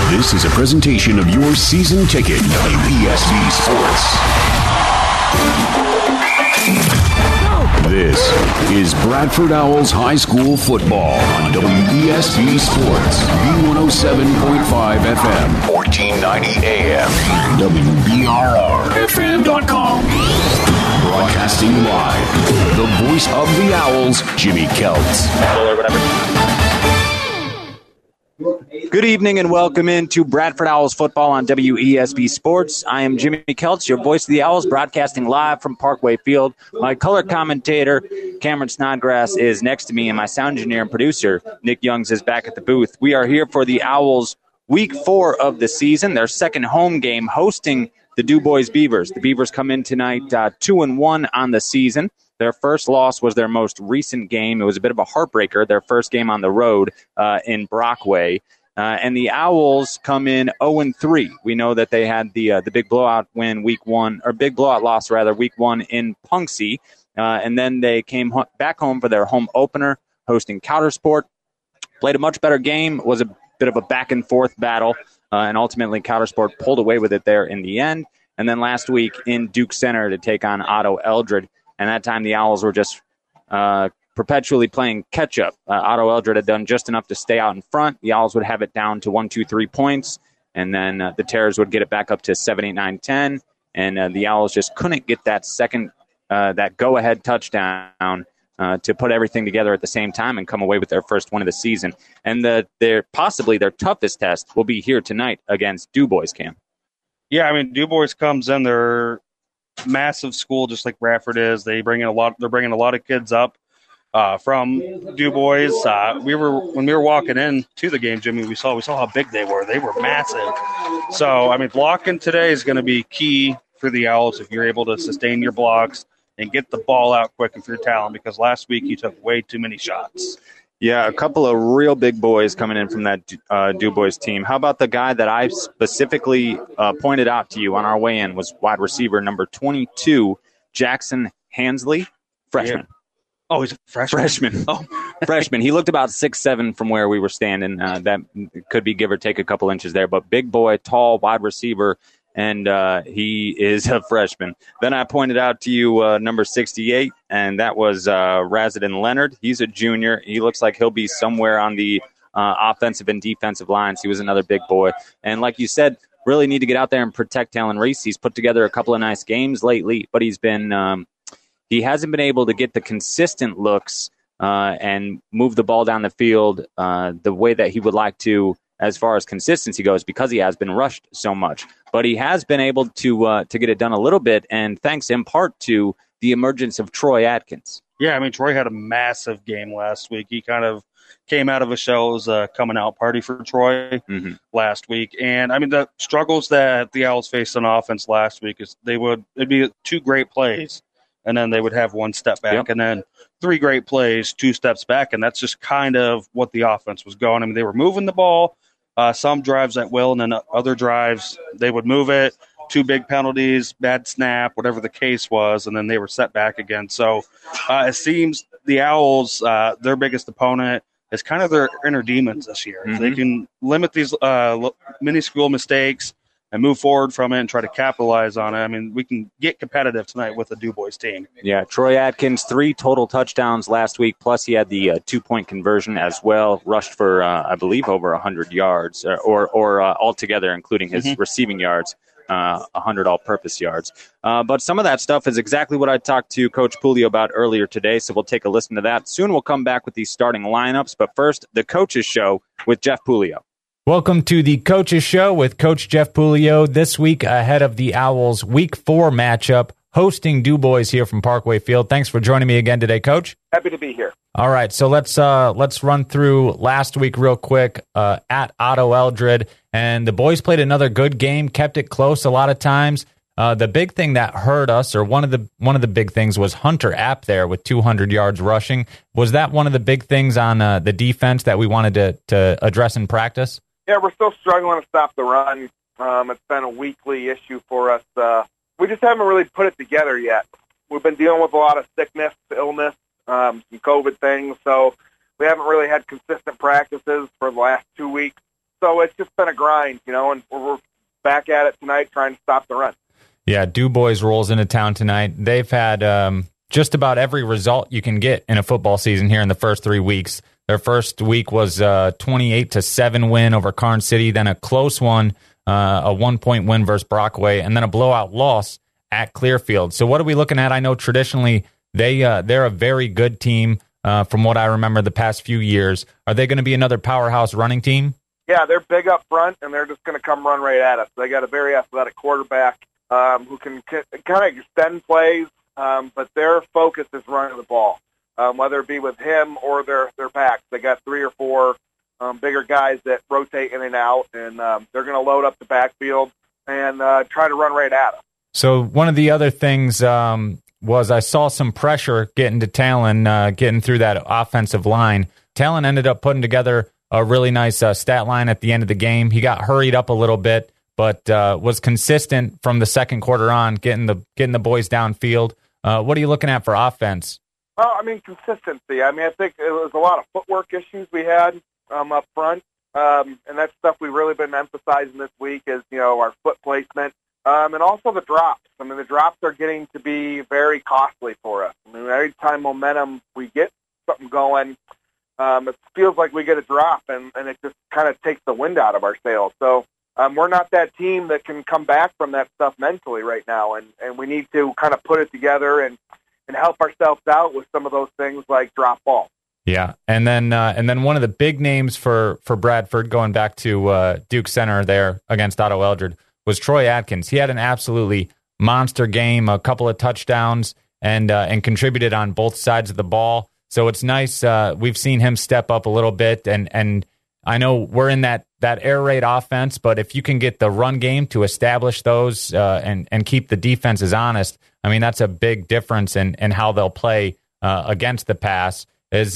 This is a presentation of your season ticket, WESB Sports. This is Bradford Owls High School football on WESB Sports, B107.5 FM, 1490 AM, WBRR-FM.com. Broadcasting live, the voice of the Owls, Jimmy Keltz. Good evening and welcome into Bradford Owls football on WESB Sports. I am Jimmy Keltz, your voice of the Owls, broadcasting live from Parkway Field. My color commentator, Cameron Snodgrass, is next to me, and my sound engineer and producer, Nick Youngs, is back at the booth. We are here for the Owls' Week 4 of the season, their second home game, hosting the DuBois Beavers. The Beavers come in tonight 2-1 on the season. Their first loss was their most recent game. It was a bit of a heartbreaker, their first game on the road in Brockway. And the Owls come in 0-3. We know that they had the big blowout win week 1, or big blowout loss rather, week 1 in Punxsutawney. And then they came back home for their home opener, hosting Coudersport. Played a much better game, was a bit of a back and forth battle, and ultimately Coudersport pulled away with it there in the end. And then last week in Duke Center to take on Otto Eldred. And that time the Owls were just perpetually playing catch-up. Otto Eldred had done just enough to stay out in front. The Owls would have it down to 1, 2, 3 points. And then the Terrors would get it back up to 7, 8, 9, 10. And the Owls just couldn't get that second, that go-ahead touchdown to put everything together at the same time and come away with their first win of the season. And possibly their toughest test will be here tonight against DuBois, Cam. Yeah, I mean, DuBois comes in, they're massive school just like Bradford is. They're bringing a lot of kids up from DuBois. When we were walking in to the game, Jimmy, we saw how big they were. They were massive. So, I mean, blocking today is going to be key for the Owls if you're able to sustain your blocks and get the ball out quick if you're talented, because last week you took way too many shots. Yeah, a couple of real big boys coming in from that DuBois team. How about the guy that I specifically pointed out to you on our way in was wide receiver number 22, Jackson Hansley, freshman. Yeah. Oh, he's a freshman. Oh, freshman. He looked about 6'7" from where we were standing. That could be give or take a couple inches there, but big boy, tall, wide receiver, and he is a freshman. Then I pointed out to you number 68, and that was Razadin Leonard. He's a junior. He looks like he'll be somewhere on the offensive and defensive lines. He was another big boy. And like you said, really need to get out there and protect Talon Reese. He's put together a couple of nice games lately, but he hasn't been able to get the consistent looks and move the ball down the field the way that he would like to as far as consistency goes, because he has been rushed so much. But he has been able to get it done a little bit, and thanks in part to the emergence of Troy Atkins. Yeah, I mean, Troy had a massive game last week. He kind of came out of a show. It was a coming out party for Troy last week. And, I mean, the struggles that the Owls faced on offense last week is it'd be 2 great plays, and then they would have 1 step back, and then 3 great plays, 2 steps back, and that's just kind of what the offense was going. I mean, they were moving the ball, some drives at will, and then other drives they would move it, 2 big penalties, bad snap, whatever the case was, and then they were set back again. So it seems the Owls, their biggest opponent is kind of their inner demons this year. They can limit these minuscule mistakes and move forward from it and try to capitalize on it. I mean, we can get competitive tonight with the DuBois team. Yeah, Troy Atkins, 3 total touchdowns last week, plus he had the 2-point conversion as well, rushed for, I believe, over 100 yards, or altogether, including his receiving yards, 100 all-purpose yards. But some of that stuff is exactly what I talked to Coach Pulio about earlier today, so we'll take a listen to that. Soon we'll come back with these starting lineups, but first, the Coaches Show with Jeff Pulio. Welcome to the Coaches Show with Coach Jeff Pulio. This week ahead of the Owls' Week 4 matchup, hosting DuBois here from Parkway Field. Thanks for joining me again today, Coach. Happy to be here. All right, so let's run through last week real quick at Otto Eldred, and the boys played another good game, kept it close a lot of times. The big thing that hurt us, or one of the big things, was Hunter App there with 200 yards rushing. Was that one of the big things on the defense that we wanted to address in practice? Yeah, we're still struggling to stop the run. It's been a weekly issue for us. We just haven't really put it together yet. We've been dealing with a lot of sickness, illness, some COVID things, so we haven't really had consistent practices for the last 2 weeks. So it's just been a grind, and we're back at it tonight trying to stop the run. Yeah, Du Bois rolls into town tonight. They've had just about every result you can get in a football season here in the first 3 weeks. Their first week was a 28-7 win over Karn City, then a close one, a 1-point win versus Brockway, and then a blowout loss at Clearfield. So what are we looking at? I know traditionally they're a very good team from what I remember the past few years. Are they going to be another powerhouse running team? Yeah, they're big up front, and they're just going to come run right at us. They got a very athletic quarterback who can kind of extend plays, but their focus is running the ball, whether it be with him or their backs. They got 3 or 4 bigger guys that rotate in and out, and they're going to load up the backfield and try to run right at us. So one of the other things was I saw some pressure getting to Talon, getting through that offensive line. Talon ended up putting together a really nice stat line at the end of the game. He got hurried up a little bit, but was consistent from the second quarter on, getting the boys downfield. What are you looking at for offense? Well, consistency. I think it was a lot of footwork issues we had up front, and that's stuff we've really been emphasizing this week is, our foot placement, and also the drops. The drops are getting to be very costly for us. Every time momentum we get something going, it feels like we get a drop, and it just kind of takes the wind out of our sails. So we're not that team that can come back from that stuff mentally right now, and we need to kind of put it together and help ourselves out with some of those things like drop ball. Yeah, and then one of the big names for Bradford, going back to Duke Center there against Otto Eldred, was Troy Atkins. He had an absolutely monster game, a couple of touchdowns, and contributed on both sides of the ball. So it's nice. We've seen him step up a little bit, and I know we're in that air raid offense, but if you can get the run game to establish those and keep the defenses honest, that's a big difference in how they'll play against the pass. Is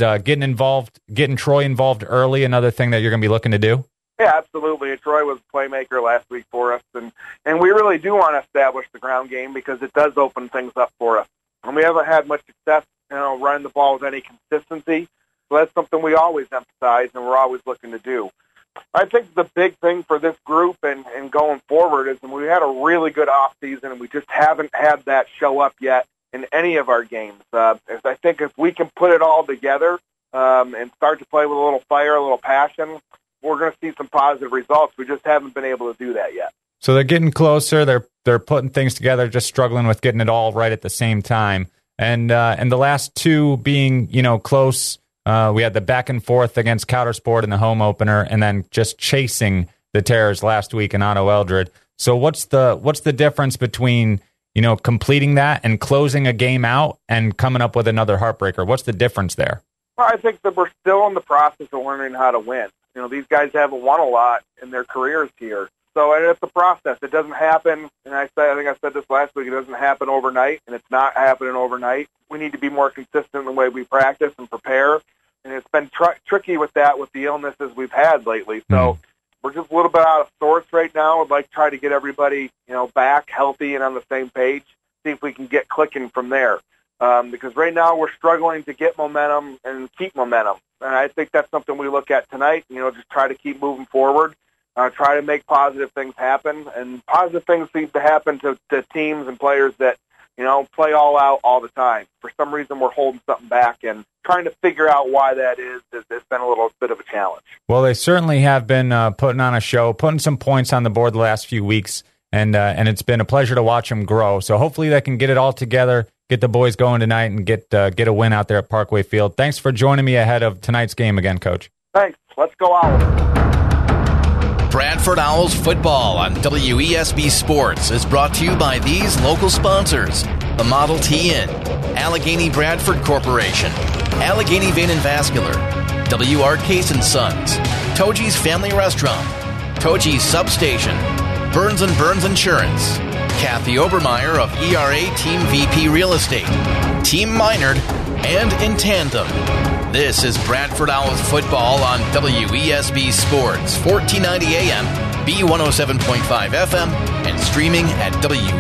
getting Troy involved early another thing that you're going to be looking to do? Yeah, absolutely. Troy was a playmaker last week for us, and we really do want to establish the ground game because it does open things up for us. And we haven't had much success, running the ball with any consistency. So that's something we always emphasize and we're always looking to do. I think the big thing for this group and going forward is we had a really good off season, and we just haven't had that show up yet in any of our games. I think if we can put it all together and start to play with a little fire, a little passion, we're going to see some positive results. We just haven't been able to do that yet. So they're getting closer. They're putting things together, just struggling with getting it all right at the same time. And the last two being, close. We had the back and forth against Coudersport in the home opener, and then just chasing the Terrors last week in Otto Eldred. So what's the difference between completing that and closing a game out and coming up with another heartbreaker? What's the difference there? Well, I think that we're still in the process of learning how to win. These guys haven't won a lot in their careers here. So it's a process. It doesn't happen, and I think I said this last week, it doesn't happen overnight, and it's not happening overnight. We need to be more consistent in the way we practice and prepare, and it's been tricky with that with the illnesses we've had lately. So we're just a little bit out of sorts right now. I'd like to try to get everybody back healthy and on the same page, see if we can get clicking from there. Because right now we're struggling to get momentum and keep momentum. And I think that's something we look at tonight, just try to keep moving forward, try to make positive things happen. And positive things seem to happen to teams and players that, play all out all the time. For some reason, we're holding something back, and trying to figure out why that is has been a little bit of a challenge. Well, they certainly have been putting on a show, putting some points on the board the last few weeks, and it's been a pleasure to watch them grow. So hopefully they can get it all together, get the boys going tonight, and get a win out there at Parkway Field. Thanks for joining me ahead of tonight's game again, Coach. Thanks. Let's go Owls. Bradford Owls football on WESB Sports is brought to you by these local sponsors: the Model T Inn, Allegheny Bradford Corporation, Allegheny Vein and Vascular, W.R. Case & Sons, Toji's Family Restaurant, Toji's Substation, Burns & Burns Insurance, Kathy Obermeyer of ERA Team VP Real Estate, Team Minard, and In Tandem. This is Bradford Owls football on WESB Sports, 1490 AM, B107.5 FM, and streaming at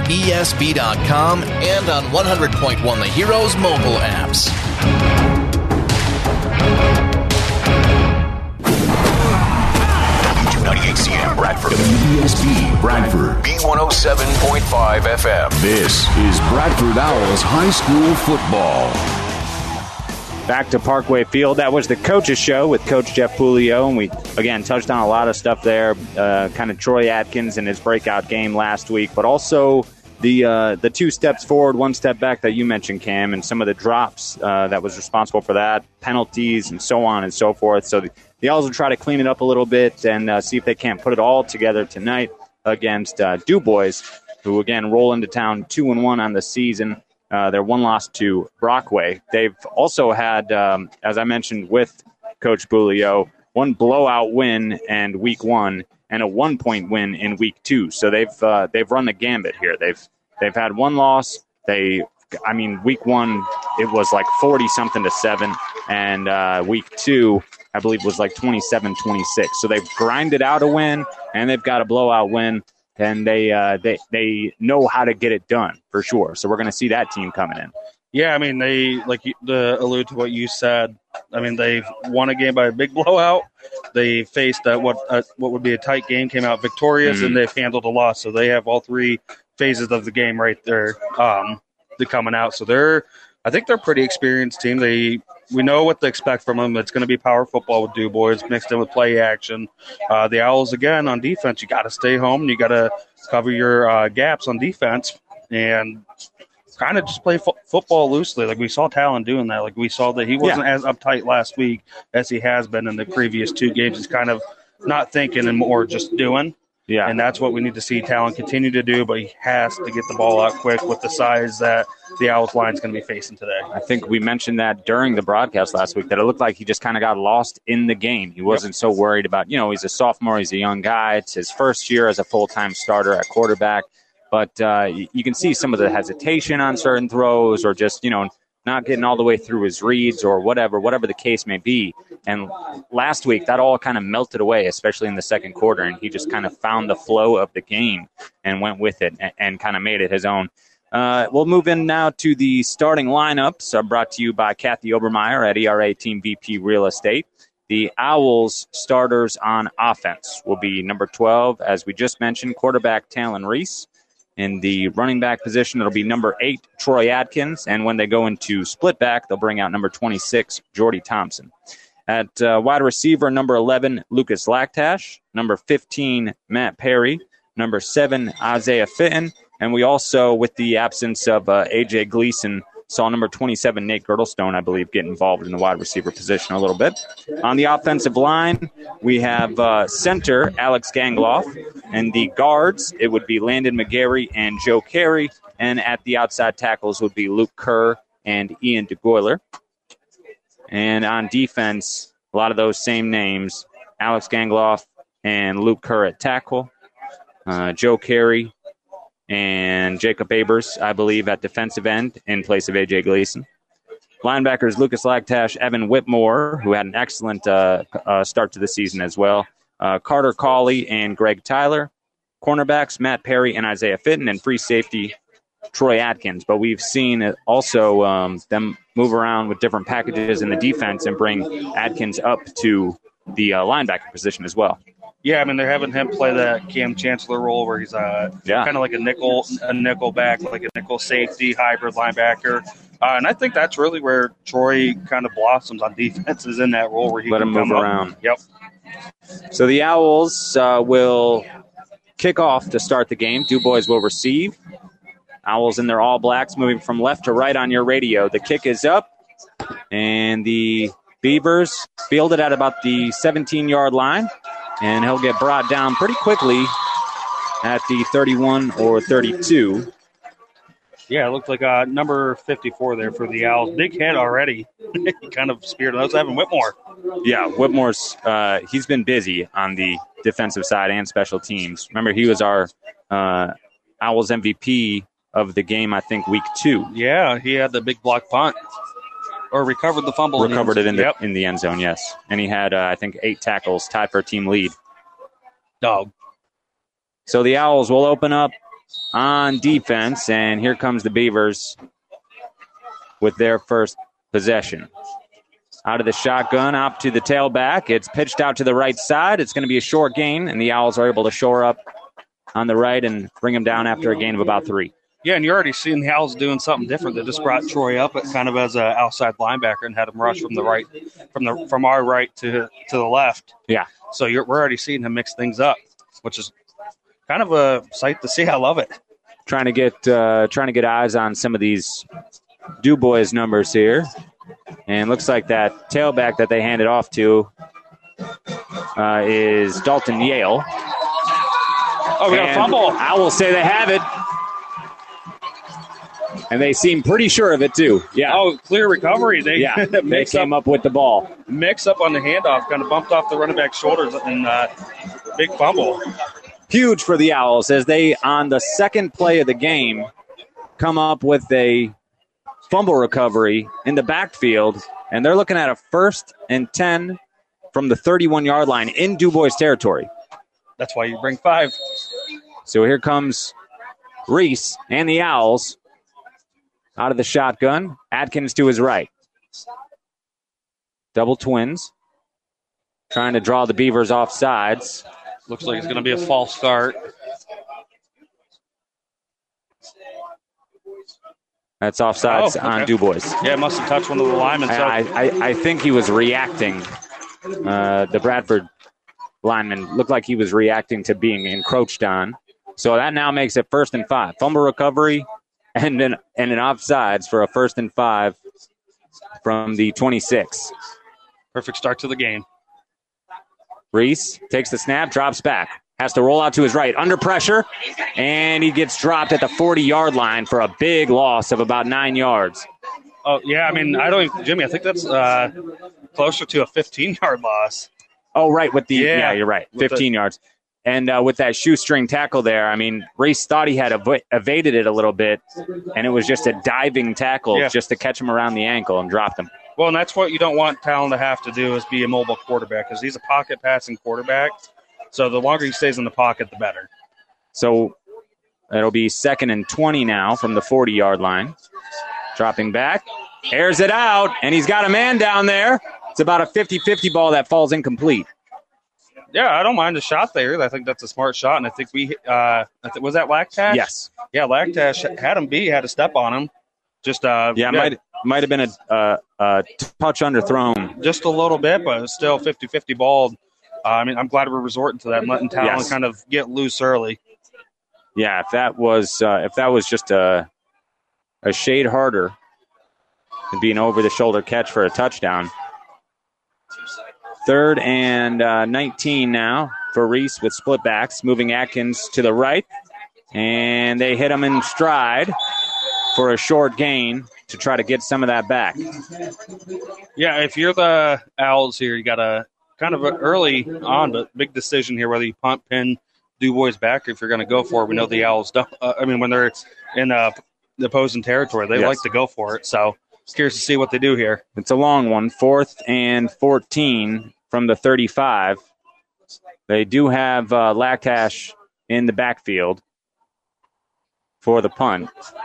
WESB.com and on 100.1 The Heroes mobile apps. WESB Bradford. B107.5 FM. This is Bradford Owls High School football. Back to Parkway Field. That was the Coach's Show with Coach Jeff Pulio, and we, again, touched on a lot of stuff there, kind of Troy Atkins and his breakout game last week, but also the 2 steps forward, 1 step back that you mentioned, Cam, and some of the drops that was responsible for that, penalties, and so on and so forth. So the Owls will try to clean it up a little bit and see if they can't put it all together tonight against Du Bois, who, again, roll into town 2-1 on the season. Their 1 loss to Brockway. They've also had, as I mentioned with Coach Bulio, 1 blowout win in week 1 and a 1-point win in week 2. So they've run the gambit here. They've had 1 loss. Week 1 it was like 40-something to 7, and week 2 I believe was like 27-26. So they've grinded out a win and they've got a blowout win. And they know how to get it done for sure. So we're going to see that team coming in. Yeah, they allude to what you said. They've won a game by a big blowout. They faced what would be a tight game, came out victorious, and they've handled a loss. So they have all 3 phases of the game right there. They're coming out. So I think they're a pretty experienced team. We know what to expect from them. It's going to be power football with Du Bois mixed in with play action. The Owls, again, on defense, you got to stay home. You got to cover your gaps on defense and kind of just play football loosely. Like we saw Talon doing that. Like we saw that he wasn't as uptight last week as he has been in the previous 2 games. He's kind of not thinking and more just doing. Yeah. And that's what we need to see Talon continue to do, but he has to get the ball out quick with the size that the Owls line is going to be facing today. I think we mentioned that during the broadcast last week, that it looked like he just kind of got lost in the game. He wasn't so worried about, he's a sophomore, he's a young guy. It's his first year as a full-time starter at quarterback. But you can see some of the hesitation on certain throws or just, not getting all the way through his reads or whatever the case may be. And last week, that all kind of melted away, especially in the second quarter, and he just kind of found the flow of the game and went with it and kind of made it his own. We'll move in now to the starting lineups brought to you by Kathy Obermeyer at ERA Team VP Real Estate. The Owls starters on offense will be number 12, as we just mentioned, quarterback Talon Reese. In the running back position, it'll be number 8, Troy Atkins. And when they go into split back, they'll bring out number 26, Jordy Thompson. At wide receiver, number 11, Lucas Lactash. Number 15, Matt Perry. Number 7, Isaiah Fitton. And we also, with the absence of A.J. Gleason, saw number 27, Nate Girdlestone, I believe, get involved in the wide receiver position a little bit. On the offensive line, we have center, Alex Gangloff. And the guards, it would be Landon McGarry and Joe Carey. And at the outside tackles would be Luke Kerr and Ian DeGoyler. And on defense, a lot of those same names, Alex Gangloff and Luke Kerr at tackle, Joe Carey and Jacob Abers, I believe, at defensive end in place of A.J. Gleason. Linebackers, Lucas Lactash, Evan Whitmore, who had an excellent start to the season as well. Carter Cawley and Greg Tyler. Cornerbacks, Matt Perry and Isaiah Fitton. And free safety, Troy Atkins. But we've seen also them move around with different packages in the defense and bring Atkins up to the linebacker position as well. Yeah, they're having him play that Cam Chancellor role where he's kind of like a nickel back, like a nickel safety hybrid linebacker. And I think that's really where Troy kind of blossoms on defense, is in that role where he let him move around. Yep. So the Owls will kick off to start the game. Du Bois will receive. Owls in their all blacks moving from left to right on your radio. The kick is up, and the Beavers field it at about the 17-yard line. And he'll get brought down pretty quickly at the 31 or 32. Yeah, it looked like number 54 there for the Owls. Big hit already. He kind of speared those. Evan Whitmore. Yeah, Whitmore's he's been busy on the defensive side and special teams. Remember, he was our Owls MVP of the game, I think, week 2. Yeah, he had the big block punt. Or recovered the fumble. Recovered it in the end zone, yes. And he had, I think, 8 tackles, tied for a team lead. Dog. So the Owls will open up on defense, and here comes the Beavers with their first possession. Out of the shotgun, up to the tailback. It's pitched out to the right side. It's going to be a short gain, and the Owls are able to shore up on the right and bring them down after a gain of about 3. Yeah, and you're already seeing the Owls doing something different. They just brought Troy up kind of as an outside linebacker and had him rush from the right, from our right to the left. Yeah. So we're already seeing him mix things up, which is kind of a sight to see. I love it. Trying to get eyes on some of these DuBois numbers here, and looks like that tailback that they handed off to is Dalton Yale. Oh, we got a fumble. I will say they have it. And they seem pretty sure of it, too. Yeah. Oh, clear recovery. They came up with the ball. Mix up on the handoff, kind of bumped off the running back's shoulders, and big fumble. Huge for the Owls as they, on the second play of the game, come up with a fumble recovery in the backfield, and they're looking at a 1st and 10 from the 31-yard line in DuBois territory. That's why you bring 5. So here comes Reese and the Owls out of the shotgun. Atkins to his right. Double twins. Trying to draw the Beavers off sides. Looks like it's going to be a false start. That's offsides on DuBois. Yeah, must have touched one of the linemen. I think he was reacting. The Bradford lineman looked like he was reacting to being encroached on. So that now makes it 1st and 5. Fumble recovery and an offsides for a 1st and 5 from the 26. Perfect start to the game. Reese takes the snap, drops back. Has to roll out to his right, under pressure, and he gets dropped at the 40-yard line for a big loss of about 9 yards. Oh, yeah, I mean, Jimmy, I think that's closer to a 15-yard loss. Oh, right, yeah you're right, 15 yards. And with that shoestring tackle there, I mean, Reese thought he had evaded it a little bit, and it was just a diving tackle just to catch him around the ankle and dropped him. Well, and that's what you don't want Talon to have to do is be a mobile quarterback because he's a pocket passing quarterback. So the longer he stays in the pocket, the better. So it'll be 2nd and 20 now from the 40-yard line. Dropping back, airs it out, and he's got a man down there. It's about a 50-50 ball that falls incomplete. Yeah, I don't mind the shot there. I think that's a smart shot, and I think was that Lactash? Yes. Yeah, Lactash had him beat, had to step on him. Just might have been a touch underthrown. Just a little bit, but it's still 50-50 ball. I mean, I'm glad we're resorting to that and letting Talon kind of get loose early. Yeah, if that was just a shade harder, it'd be an over-the-shoulder catch for a touchdown. 3rd and 19 now for Reese with split backs, moving Atkins to the right, and they hit him in stride for a short gain to try to get some of that back. Yeah, if you're the Owls here, you got a kind of an early on, but big decision here whether you punt, pin, DuBois back, or if you're going to go for it. We know the Owls don't. When they're in the opposing territory, they like to go for it. So curious to see what they do here. It's a long one, 4th and 14 from the 35. They do have Lactash in the backfield for the punt.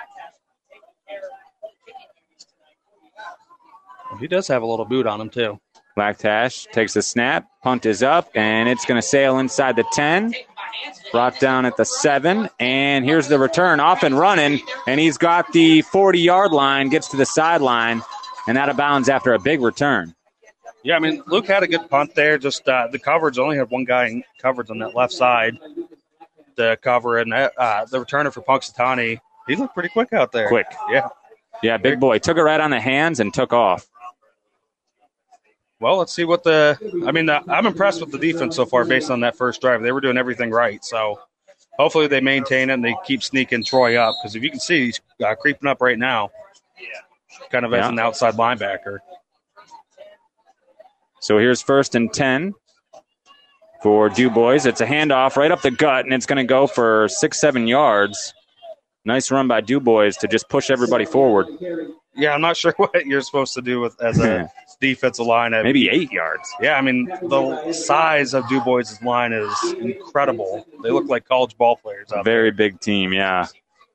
He does have a little boot on him, too. Lactash takes a snap, punt is up, and it's going to sail inside the 10. Brought down at the 7, and here's the return, off and running, and he's got the 40-yard line, gets to the sideline, and out of bounds after a big return. Yeah, I mean, Luke had a good punt there. Just the coverage only had one guy in coverage on that left side to cover, and the returner for Punxsutawney, he looked pretty quick out there. Quick. Yeah, big boy. Took it right on the hands and took off. Well, let's see what I'm impressed with the defense so far based on that first drive. They were doing everything right. So hopefully they maintain it and they keep sneaking Troy up. Because if you can see, he's creeping up right now, kind of as an outside linebacker. So here's 1st and 10 for DuBois. It's a handoff right up the gut, and it's going to go for 6-7 yards. Nice run by DuBois to just push everybody forward. Yeah, I'm not sure what you're supposed to do as a defensive line. Maybe 8 yards. Yeah, I mean, the size of DuBois' line is incredible. They look like college ball players out there. Very big team, yeah.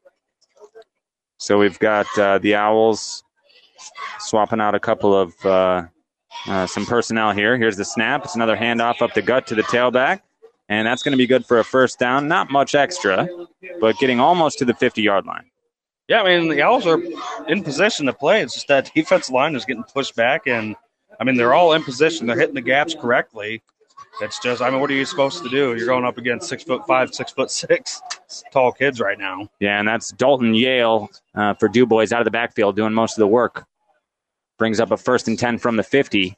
So we've got the Owls swapping out a couple of some personnel here. Here's the snap. It's another handoff up the gut to the tailback. And that's going to be good for a first down. Not much extra, but getting almost to the 50-yard line. Yeah, I mean, the Owls are in position to play. It's just that defensive line is getting pushed back. And, I mean, they're all in position. They're hitting the gaps correctly. It's just, I mean, what are you supposed to do? You're going up against 6'5", 6'6" tall kids right now. Yeah, and that's Dalton Yale for DuBois out of the backfield doing most of the work. Brings up a 1st and 10 from the 50.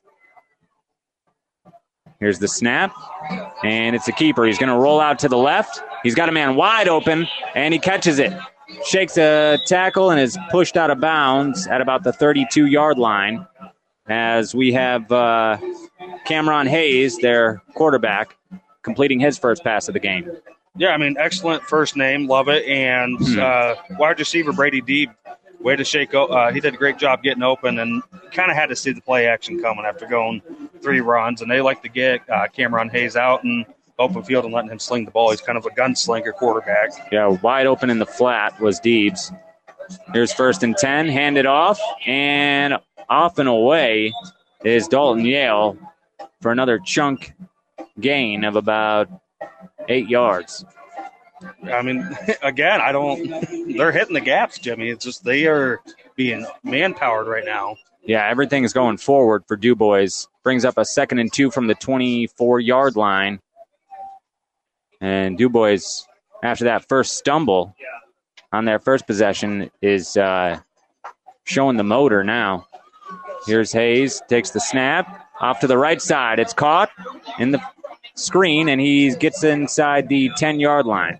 Here's the snap, and it's a keeper. He's going to roll out to the left. He's got a man wide open, and he catches it. Shakes a tackle and is pushed out of bounds at about the 32-yard line as we have Cameron Hayes, their quarterback, completing his first pass of the game. Yeah, I mean, excellent first name. Love it. And wide receiver Brady Deeb, way to shake. He did a great job getting open and kind of had to see the play action coming after going 3 runs. And they like to get Cameron Hayes out and open field and letting him sling the ball. He's kind of a gunslinger quarterback. Yeah, wide open in the flat was Deebs. Here's 1st and 10, handed off, and off and away is Dalton Yale for another chunk gain of about 8 yards. I mean, again, they're hitting the gaps, Jimmy. It's just they are being man-powered right now. Yeah, everything is going forward for DuBois. Brings up a 2nd and 2 from the 24-yard line. And DuBois, after that first stumble on their first possession, is showing the motor now. Here's Hayes, takes the snap, off to the right side. It's caught in the screen, and he gets inside the 10-yard line.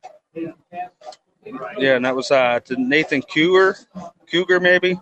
Yeah, and that was to Nathan Cougar maybe?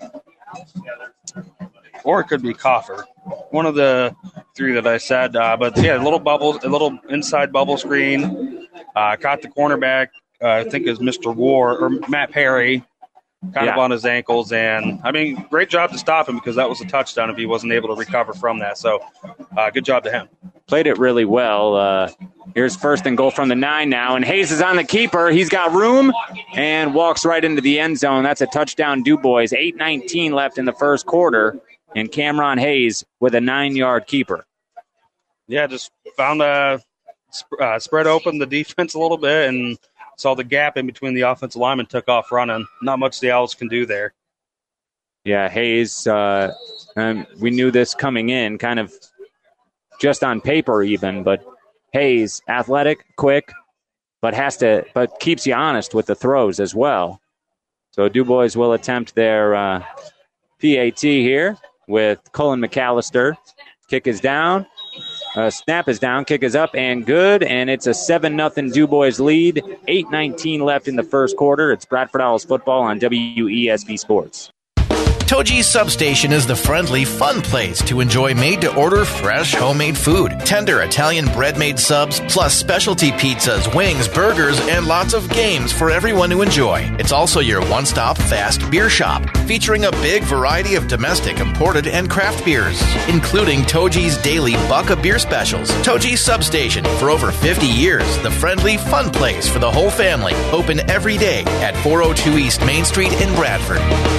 Or it could be Coffer. One of the 3 that I said. But, yeah, a little inside bubble screen. Caught the cornerback, I think is Mr. Ward, or Matt Perry, kind of on his ankles. And, I mean, great job to stop him because that was a touchdown if he wasn't able to recover from that. So, good job to him. Played it really well. Here's 1st and goal from the 9 now, and Hayes is on the keeper. He's got room and walks right into the end zone. That's a touchdown, DuBois. 8:19 left in the first quarter, and Cameron Hayes with a 9-yard keeper. Yeah, just found spread open the defense a little bit and saw the gap in between the offensive linemen, took off running. Not much the Owls can do there. Yeah, Hayes, we knew this coming in, kind of just on paper even, but Hayes, athletic, quick, but keeps you honest with the throws as well. So DuBois will attempt their PAT here with Cullen McAllister. Kick is down. Snap is down. Kick is up and good. And it's a 7-0 DuBois lead. 8:19 left in the first quarter. It's Bradford Owls football on WESB Sports. Toji's Substation is the friendly, fun place to enjoy made-to-order fresh, homemade food, tender Italian bread-made subs, plus specialty pizzas, wings, burgers, and lots of games for everyone to enjoy. It's also your one-stop fast beer shop, featuring a big variety of domestic, imported, and craft beers, including Toji's daily buck of beer specials. Toji's Substation, for over 50 years, the friendly, fun place for the whole family. Open every day at 402 East Main Street in Bradford.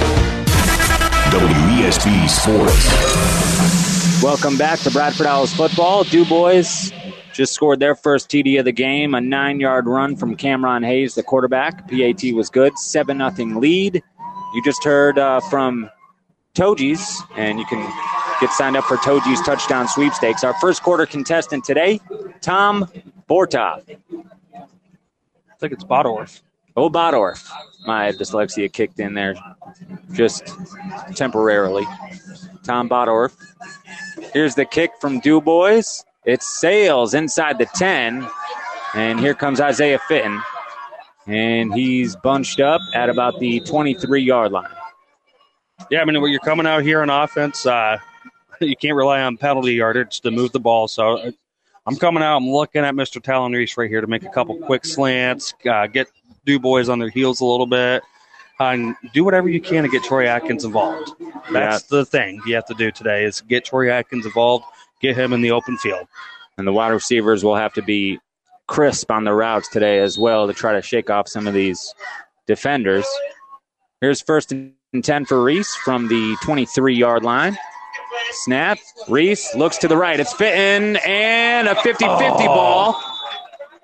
WESB Sports. Welcome back to Bradford Owls football. DuBois just scored their first TD of the game, a 9-yard run from Cameron Hayes, the quarterback. PAT was good, 7-0 lead. You just heard from Toji's, and you can get signed up for Toji's touchdown sweepstakes. Our first quarter contestant today, Tom Bortoff. I think it's Bodorf. Oh, Bodorf. My dyslexia kicked in there just temporarily. Tom Bodorf. Here's the kick from DuBois. It sails inside the 10. And here comes Isaiah Fitton. And he's bunched up at about the 23-yard line. Yeah, I mean, when you're coming out here on offense, you can't rely on penalty yardage to move the ball. So I'm coming out, I'm looking at Mr. Talon Reese right here to make a couple quick slants, get DuBois on their heels a little bit, and do whatever you can to get Troy Atkins involved. That's the thing you have to do today is get Troy Atkins involved, get him in the open field. And the wide receivers will have to be crisp on the routes today as well to try to shake off some of these defenders. Here's 1st and 10 for Reese from the 23-yard line. Snap. Reese looks to the right. It's Fitton and a 50-50 ball.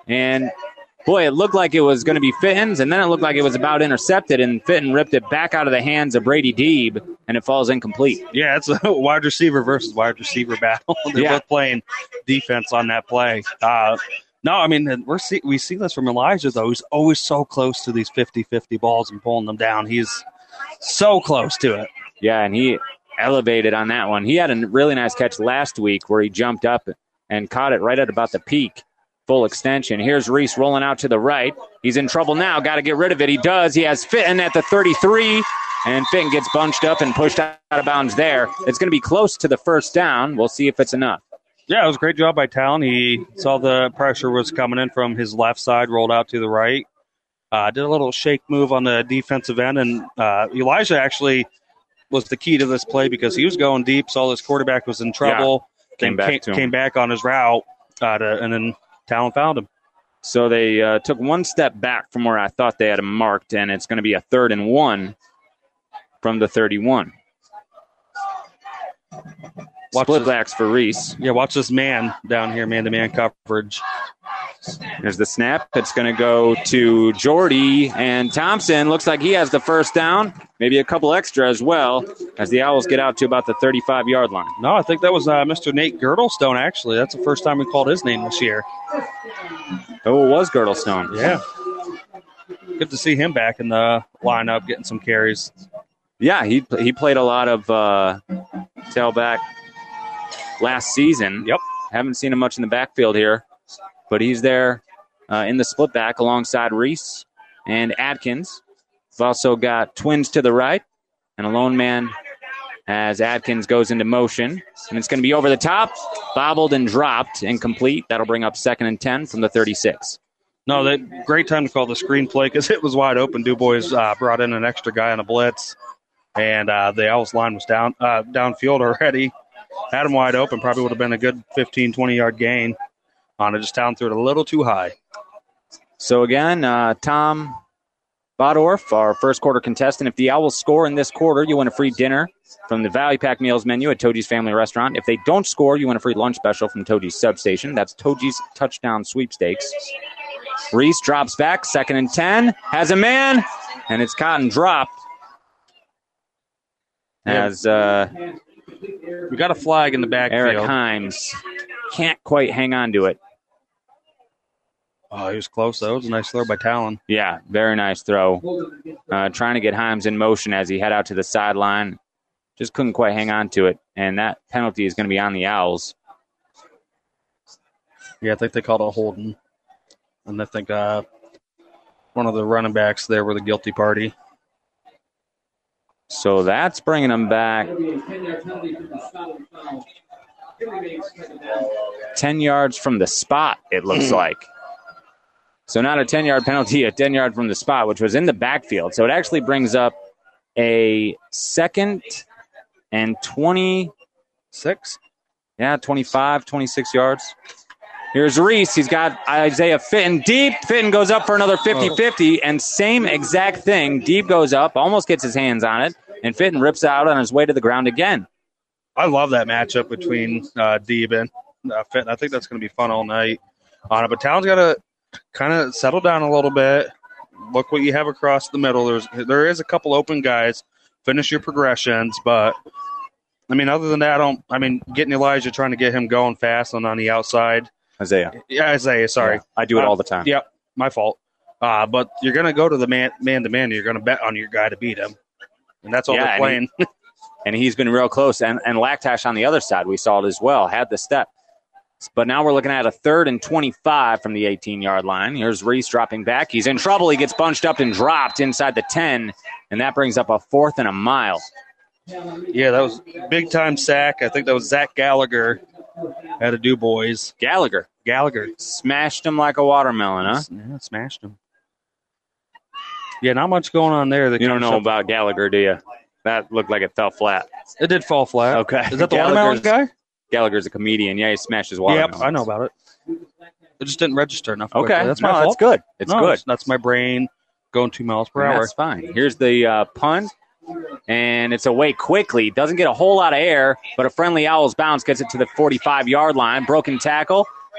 And, boy, it looked like it was going to be Fitton's, and then it looked like it was about intercepted, and Fitton ripped it back out of the hands of Brady Deeb, and it falls incomplete. Yeah, it's a wide receiver versus wide receiver battle. They're both playing defense on that play. No, I mean, we see this from Elijah, though. He's always so close to these 50-50 balls and pulling them down. He's so close to it. Yeah, and he elevated on that one. He had a really nice catch last week where he jumped up and caught it right at about the peak, full extension. Here's Reese rolling out to the right. He's in trouble now. Got to get rid of it. He does. He has Fitton at the 33, and Fitton gets bunched up and pushed out of bounds there. It's going to be close to the first down. We'll see if it's enough. Yeah, it was a great job by Talon. He saw the pressure was coming in from his left side, rolled out to the right. Did a little shake move on the defensive end, and Elijah actually was the key to this play because he was going deep, saw his quarterback was in trouble, came back on his route, and then Talon found him. So they took one step back from where I thought they had him marked, and it's going to be a 3rd and 1 from the 31. Split backs for Reese. Yeah, watch this man down here, man-to-man coverage. There's the snap. It's going to go to Jordy, and Thompson looks like he has the first down, maybe a couple extra as well, as the Owls get out to about the 35-yard line. No, I think that was Mr. Nate Girdlestone, actually. That's the first time we called his name this year. Oh, it was Girdlestone. Yeah. Good to see him back in the lineup, getting some carries. Yeah, he played a lot of tailback last season. Yep. Haven't seen him much in the backfield here, but he's there in the split back alongside Reese and Atkins. We've also got twins to the right and a lone man as Atkins goes into motion. And it's going to be over the top, bobbled and dropped, incomplete. That'll bring up 2nd and 10 from the 36. No, that great time to call the screen play because it was wide open. DuBois brought in an extra guy on a blitz, and the Owls line was downfield already. Had him wide open, probably would have been a good 15, 20-yard gain on it. Just Talon threw it a little too high. So again, Tom Bodorf, our first quarter contestant. If the Owls score in this quarter, you win a free dinner from the Value Pack Meals menu at Toji's Family Restaurant. If they don't score, you win a free lunch special from Toji's Substation. That's Toji's Touchdown Sweepstakes. Reese drops back, 2nd and 10, has a man, and it's caught and dropped. As we got a flag in the backfield. Eric Himes can't quite hang on to it. Oh, he was close, though. It was a nice throw by Talon. Yeah, very nice throw. Trying to get Himes in motion as he head out to the sideline. Just couldn't quite hang on to it, and that penalty is going to be on the Owls. Yeah, I think they called it a holding. And I think one of the running backs there were the guilty party. So that's bringing them back 10 yards from the spot, it looks like. So not a 10-yard penalty, a 10-yard from the spot, which was in the backfield. So it actually brings up a 2nd and 26. Yeah, 25, 26 yards. Here's Reese. He's got Isaiah Fitton deep. Fitton goes up for another 50-50, and same exact thing. Deep goes up, almost gets his hands on it, and Fitton rips out on his way to the ground again. I love that matchup between Deeb and Fitton. I think that's going to be fun all night on it. But Talon's got to kind of settle down a little bit. Look what you have across the middle. There is a couple open guys. Finish your progressions, but I mean, other than that, getting Elijah, trying to get him going fast and on the outside. Isaiah, sorry. Yeah, I do it all the time. Yep, my fault. But you're going to go to the man-to-man. You're going to bet on your guy to beat him. And that's all they're playing. And he's been real close. And Lactash on the other side, we saw it as well, had the step. But now we're looking at a 3rd and 25 from the 18-yard line. Here's Reese dropping back. He's in trouble. He gets bunched up and dropped inside the 10, and that brings up a 4th and a mile. Yeah, that was a big-time sack. I think that was Zach Gallagher out of DuBois. Gallagher. Smashed him like a watermelon, huh? Yeah, smashed him. Yeah, not much going on there. You don't know about Gallagher, do you? That looked like it fell flat. It did fall flat. Okay. Is that the watermelon guy? Gallagher's a comedian. Yeah, he smashed his watermelon. Yep, I know about it. It just didn't register enough. Okay. Quickly. That's my fault. That's good. It's good. That's my brain going 2 miles per hour. That's fine. Here's the punt, and it's away quickly. Doesn't get a whole lot of air, but a friendly Owls bounce gets it to the 45-yard line. Broken tackle,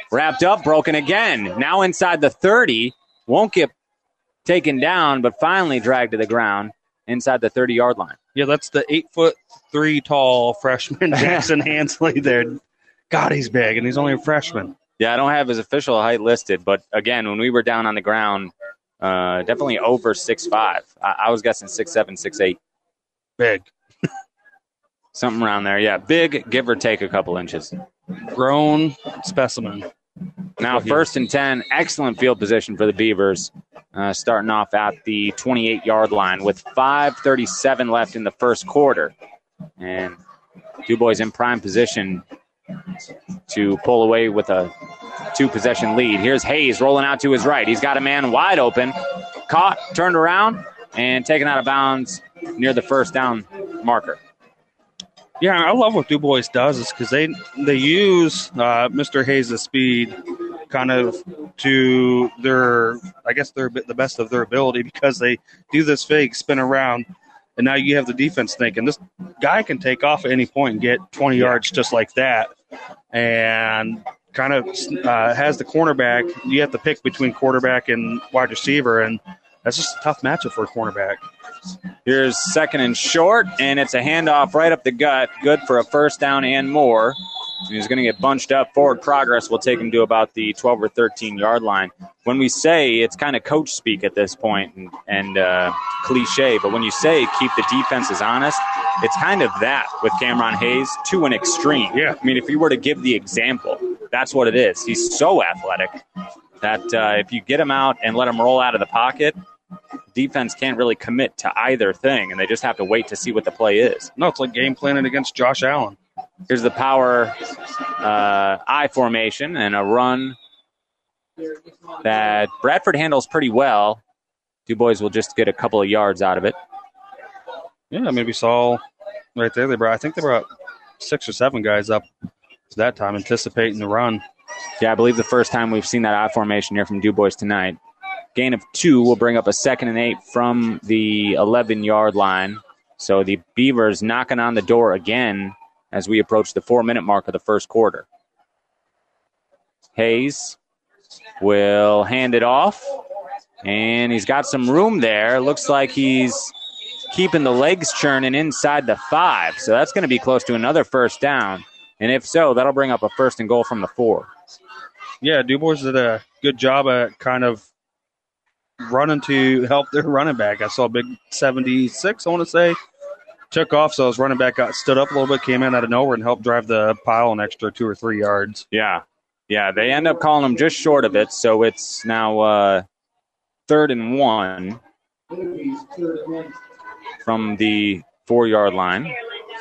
Wrapped up, broken again. Now inside the 30. Won't get taken down, but finally dragged to the ground inside the 30-yard line. Yeah, that's the 8'3" tall freshman Jackson Hansley there. God, he's big, and he's only a freshman. Yeah, I don't have his official height listed, but again, when we were down on the ground, definitely over 6'5". I was guessing 6'7", 6'8". Big. Something around there, yeah. Big, give or take a couple inches. Grown specimen. Now 1st and 10, excellent field position for the Beavers, starting off at the 28-yard line with 5:37 left in the first quarter. And DuBois in prime position to pull away with a 2-possession lead. Here's Hayes rolling out to his right. He's got a man wide open, caught, turned around, and taken out of bounds near the first down marker. Yeah, I love what DuBois does is because they use Mr. Hayes' speed kind of to the best of their ability because they do this fake spin around, and now you have the defense thinking this guy can take off at any point and get 20 yards just like that, and kind of has the cornerback. You have to pick between quarterback and wide receiver, and that's just a tough matchup for a cornerback. Here's 2nd and short, and it's a handoff right up the gut. Good for a first down and more. He's going to get bunched up. Forward progress will take him to about the 12 or 13-yard line. When we say, it's kind of coach speak at this point and cliche, but when you say keep the defenses honest, it's kind of that with Cameron Hayes to an extreme. Yeah. I mean, if you were to give the example, that's what it is. He's so athletic that if you get him out and let him roll out of the pocket, defense can't really commit to either thing, and they just have to wait to see what the play is. No, it's like game planning against Josh Allen. Here's the power I formation and a run that Bradford handles pretty well. DuBois will just get a couple of yards out of it. Yeah, I mean, we saw right there, I think they brought 6 or 7 guys up that time anticipating the run. Yeah, I believe the first time we've seen that I formation here from DuBois tonight. Gain of 2 will bring up a 2nd and 8 from the 11-yard line. So the Beavers knocking on the door again as we approach the 4-minute mark of the first quarter. Hayes will hand it off, and he's got some room there. Looks like he's keeping the legs churning inside the 5, so that's going to be close to another first down. And if so, that'll bring up a 1st and goal from the 4. Yeah, DuBois did a good job at kind of running to help their running back. I saw a big 76, I want to say. Took off, so his running back stood up a little bit, came in out of nowhere, and helped drive the pile an extra 2 or 3 yards. Yeah, they end up calling him just short of it, so it's now 3rd and 1 from the 4-yard line.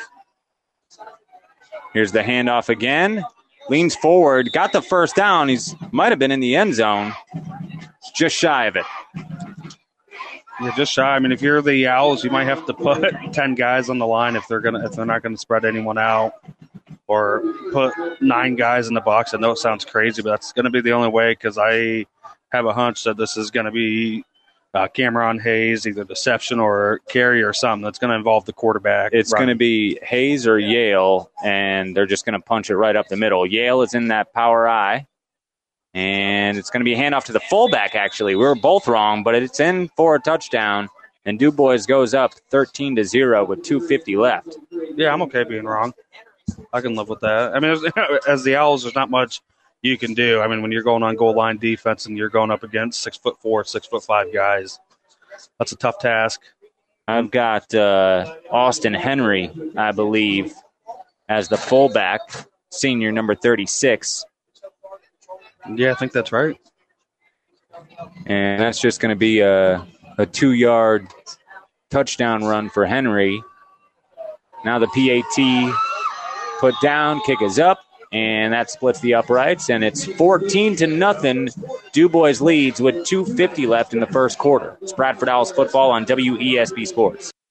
Here's the handoff again. Leans forward, got the first down. He's might have been in the end zone. Just shy of it. Yeah, just shy. I mean, if you're the Owls, you might have to put 10 guys on the line if they're not gonna spread anyone out, or put 9 guys in the box. I know it sounds crazy, but that's going to be the only way because I have a hunch that this is going to be Cameron Hayes, either deception or carry or something that's going to involve the quarterback. It's going to be Hayes or Yale, and they're just going to punch it right up the middle. Yale is in that power I. And it's going to be a handoff to the fullback, actually. We were both wrong, but it's in for a touchdown. And DuBois goes up 13-0 with 2:50 left. Yeah, I'm okay being wrong. I can live with that. I mean, as the Owls, there's not much you can do. I mean, when you're going on goal line defense and you're going up against 6'4", 6'5" guys, that's a tough task. I've got Austin Henry, I believe, as the fullback, senior number 36. Yeah, I think that's right. And that's just going to be a 2-yard touchdown run for Henry. Now the PAT put down, kick is up, and that splits the uprights, and it's 14-0. DuBois leads with 2:50 left in the first quarter. It's Bradford Owls football on WESB Sports.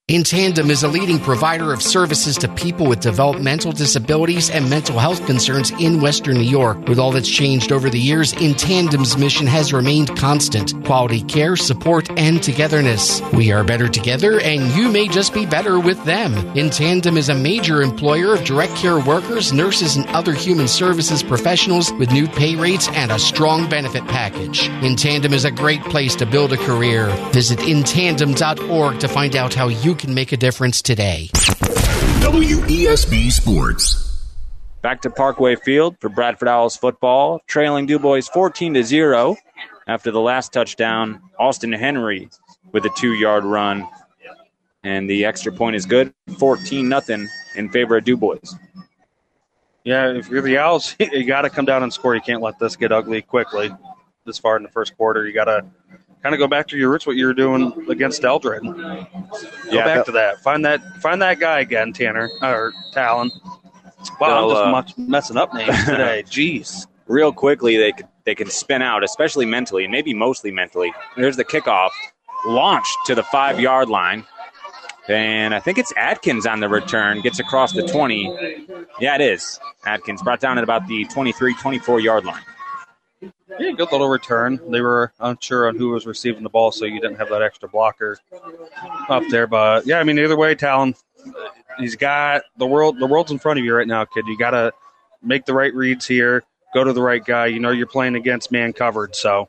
In Tandem is a leading provider of services to people with developmental disabilities and mental health concerns in Western New York. With all that's changed over the years, In Tandem's mission has remained constant: quality care, support, and togetherness. We are better together, and you may just be better with them. In Tandem is a major employer of direct care workers, nurses, and other human services professionals with new pay rates and a strong benefit package. In Tandem is a great place to build a career. Visit intandem.org to find out how you can make a difference today. WESB Sports. Back to Parkway Field for Bradford Owls football, trailing DuBois 14-0 after the last touchdown. Austin Henry with a 2-yard run, and the extra point is good. 14-0 in favor of DuBois. Yeah, if you're the Owls, you got to come down and score. You can't let this get ugly quickly this far in the first quarter. You got to kind of go back to your roots, what you were doing against Eldred. Go back to that. Find that guy again, Tanner, or Talon. Wow, I'm just messing up names today. Jeez. Real quickly, they can spin out, especially mentally, and maybe mostly mentally. There's the kickoff, launched to the 5-yard line. And I think it's Atkins on the return, gets across the 20. Yeah, it is. Atkins brought down at about the 23, 24-yard line. Yeah, good little return. They were unsure on who was receiving the ball, so you didn't have that extra blocker up there. But, yeah, I mean, either way, Talon, he's got the world's in front of you right now, kid. You got to make the right reads here, go to the right guy. You know you're playing against man covered, so.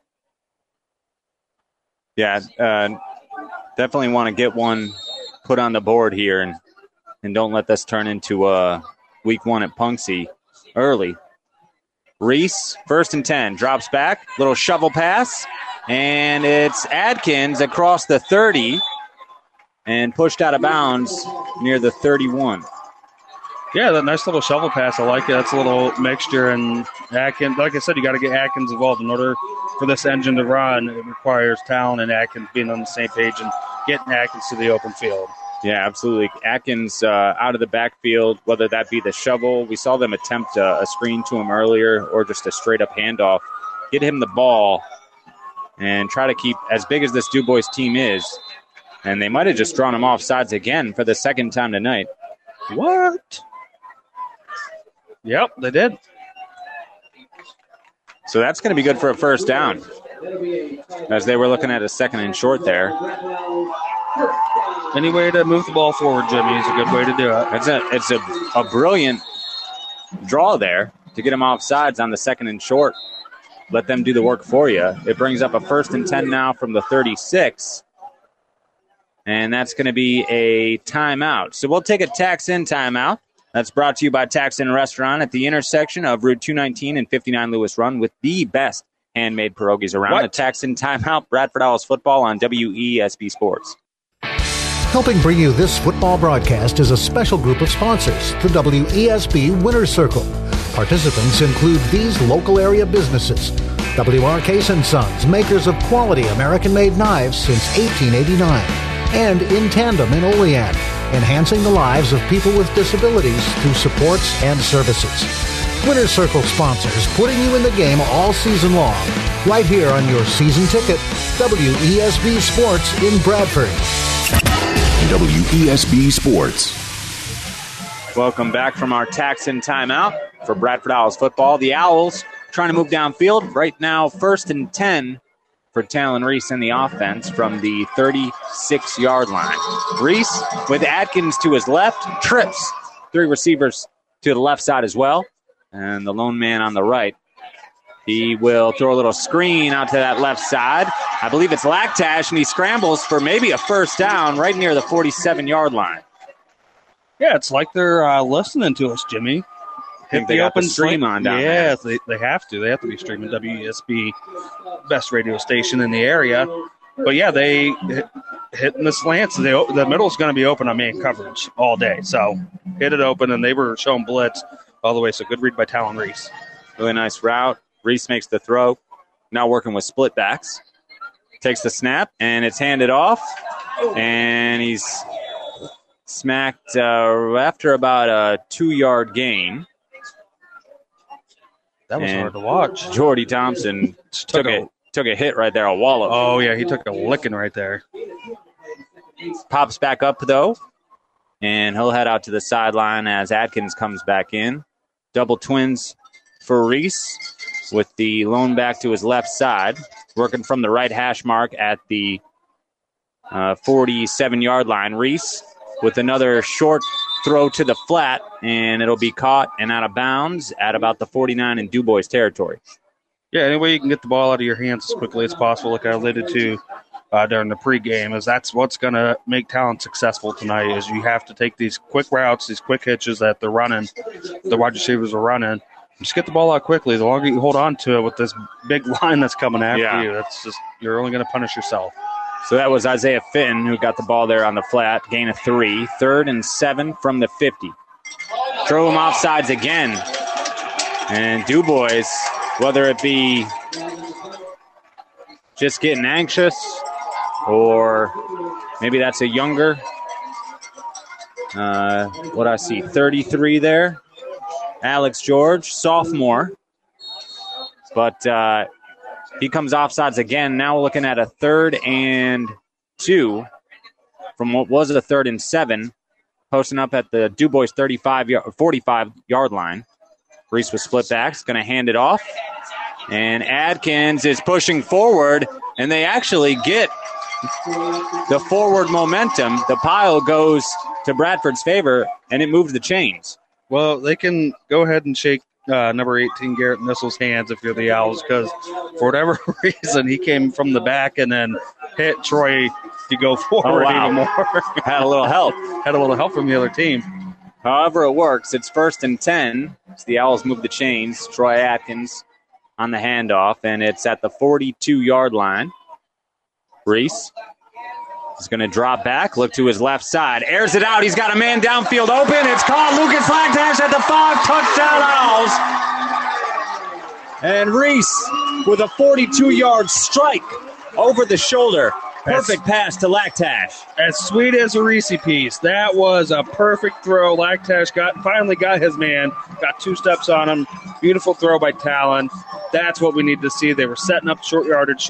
Yeah, definitely want to get one put on the board here and don't let this turn into week 1 at Punxsy early. Reese, 1st and 10, drops back, little shovel pass, and it's Adkins across the 30 and pushed out of bounds near the 31. Yeah, that nice little shovel pass. I like it. That's a little mixture. And Atkins, like I said, you got to get Atkins involved. In order for this engine to run, it requires Talon and Atkins being on the same page and getting Atkins to the open field. Yeah, absolutely. Atkins out of the backfield, whether that be the shovel. We saw them attempt a screen to him earlier or just a straight-up handoff. Get him the ball and try to keep, as big as this DuBois team is, and they might have just drawn him off sides again for the second time tonight. What? Yep, they did. So that's going to be good for a first down, as they were looking at a 2nd and short there. Any way to move the ball forward, Jimmy, is a good way to do it. It's a brilliant draw there to get them off sides on the 2nd and short. Let them do the work for you. It brings up a 1st and 10 now from the 36. And that's going to be a timeout. So we'll take a Tax-In timeout. That's brought to you by Tax-In Restaurant at the intersection of Route 219 and 59 Lewis Run with the best handmade pierogies around. The Tax-In timeout, Bradford Owls football on WESB Sports. Helping bring you this football broadcast is a special group of sponsors, the WESB Winner's Circle. Participants include these local area businesses: W.R. Case & Sons, makers of quality American-made knives since 1889, and In Tandem in Olean, enhancing the lives of people with disabilities through supports and services. Winner's Circle sponsors, putting you in the game all season long, right here on your season ticket, WESB Sports in Bradford. WESB Sports. Welcome back from our Tax-In timeout for Bradford Owls football. The Owls trying to move downfield. Right now, 1st and 10 for Talon Reese in the offense from the 36-yard line. Reese with Atkins to his left, trips 3 receivers to the left side as well, and the lone man on the right. He will throw a little screen out to that left side. I believe it's Lactash, and he scrambles for maybe a first down right near the 47-yard line. Yeah, it's like they're listening to us, Jimmy. I think they got the stream on down there. Yeah, they have to. They have to be streaming WESB, best radio station in the area. But, yeah, they hitting the slants. The middle is going to be open on man coverage all day. So hit it open, and they were showing blitz all the way. So good read by Talon Reese. Really nice route. Reese makes the throw. Now working with split backs. Takes the snap, and it's handed off. And he's smacked after about a 2-yard gain. That was hard to watch. Jordy Thompson took a hit right there, a wallop. Oh, yeah, he took a licking right there. pops back up, though, and he'll head out to the sideline as Adkins comes back in. Double twins for Reese with the lone back to his left side, working from the right hash mark at the 47-yard line. Reese with another short throw to the flat, and it'll be caught and out of bounds at about the 49 in DuBois territory. Yeah, any way you can get the ball out of your hands as quickly as possible, like I alluded to during the pregame, is that's what's going to make Talon successful tonight, is you have to take these quick routes, these quick hitches that they're running, the wide receivers are running. Just get the ball out quickly. The longer you hold on to it with this big line that's coming after you, that's just, you're only going to punish yourself. So that was Isaiah Fitton who got the ball there on the flat, gain of 3, 3rd and 7 from the 50. Throw him offsides again. And DuBois, whether it be just getting anxious or maybe that's a younger, what I see, 33 there. Alex George, sophomore. But he comes offsides again. Now we're looking at a 3rd and 2 from what was a 3rd and 7, posting up at the DuBois 45-yard line. Reese with split backs, going to hand it off. And Adkins is pushing forward, and they actually get the forward momentum. The pile goes to Bradford's favor, and it moved the chains. Well, they can go ahead and shake number 18, Garrett Nissel's hands if you're the Owls, because for whatever reason, he came from the back and then hit Troy to go forward even more. Had a little help. Had a little help from the other team. However it works, it's 1st and 10. So the Owls move the chains. Troy Atkins on the handoff, and it's at the 42-yard line. Reese is going to drop back, look to his left side, airs it out. He's got a man downfield open. It's caught. Lucas Lactash at the 5, touchdown Owls. And Reese with a 42-yard strike over the shoulder. Perfect pass to Lactash. As sweet as a Reese piece. That was a perfect throw. Lactash finally got his man, got 2 steps on him. Beautiful throw by Talon. That's what we need to see. They were setting up short yardage,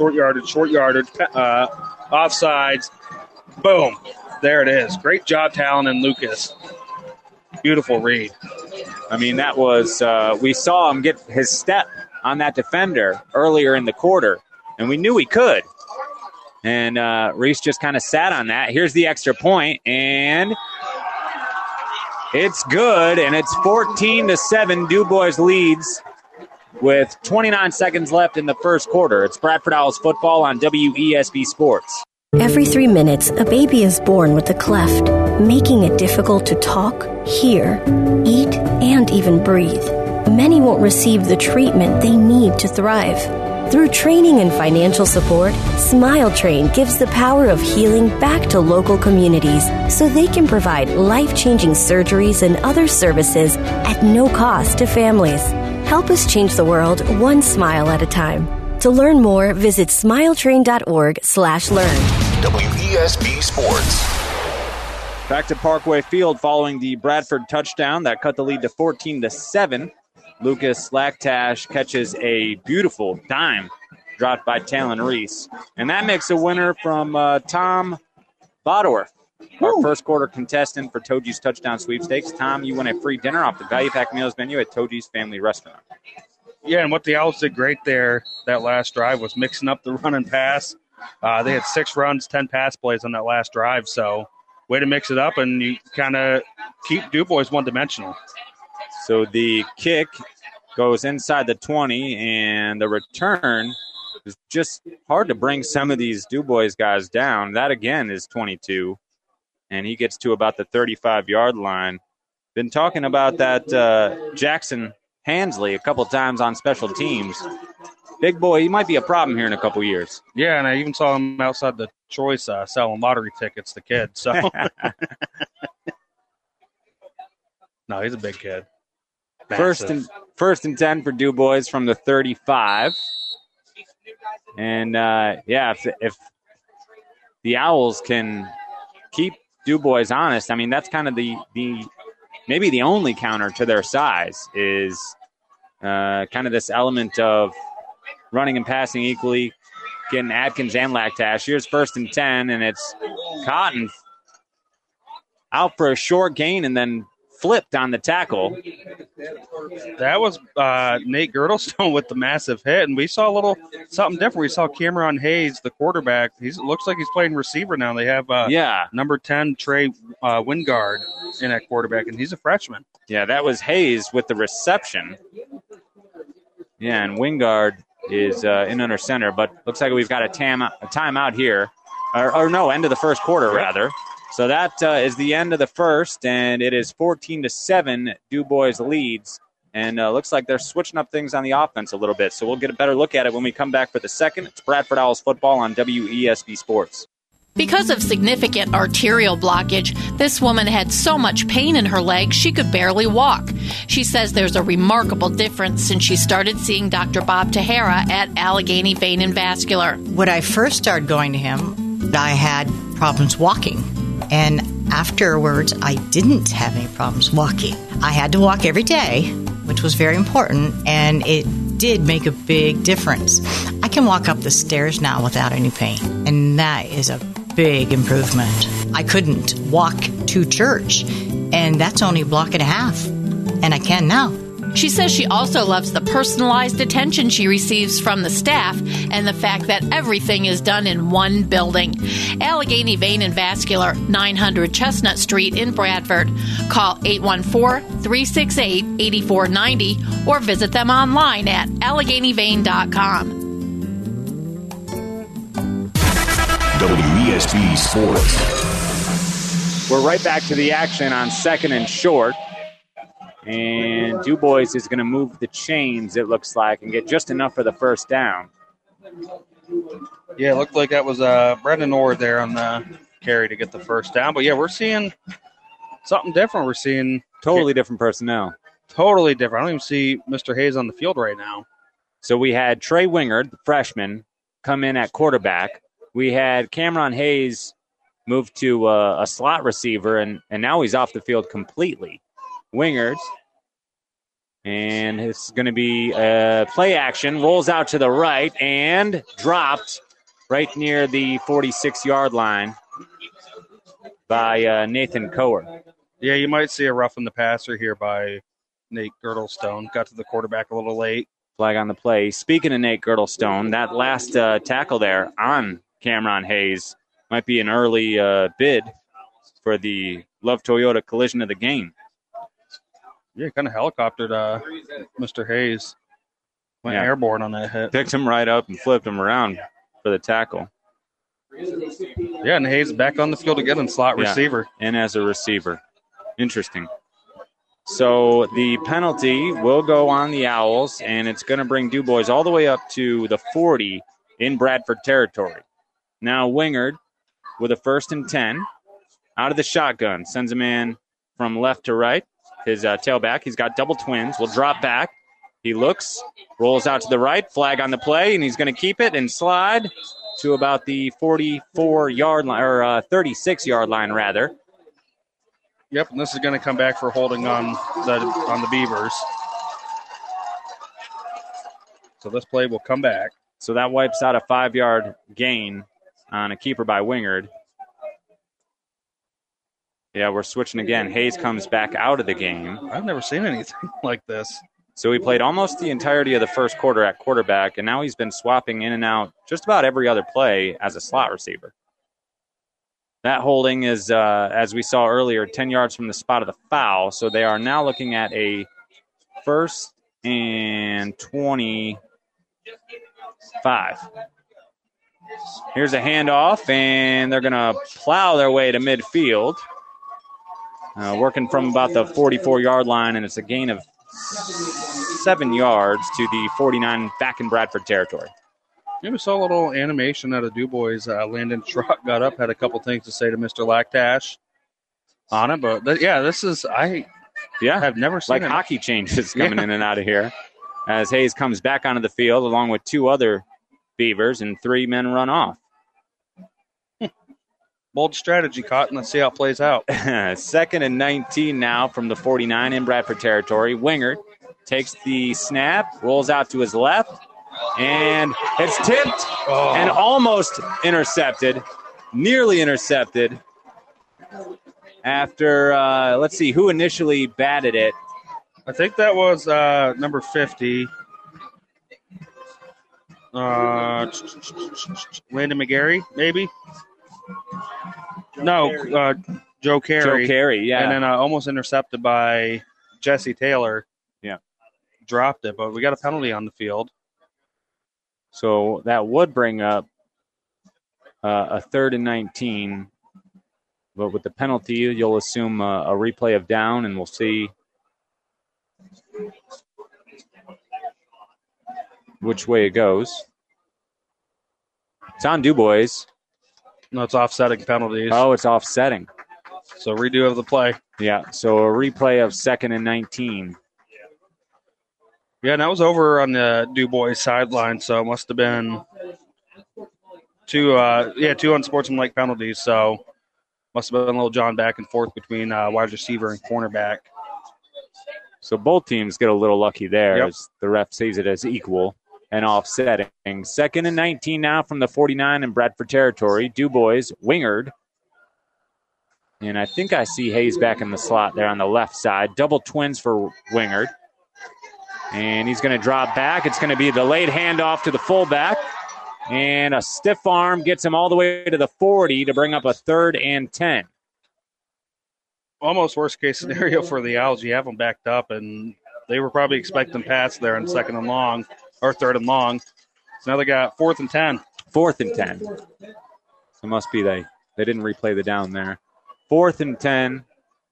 offsides. Boom. There it is. Great job, Talon and Lucas. Beautiful read. I mean, that was, we saw him get his step on that defender earlier in the quarter, and we knew he could. And Reese just kind of sat on that. Here's the extra point, and it's good, and it's 14-7. DuBois leads with 29 seconds left in the first quarter. It's Bradford Owls football on WESB Sports. Every 3 minutes, a baby is born with a cleft, making it difficult to talk, hear, eat, and even breathe. Many won't receive the treatment they need to thrive. Through training and financial support, Smile Train gives the power of healing back to local communities so they can provide life-changing surgeries and other services at no cost to families. Help us change the world one smile at a time. To learn more, visit smiletrain.org/learn. WESB Sports. Back to Parkway Field following the Bradford touchdown that cut the lead to 14-7. Lucas Lactash catches a beautiful dime dropped by Talon Reese. And that makes a winner from Tom Bodorf, our first quarter contestant for Toji's Touchdown Sweepstakes. Tom, you win a free dinner off the Value Pack Meals menu at Toji's Family Restaurant. Yeah, and what the Owls did great there that last drive was mixing up the run and pass. They had 6 runs, 10 pass plays on that last drive. So way to mix it up, and you kind of keep DuBois one-dimensional. So the kick goes inside the 20, and the return is just hard to bring some of these DuBois guys down. That, again, is 22, and he gets to about the 35-yard line. Been talking about that Jackson Hansley a couple times on special teams. Big boy, he might be a problem here in a couple years. Yeah, and I even saw him outside the Choice selling lottery tickets to kids. So, no, he's a big kid. First and 10 for DuBois from the 35. And, if the Owls can keep DuBois honest, I mean, that's kind of the maybe the only counter to their size is kind of this element of running and passing equally, getting Atkins and Lactash. Here's 1st and 10, and it's Cotton out for a short gain and then flipped on the tackle. That was Nate Girdlestone with the massive hit, and we saw a little something different. We saw Cameron Hayes, the quarterback. Looks like he's playing receiver now. They have number 10, Trey Wingard, in at quarterback, and he's a freshman. Yeah, that was Hayes with the reception. Yeah, and Wingard is in under center, but looks like we've got a timeout here. Or no, end of the first quarter, rather. So that is the end of the first, and it is 14-7. Du Bois leads, and looks like they're switching up things on the offense a little bit. So we'll get a better look at it when we come back for the second. It's Bradford Owls football on WESB Sports. Because of significant arterial blockage, this woman had so much pain in her legs she could barely walk. She says there's a remarkable difference since she started seeing Dr. Bob Tahara at Allegheny Vein and Vascular. When I first started going to him, I had problems walking. And afterwards, I didn't have any problems walking. I had to walk every day, which was very important, and it did make a big difference. I can walk up the stairs now without any pain, and that is a big improvement. I couldn't walk to church, and that's only a block and a half, and I can now. She says she also loves the personalized attention she receives from the staff and the fact that everything is done in one building. Allegheny Vein and Vascular, 900 Chestnut Street in Bradford. Call 814-368-8490 or visit them online at AlleghenyVein.com. WESB Sports. We're right back to the action on second and short. And Du Bois is going to move the chains, it looks like, and get just enough for the first down. Yeah, it looked like that was Brendan Orr there on the carry to get the first down. But, yeah, we're seeing something different. We're seeing totally different personnel. Totally different. I don't even see Mr. Hayes on the field right now. So we had Trey Wingard, the freshman, come in at quarterback. We had Cameron Hayes move to a slot receiver, and now he's off the field completely. Wingard, and it's going to be play action, rolls out to the right and dropped right near the 46-yard line by Nathan Coher. Yeah, you might see a roughing the passer here by Nate Girdlestone. Got to the quarterback a little late. Flag on the play. Speaking of Nate Girdlestone, that last tackle there on Cameron Hayes might be an early bid for the Love Toyota collision of the game. Yeah, kind of helicoptered Mr. Hayes. Went airborne on that hit. Picked him right up and flipped him around for the tackle. Yeah, and Hayes back on the field again in slot receiver. And as a receiver. Interesting. So the penalty will go on the Owls, and it's going to bring Du Bois all the way up to the 40 in Bradford territory. Now Wingard with a 1st and 10. Out of the shotgun. Sends a man from left to right. His tailback. He's got double twins. Will drop back. He looks, rolls out to the right. Flag on the play, and he's going to keep it and slide to about the 44-yard line, or 36-yard line, rather. Yep, and this is going to come back for holding on the Beavers. So this play will come back. So that wipes out a 5-yard gain on a keeper by Wingard. Yeah, we're switching again. Hayes comes back out of the game. I've never seen anything like this. So he played almost the entirety of the first quarter at quarterback, and now he's been swapping in and out just about every other play as a slot receiver. That holding is, as we saw earlier, 10 yards from the spot of the foul. So they are now looking at a 1st and 25. Here's a handoff, and they're going to plow their way to midfield. Working from about the 44-yard line, and it's a gain of 7 yards to the 49 back in Bradford territory. Yeah, we saw a little animation out of Du Bois. Landon Schrock got up, had a couple things to say to Mr. Lactash on it. But, this is – I have never seen like hockey changes coming in and out of here as Hayes comes back onto the field along with 2 other Beavers, and 3 men run off. Bold strategy, Cotton. Let's see how it plays out. 2nd and 19 now from the 49 in Bradford territory. Wingard takes the snap, rolls out to his left, and it's tipped and almost intercepted nearly intercepted after, let's see, who initially batted it. I think that was number 50. Landon McGarry, maybe? No, Joe Carey. Joe Carey, yeah. And then almost intercepted by Jesse Taylor. Yeah. Dropped it, but we got a penalty on the field. So that would bring up a 3rd and 19. But with the penalty, you'll assume a replay of down, and we'll see which way it goes. It's on DuBois. No, it's offsetting penalties. Oh, it's offsetting. So redo of the play. Yeah, so a replay of 2nd and 19. Yeah, and that was over on the DuBois sideline, so it must have been two unsportsmanlike penalties. So must have been a little John back and forth between wide receiver and cornerback. So both teams get a little lucky there, Yep. as the ref sees it as equal and offsetting. 2nd and 19 now from the 49 in Bradford territory. DuBois, Wingard. And I think I see Hayes back in the slot there on the left side. Double twins for Wingard. And he's going to drop back. It's going to be a delayed handoff to the fullback. And a stiff arm gets him all the way to the 40 to bring up a 3rd and 10. Almost worst case scenario for the Owls. You have them backed up, and they were probably expecting pass there in 2nd and long or 3rd and long. So now they got 4th and 10. 4th and 10. So it must be they didn't replay the down there. 4th and 10.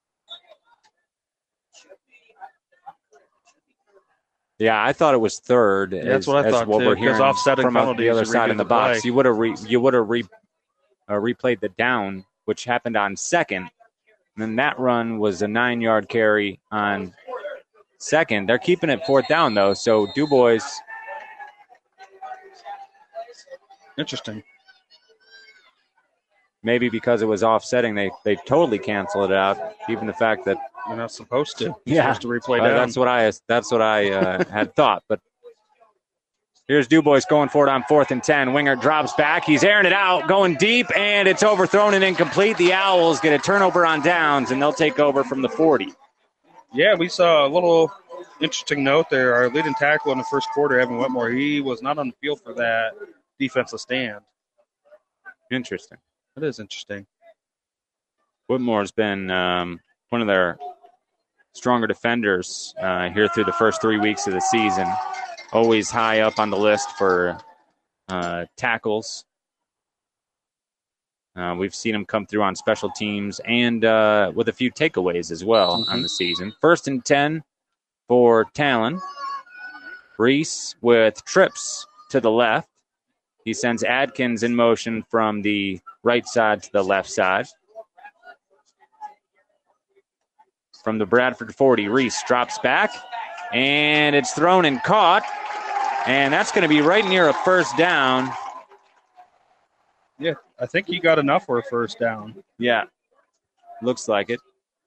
Yeah, I thought it was 3rd. Yeah, that's what I thought, what too, we're because hearing offsetting from penalties the other and side redo in the the box. play. You would have replayed the down, which happened on 2nd. And then that run was a 9-yard carry on 2nd. They're keeping it 4th down, though. So DuBois. Interesting. Maybe because it was offsetting, they totally canceled it out. Even the fact that you're not supposed to. You're Yeah, supposed to replay down. That's what I had thought. But here's DuBois going for it on 4th and 10. Winger drops back. He's airing it out, going deep, and it's overthrown and incomplete. The Owls get a turnover on downs, and they'll take over from the 40. Yeah, we saw a little interesting note there. Our leading tackle in the first quarter, Evan Whitmore, he was not on the field for that defensive stand. Interesting. That is interesting. Whitmore's been one of their stronger defenders here through the first 3 weeks of the season. Always high up on the list for tackles. We've seen him come through on special teams and with a few takeaways as well on the season. 1st and 10 for Talon. Reese with trips to the left. He sends Adkins in motion from the right side to the left side. From the Bradford 40, Reese drops back, and it's thrown and caught. And that's going to be right near a 1st down. Yeah, I think he got enough for a 1st down. Yeah, looks like it.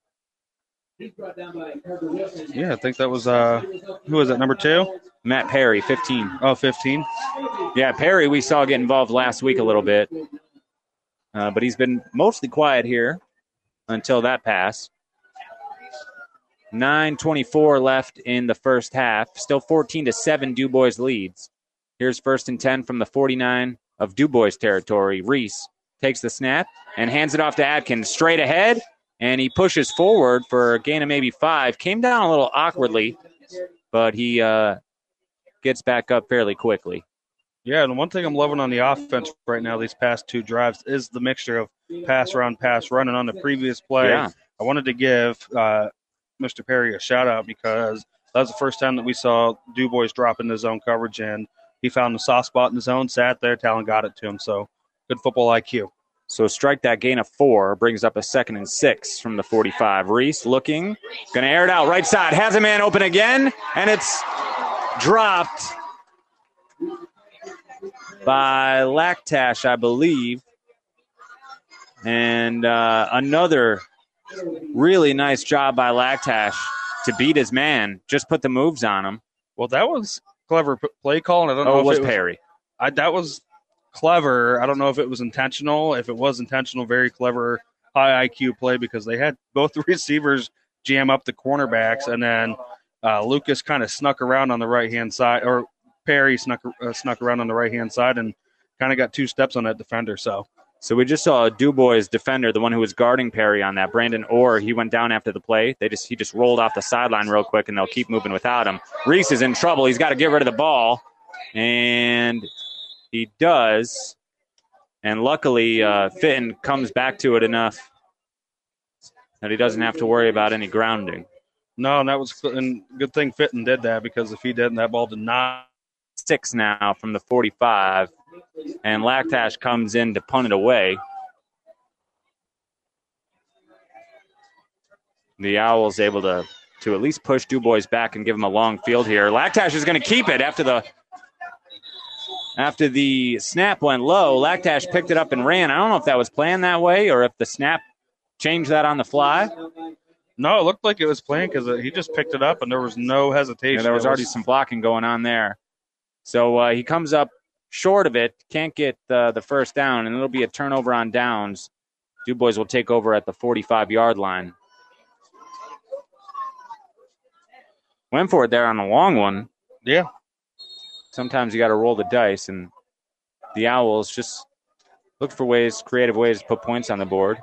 Yeah, I think that was, who was it, number 2? Matt Perry, 15. Oh, 15? Yeah, Perry we saw get involved last week a little bit. But he's been mostly quiet here until that pass. 9:24 left in the first half. Still 14-7 DuBois leads. Here's 1st and 10 from the 49 of DuBois territory. Reese takes the snap and hands it off to Adkins straight ahead, and he pushes forward for a gain of maybe 5. Came down a little awkwardly, but he gets back up fairly quickly. Yeah, and one thing I'm loving on the offense right now, these past 2 drives, is the mixture of pass, run. And on the previous play, Yeah. I wanted to give Mr. Perry a shout-out because that was the first time that we saw DuBois drop into zone coverage, and he found the soft spot in the zone, sat there, Talon got it to him. So good football IQ. So strike that gain of 4, brings up a 2nd and 6 from the 45. Reese looking, going to air it out right side, has a man open again, and it's dropped by Lactash, I believe. And another really nice job by Lactash to beat his man, just put the moves on him. Well, that was clever play call, and I don't know it if was it was Perry. That was clever. I don't know if it was intentional. If it was intentional, very clever, high IQ play because they had both the receivers jam up the cornerbacks, and then Lucas kind of snuck around on the right-hand side, or Perry snuck around on the right-hand side and kind of got 2 steps on that defender. So we just saw a DuBois defender, the one who was guarding Perry on that, Brandon Orr. He went down after the play. He just rolled off the sideline real quick, and they'll keep moving without him. Reese is in trouble. He's got to get rid of the ball, and he does. And luckily, Fitton comes back to it enough that he doesn't have to worry about any grounding. No, and that was a good thing Fitton did that, because if he didn't, that ball did not. 6 now from the 45, and Lactash comes in to punt it away. The Owls able to at least push DuBois back and give him a long field here. Lactash is going to keep it after the snap went low. Lactash picked it up and ran. I don't know if that was planned that way or if the snap changed that on the fly. No, it looked like it was planned because he just picked it up and there was no hesitation. Yeah, there was already some blocking going on there. So he comes up short of it, can't get the first down, and it'll be a turnover on downs. DuBois will take over at the 45-yard line. Went for it there on the long one. Yeah. Sometimes you got to roll the dice, and the Owls just look for creative ways to put points on the board.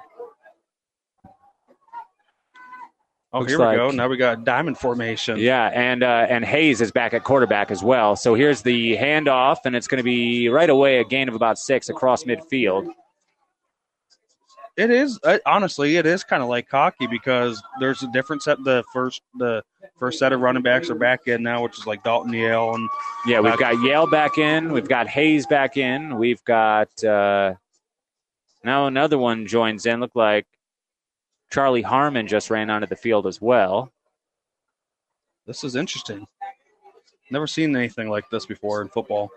Oh, looks here we go. Now we got diamond formation. Yeah, and Hayes is back at quarterback as well. So here's the handoff, and it's going to be right away a gain of about 6 across midfield. It is honestly, it is kind of like hockey because there's a different set. The first set of running backs are back in now, which is like Dalton Yale and we've got Yale back in, we've got Hayes back in, we've got now another one joins in. Look like Charlie Harmon just ran onto the field as well. This is interesting. Never seen anything like this before in football.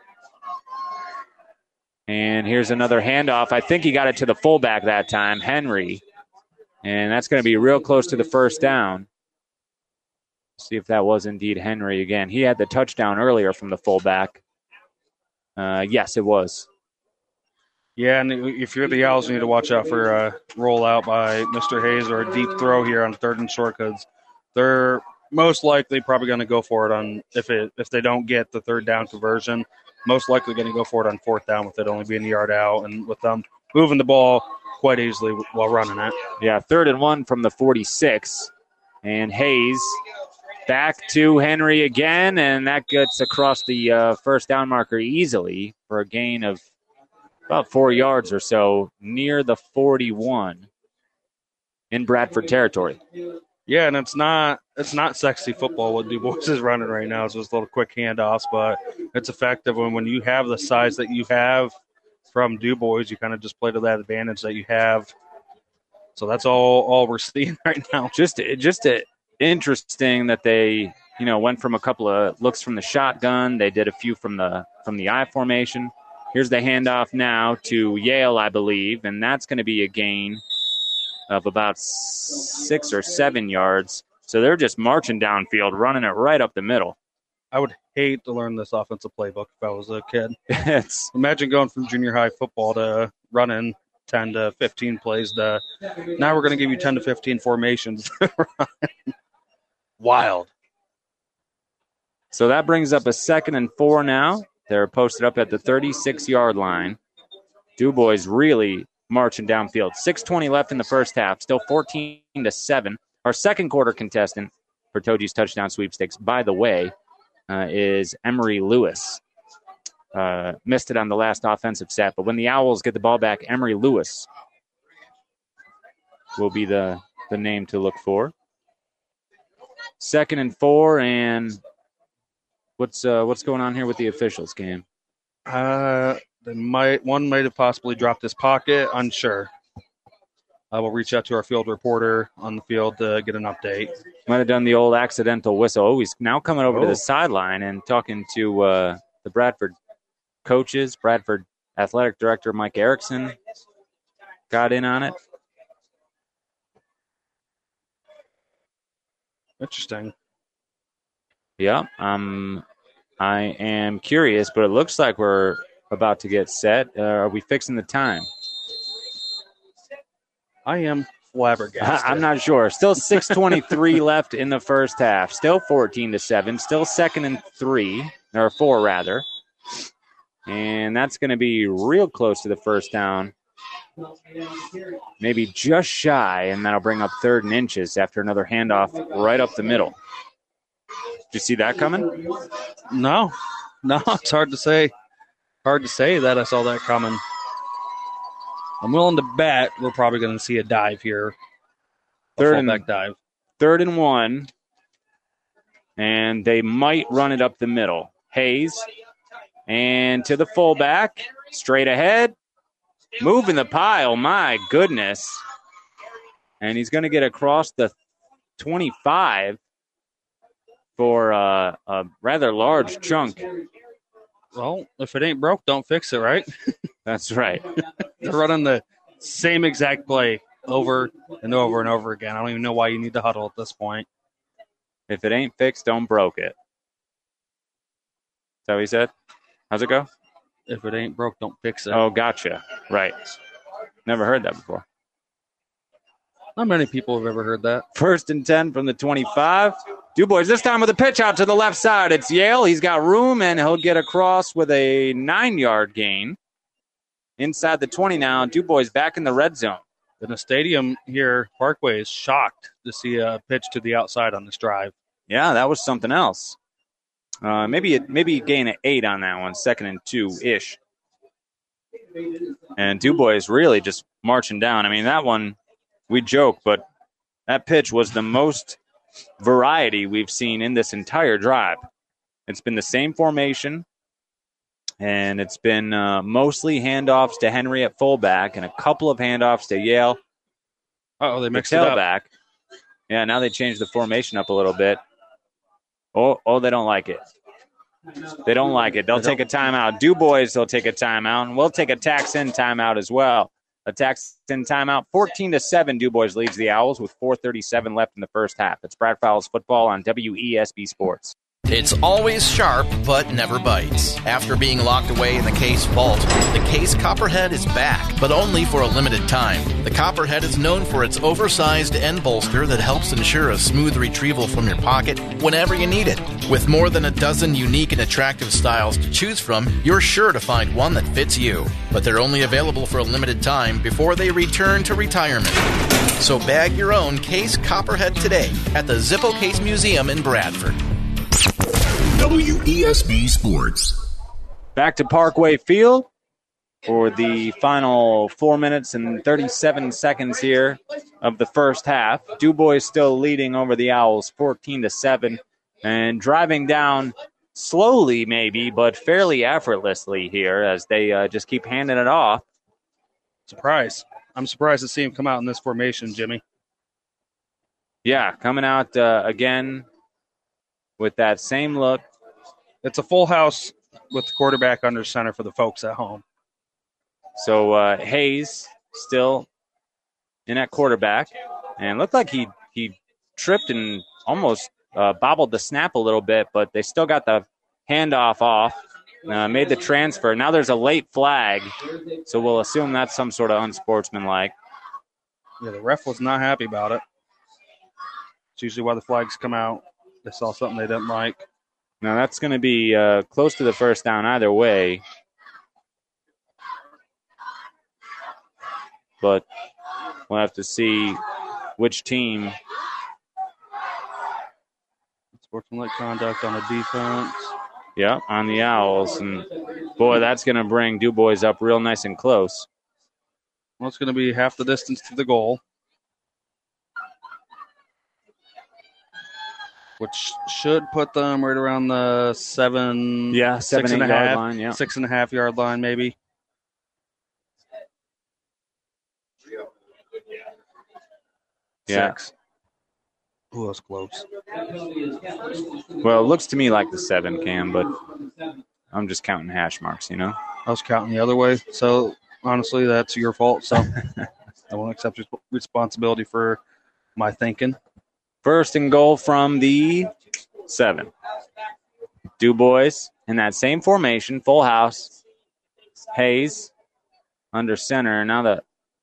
And here's another handoff. I think he got it to the fullback that time, Henry. And that's going to be real close to the first down. See if that was indeed Henry again. He had the touchdown earlier from the fullback. Yes, it was. Yeah, and if you're the Owls, you need to watch out for a rollout by Mr. Hayes or a deep throw here on 3rd and short because they're most likely probably going to go for it on if they don't get the 3rd down conversion. Most likely going to go for it on 4th down with it only being a yard out and with them moving the ball quite easily while running it. Yeah, 3rd and 1 from the 46. And Hayes back to Henry again, and that gets across the first down marker easily for a gain of about 4 yards or so near the 41 in Bradford territory. Yeah, and it's not sexy football what DuBois is running right now. It's just little quick handoffs, but it's effective. When you have the size that you have from DuBois, you kind of just play to that advantage that you have. So that's all we're seeing right now. Just interesting that they went from a couple of looks from the shotgun. They did a few from the I formation. Here's the handoff now to Yale, I believe, and that's going to be a gain of about 6 or 7 yards. So they're just marching downfield, running it right up the middle. I would hate to learn this offensive playbook if I was a kid. Imagine going from junior high football to running 10 to 15 plays to now we're going to give you 10 to 15 formations. Wild. So that brings up a 2nd and 4 now. They're posted up at the 36-yard line. DuBois really marching downfield. 6:20 left in the first half. Still 14-7. Our second quarter contestant for Toji's touchdown sweepstakes, by the way, is Emery Lewis. Missed it on the last offensive set, but when the Owls get the ball back, Emery Lewis will be the name to look for. 2nd and 4, and what's going on here with the officials, Cam? One might have possibly dropped his pocket. Unsure. I will reach out to our field reporter on the field to get an update. Might have done the old accidental whistle. Oh, he's now coming over to the sideline and talking to the Bradford coaches. Bradford athletic director Mike Erickson got in on it. Interesting. Yeah, I am curious, but it looks like we're about to get set. Are we fixing the time? I am flabbergasted. I'm not sure. Still 6:23 left in the first half. Still 14-7. Still 2nd and 3, or 4 rather. And that's going to be real close to the first down. Maybe just shy, and that'll bring up 3rd and inches after another handoff right up the middle. Did you see that coming? No, it's hard to say. Hard to say that I saw that coming. I'm willing to bet we're probably going to see a dive here. Fullback dive. 3rd and 1. And they might run it up the middle. Hayes. And to the fullback. Straight ahead. Moving the pile. My goodness. And he's going to get across the 25 for a rather large chunk. Well, if it ain't broke, don't fix it, right? That's right. They're running the same exact play over and over and over again. I don't even know why you need to huddle at this point. If it ain't fixed, don't broke it. Is that what he said? How's it go? If it ain't broke, don't fix it. Oh, gotcha. Right. Never heard that before. Not many people have ever heard that. 1st and 10 from the 25. DuBois this time with a pitch out to the left side. It's Yale. He's got room, and he'll get across with a 9-yard gain. Inside the 20 now. DuBois back in the red zone. In the stadium here, Parkway is shocked to see a pitch to the outside on this drive. Yeah, that was something else. Maybe gain an 8 on that one, 2nd and 2-ish. And DuBois really just marching down. I mean, that one, we joke, but that pitch was the most variety we've seen in this entire drive. It's been the same formation, and it's been mostly handoffs to Henry at fullback and a couple of handoffs to Yale. Oh, they mixed it up. Back. Yeah, now they changed the formation up a little bit. Oh, they don't like it. They don't like it. They'll take a timeout. DuBois, they'll take a timeout, and we'll take a tax-in timeout as well. A tax-in timeout, 14-7. DuBois leads the Owls with 4:37 left in the first half. It's Brad Fowles football on WESB Sports. It's always sharp, but never bites. After being locked away in the Case vault, the Case Copperhead is back, but only for a limited time. The Copperhead is known for its oversized end bolster that helps ensure a smooth retrieval from your pocket whenever you need it. With more than a dozen unique and attractive styles to choose from, you're sure to find one that fits you. But they're only available for a limited time before they return to retirement. So bag your own Case Copperhead today at the Zippo Case Museum in Bradford. WESB Sports. Back to Parkway Field for the final 4 minutes and 37 seconds here of the first half. DuBois still leading over the Owls 14-7 and driving down slowly maybe, but fairly effortlessly here as they just keep handing it off. I'm surprised to see him come out in this formation, Jimmy. Yeah, coming out again with that same look. It's a full house with the quarterback under center for the folks at home. So Hayes still in at quarterback, and looked like he tripped and almost bobbled the snap a little bit, but they still got the handoff off, made the transfer. Now there's a late flag, so we'll assume that's some sort of unsportsmanlike. Yeah, the ref was not happy about it. It's usually why the flags come out. They saw something they didn't like. Now that's going to be close to the first down either way. But we'll have to see which team. Sportsmanlike conduct on the defense. Yeah, on the Owls. And, boy, that's going to bring DuBois up real nice and close. Well, it's going to be half the distance to the goal, which should put them right around the 7 8 yard line, yeah. 6.5 yard line, maybe. Yeah. 6. Ooh, that's close. Well, it looks to me like the 7, Cam, but I'm just counting hash marks, you know? I was counting the other way, so honestly, that's your fault. So I won't accept responsibility for my thinking. First and goal from the 7. DuBois in that same formation, full house. Hayes under center. Now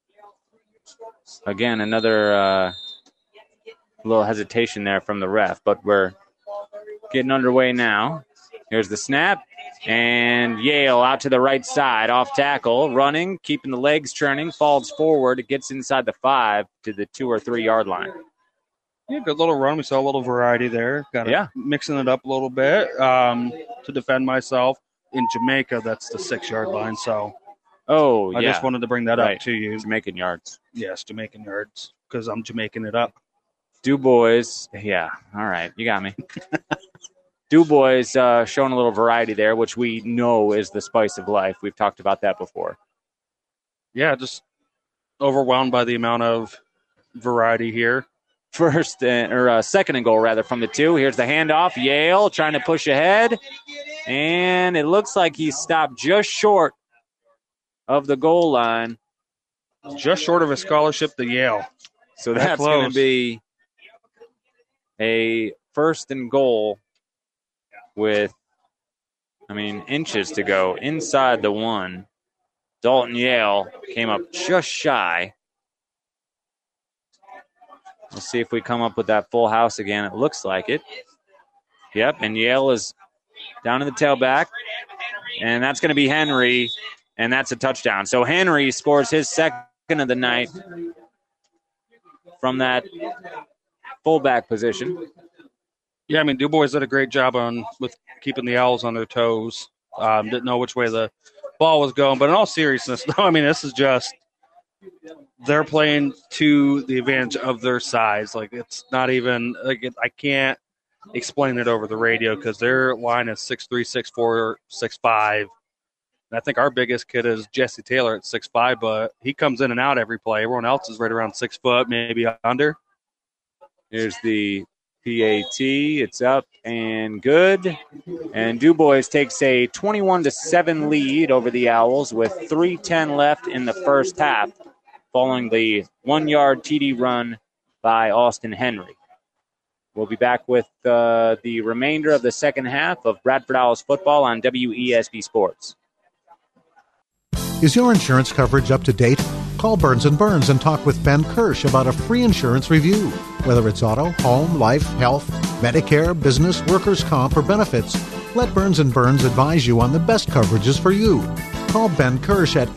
another little hesitation there from the ref, but we're getting underway now. Here's the snap, and Yale out to the right side, off tackle, running, keeping the legs churning, falls forward. It gets inside the 5 to the 2 or 3 yard line. Yeah, good little run. We saw a little variety there. Mixing it up a little bit to defend myself. In Jamaica, that's the 6 yard line. So, I just wanted to bring that up to you. Jamaican yards. Yes, Jamaican yards, because I'm Jamaican it up. DuBois, yeah, all right, you got me. DuBois showing a little variety there, which we know is the spice of life. We've talked about that before. Yeah, just overwhelmed by the amount of variety here. Second and goal, rather, from the 2. Here's the handoff. Yale trying to push ahead. And it looks like he stopped just short of the goal line. Just short of a scholarship to Yale. So that's going to be a first and goal with, inches to go inside the 1. Dalton Yale came up just shy. We'll see if we come up with that full house again. It looks like it. Yep, and Yale is down in the tailback. And that's going to be Henry, and that's a touchdown. So Henry scores his second of the night from that fullback position. Yeah, DuBois did a great job with keeping the Owls on their toes. Didn't know which way the ball was going. But in all seriousness, this is just they're playing to the advantage of their size. It's not even I can't explain it over the radio because their line is 6'3", 6'4", 6'5". And I think our biggest kid is Jesse Taylor at 6'5", but he comes in and out every play. Everyone else is right around 6 foot, maybe under. Here's the PAT. It's up and good. And DuBois takes a 21-7 lead over the Owls with 3:10 left in the first half, following the 1-yard TD run by Austin Henry. We'll be back with the remainder of the second half of Bradford Owls football on WESB Sports. Is your insurance coverage up to date? Call Burns & Burns and talk with Ben Kirsch about a free insurance review. Whether it's auto, home, life, health, Medicare, business, workers' comp, or benefits, let Burns & Burns advise you on the best coverages for you. Call Ben Kirsch at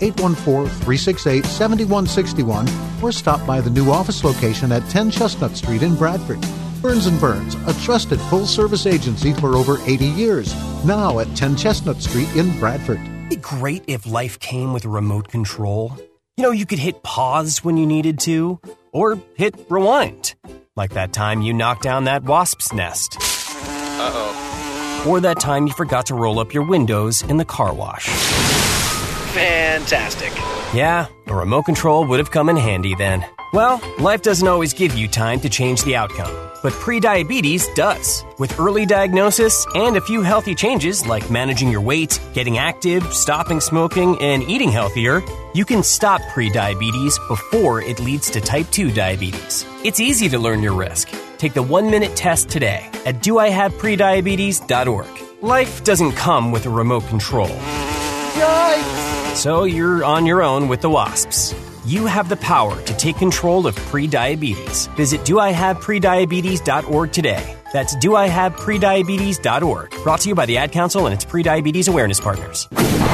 814-368-7161 or stop by the new office location at 10 Chestnut Street in Bradford. Burns & Burns, a trusted full-service agency for over 80 years. Now at 10 Chestnut Street in Bradford. It'd be great if life came with a remote control. You could hit pause when you needed to, or hit rewind. Like that time you knocked down that wasp's nest. Uh-oh. Or that time you forgot to roll up your windows in the car wash. Fantastic. Yeah, a remote control would have come in handy then. Well, life doesn't always give you time to change the outcome, but prediabetes does. With early diagnosis and a few healthy changes like managing your weight, getting active, stopping smoking, and eating healthier, you can stop prediabetes before it leads to type 2 diabetes. It's easy to learn your risk. Take the 1-minute test today at doihaveprediabetes.org. Life doesn't come with a remote control. Yikes! So you're on your own with the wasps. You have the power to take control of prediabetes. Visit doihaveprediabetes.org today. That's doihaveprediabetes.org. Brought to you by the Ad Council and its Prediabetes Awareness Partners.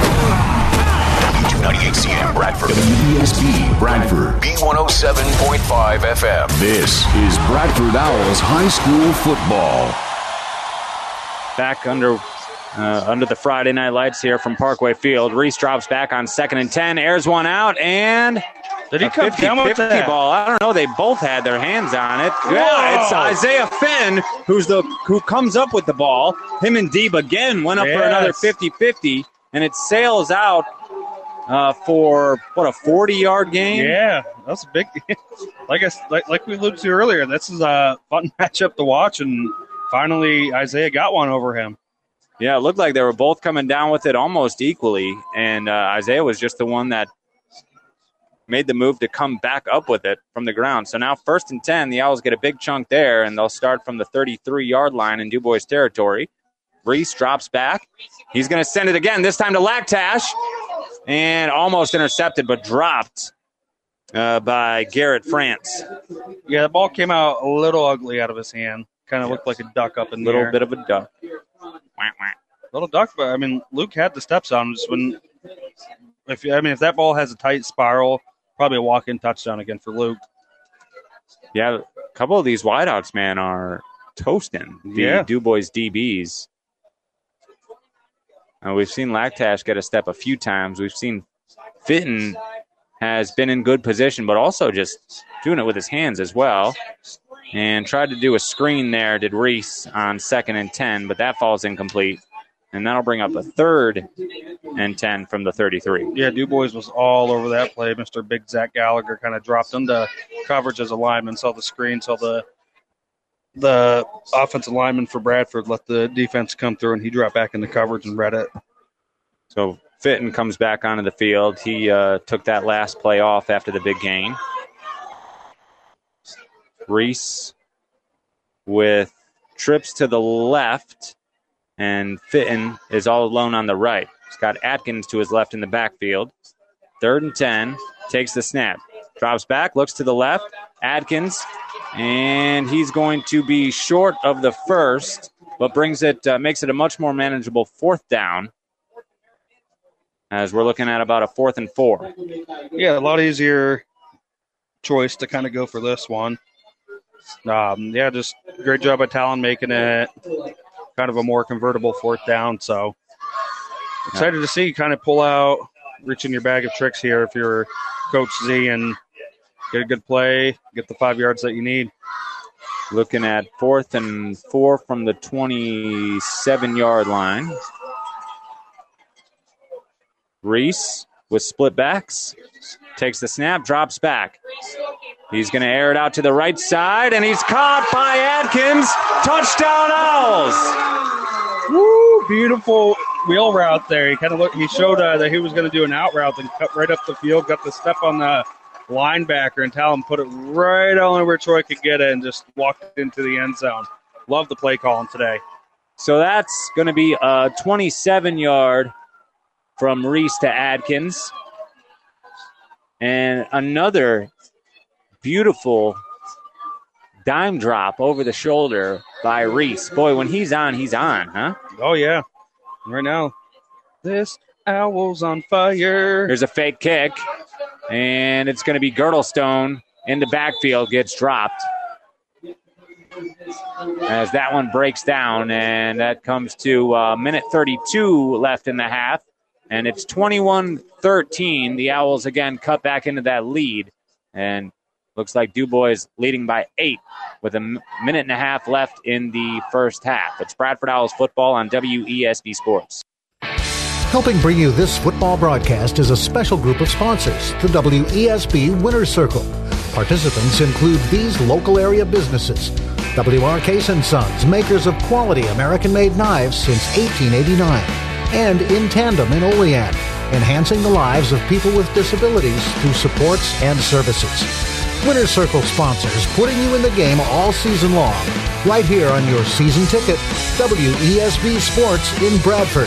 298 CM Bradford. WESB Bradford. B107.5 FM. This is Bradford Owls High School football. Back under the Friday night lights here from Parkway Field. Reese drops back on 2nd and 10, airs one out, and did he come down with that ball? I don't know. They both had their hands on it. Yeah, it's Isaiah Finn who comes up with the ball. Him and Deeb again went up for another 50-50, and it sails out for a 40-yard game. Yeah, that's a big. like we alluded to earlier, this is a fun matchup to watch, and finally Isaiah got one over him. Yeah, it looked like they were both coming down with it almost equally, and Isaiah was just the one that made the move to come back up with it from the ground. So now 1st and 10, the Owls get a big chunk there, and they'll start from the 33-yard line in DuBois territory. Reese drops back. He's going to send it again, this time to Lactash. and almost intercepted, but dropped by Garrett France. Yeah, the ball came out a little ugly out of his hand. Kind of looked like a duck up in the air. A little bit of a duck. Little duck, but I mean, Luke had the steps on him. Just if that ball has a tight spiral, probably a walk-in touchdown again for Luke. Yeah, a couple of these wideouts, man, are toasting the DuBois DBs. We've seen Lactash get a step a few times. We've seen Fitton has been in good position, but also just doing it with his hands as well. And tried to do a screen there, did Reese on 2nd and 10, but that falls incomplete. And that'll bring up a 3rd and 10 from the 33. Yeah, DuBois was all over that play. Mr. Big Zach Gallagher kind of dropped into coverage as a lineman, saw the screen, saw the offensive lineman for Bradford let the defense come through, and he dropped back into coverage and read it. So Fitton comes back onto the field. He took that last play off after the big gain. Reese with trips to the left, and Fitton is all alone on the right. He's got Atkins to his left in the backfield. 3rd and 10, takes the snap. Drops back, looks to the left. Atkins, and he's going to be short of the first, but makes it a much more manageable 4th down, as we're looking at about a 4th and 4. Yeah, a lot easier choice to kind of go for this one. Just great job by Talon making it kind of a more convertible 4th down. So excited to see you kind of pull out, reach in your bag of tricks here if you're Coach Z and get a good play, get the 5 yards that you need. Looking at 4th and 4 from the 27-yard line. Reese with split backs. Takes the snap, drops back. He's going to air it out to the right side, and he's caught by Atkins. Touchdown Owls! Woo! Beautiful wheel route there. He showed that he was going to do an out route and cut right up the field, got the step on the linebacker, and Talon put it right on where Troy could get it and just walked into the end zone. Love the play calling today. So that's going to be a 27-yard from Reese to Atkins. And another beautiful dime drop over the shoulder by Reese. Boy, when he's on, huh? Oh, yeah. Right now, this Owl's on fire. There's a fake kick, and it's going to be Girdlestone in the backfield, gets dropped. As that one breaks down, and that comes to minute 32 left in the half. And it's 21-13. The Owls again cut back into that lead. And looks like DuBois leading by 8 with a minute and a half left in the first half. It's Bradford Owls football on WESB Sports. Helping bring you this football broadcast is a special group of sponsors, the WESB Winners Circle. Participants include these local area businesses. W.R. Case & Sons, makers of quality American-made knives since 1889. And In Tandem in Olean, enhancing the lives of people with disabilities through supports and services. Winners Circle sponsors, putting you in the game all season long. Right here on your season ticket, WESB Sports in Bradford.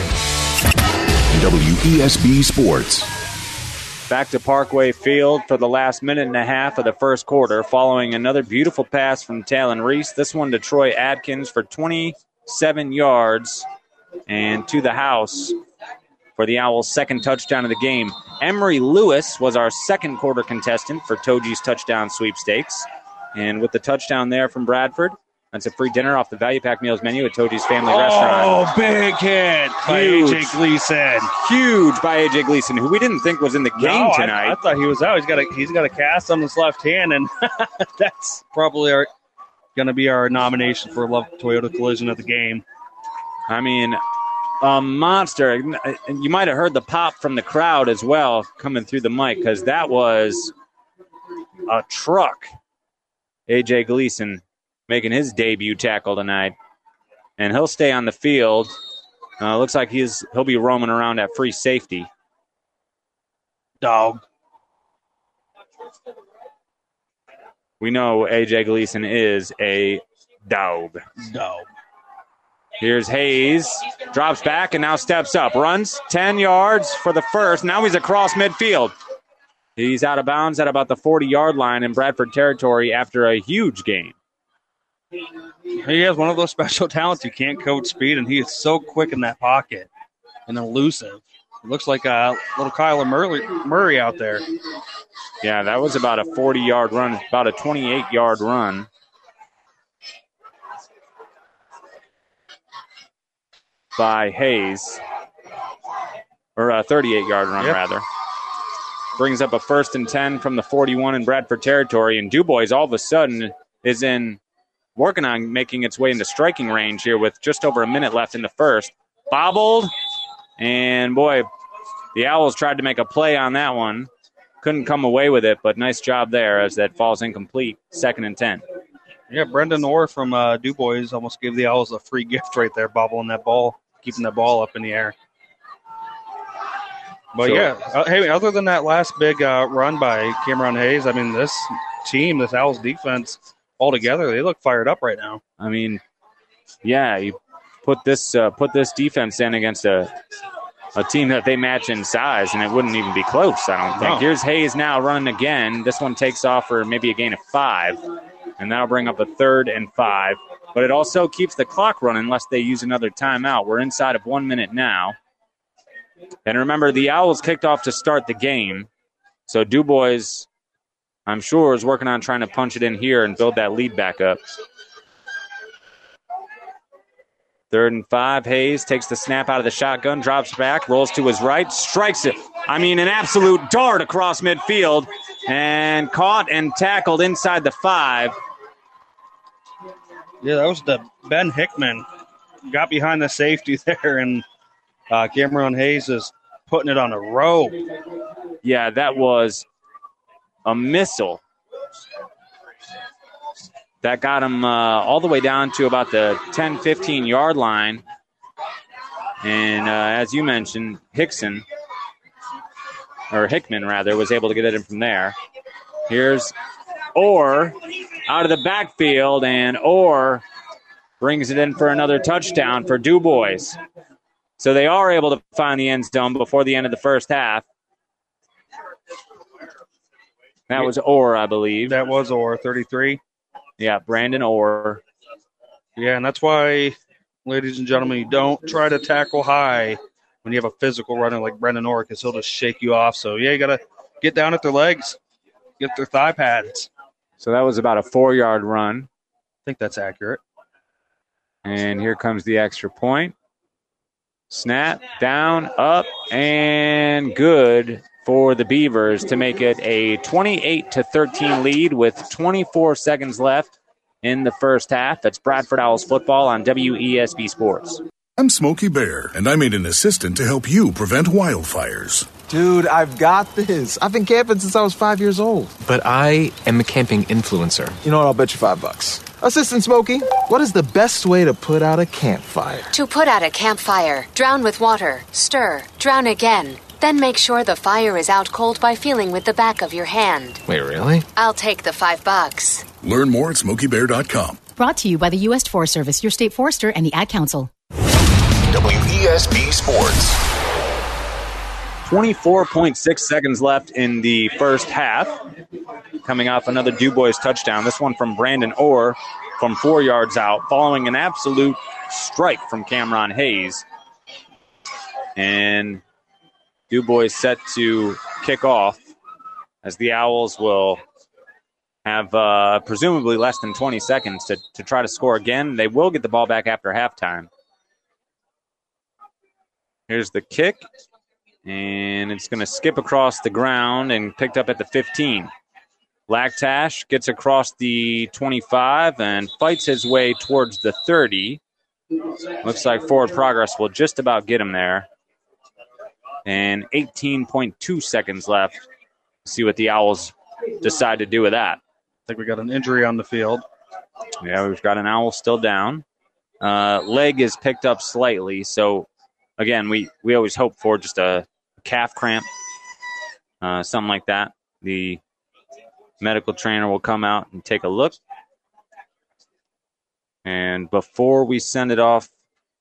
WESB Sports. Back to Parkway Field for the last minute and a half of the first quarter, following another beautiful pass from Talon Reese. This one to Troy Atkins for 27 yards. And to the house for the Owls' second touchdown of the game. Emery Lewis was our second quarter contestant for Toji's touchdown sweepstakes. And with the touchdown there from Bradford, that's a free dinner off the Value Pack Meals menu at Toji's Family Restaurant. Oh, big hit by A.J. Gleason. Huge by A.J. Gleason, who we didn't think was in the game tonight. I thought he was out. He's got a cast on his left hand, and that's probably going to be our nomination for Love Toyota Collision of the game. I mean, a monster. You might have heard the pop from the crowd as well coming through the mic, because that was a truck. A.J. Gleason making his debut tackle tonight. And he'll stay on the field. Looks like he'll be roaming around at free safety. Dog. We know A.J. Gleason is a dog. Dog. Here's Hayes. Drops back and now steps up. Runs 10 yards for the first. Now he's across midfield. He's out of bounds at about the 40-yard line in Bradford territory after a huge gain. He has one of those special talents. You can't coach speed, and he is so quick in that pocket and elusive. It looks like a little Kyler Murray out there. Yeah, that was about a 40-yard run, about a 28-yard run. By Hayes, or a 38-yard run, rather. Brings up a 1st and 10 from the 41 in Bradford territory, and DuBois all of a sudden is working on making its way into striking range here with just over a minute left in the first. Bobbled, and boy, the Owls tried to make a play on that one. Couldn't come away with it, but nice job there as that falls incomplete. 2nd and 10. Yeah, Brendan Orr from DuBois almost gave the Owls a free gift right there, bobbling that ball, keeping that ball up in the air. But, hey, other than that last big run by Cameron Hayes, I mean, this team, this Owls defense altogether, they look fired up right now. I mean, yeah, you put this defense in against a team that they match in size, and it wouldn't even be close, I don't think. No. Here's Hayes now running again. This one takes off for maybe a gain of 5, and that'll bring up a 3rd and 5. But it also keeps the clock running unless they use another timeout. We're inside of 1 minute now. And remember, the Owls kicked off to start the game, so DuBois, I'm sure, is working on trying to punch it in here and build that lead back up. 3rd and 5. Hayes takes the snap out of the shotgun, drops back, rolls to his right, strikes it. I mean, an absolute dart across midfield, and caught and tackled inside the 5. Yeah, that was the Ben Hickman. Got behind the safety there, and Cameron Hayes is putting it on a rope. Yeah, that was a missile. That got him all the way down to about the 10, 15-yard line. And as you mentioned, Hickman, was able to get it in from there. Here's Orr out of the backfield, and Orr brings it in for another touchdown for DuBois. So they are able to find the end zone before the end of the first half. That was Orr, I believe. That was Orr, 33. Yeah, Brandon Orr. Yeah, and that's why, ladies and gentlemen, you don't try to tackle high when you have a physical runner like Brandon Orr, because he'll just shake you off. So, yeah, you got to get down at their legs, get their thigh pads. So that was about a 4-yard run. I think that's accurate. And here comes the extra point. Snap, down, up, and good for the Beavers to make it a 28-13 lead with 24 seconds left in the first half. That's Bradford Owls football on WESB Sports. I'm Smokey Bear, and I made an assistant to help you prevent wildfires. Dude, I've got this. I've been camping since I was 5 years old. But I am a camping influencer. You know what? I'll bet you $5. Assistant Smokey, what is the best way to put out a campfire? To put out a campfire, drown with water, stir, drown again. Then make sure the fire is out cold by feeling with the back of your hand. Wait, really? I'll take the $5. Learn more at SmokeyBear.com. Brought to you by the U.S. Forest Service, your state forester, and the Ad Council. WESB Sports. 24.6 seconds left in the first half. Coming off another DuBois touchdown. This one from Brandon Orr from 4 yards out, following an absolute strike from Cameron Hayes. And DuBois set to kick off as the Owls will have presumably less than 20 seconds to try to score again. They will get the ball back after halftime. Here's the kick, and it's going to skip across the ground and picked up at the 15. Laktash gets across the 25 and fights his way towards the 30. Looks like forward progress will just about get him there. And 18.2 seconds left. See what the Owls decide to do with that. I think we got an injury on the field. Yeah, we've got an Owl still down. Leg is picked up slightly, so again, we always hope for just a calf cramp, something like that. The medical trainer will come out and take a look. And before we send it off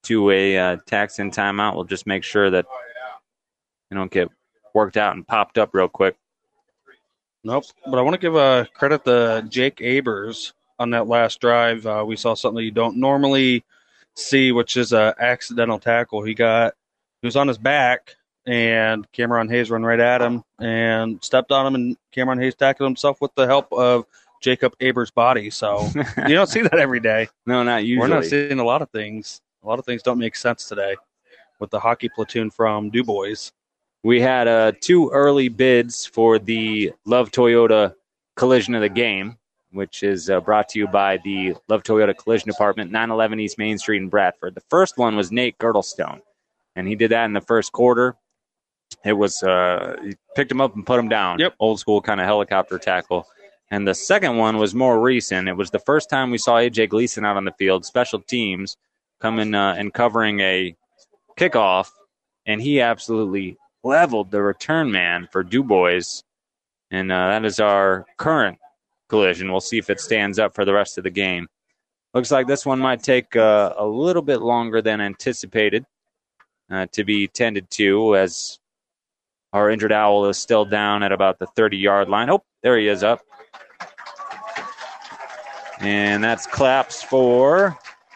to a tax-in timeout. We'll just make sure that they don't get worked out and popped up real quick. Nope. But I want to give a credit to Jake Abers on that last drive. We saw something you don't normally see, which is an accidental tackle. He was on his back, and Cameron Hayes run right at him and stepped on him, and Cameron Hayes tackled himself with the help of Jacob Abers' body. So you don't see that every day. No, not usually. We're not seeing a lot of things. A lot of things don't make sense today with the hockey platoon from DuBois. We had 2 early bids for the Love Toyota collision of the game, which is brought to you by the Love Toyota Collision Department, 911 East Main Street in Bradford. The first one was Nate Girdlestone, and he did that in the first quarter. It was he picked him up and put him down. Yep. Old school kind of helicopter tackle. And the second one was more recent. It was the first time we saw A.J. Gleason out on the field, special teams, coming and covering a kickoff, and he absolutely leveled the return man for DuBois. And that is our current collision. We'll see if it stands up for the rest of the game. Looks like this one might take a little bit longer than anticipated to be tended to, as our injured Owl is still down at about the 30-yard line. Oh, there he is up. And that's claps for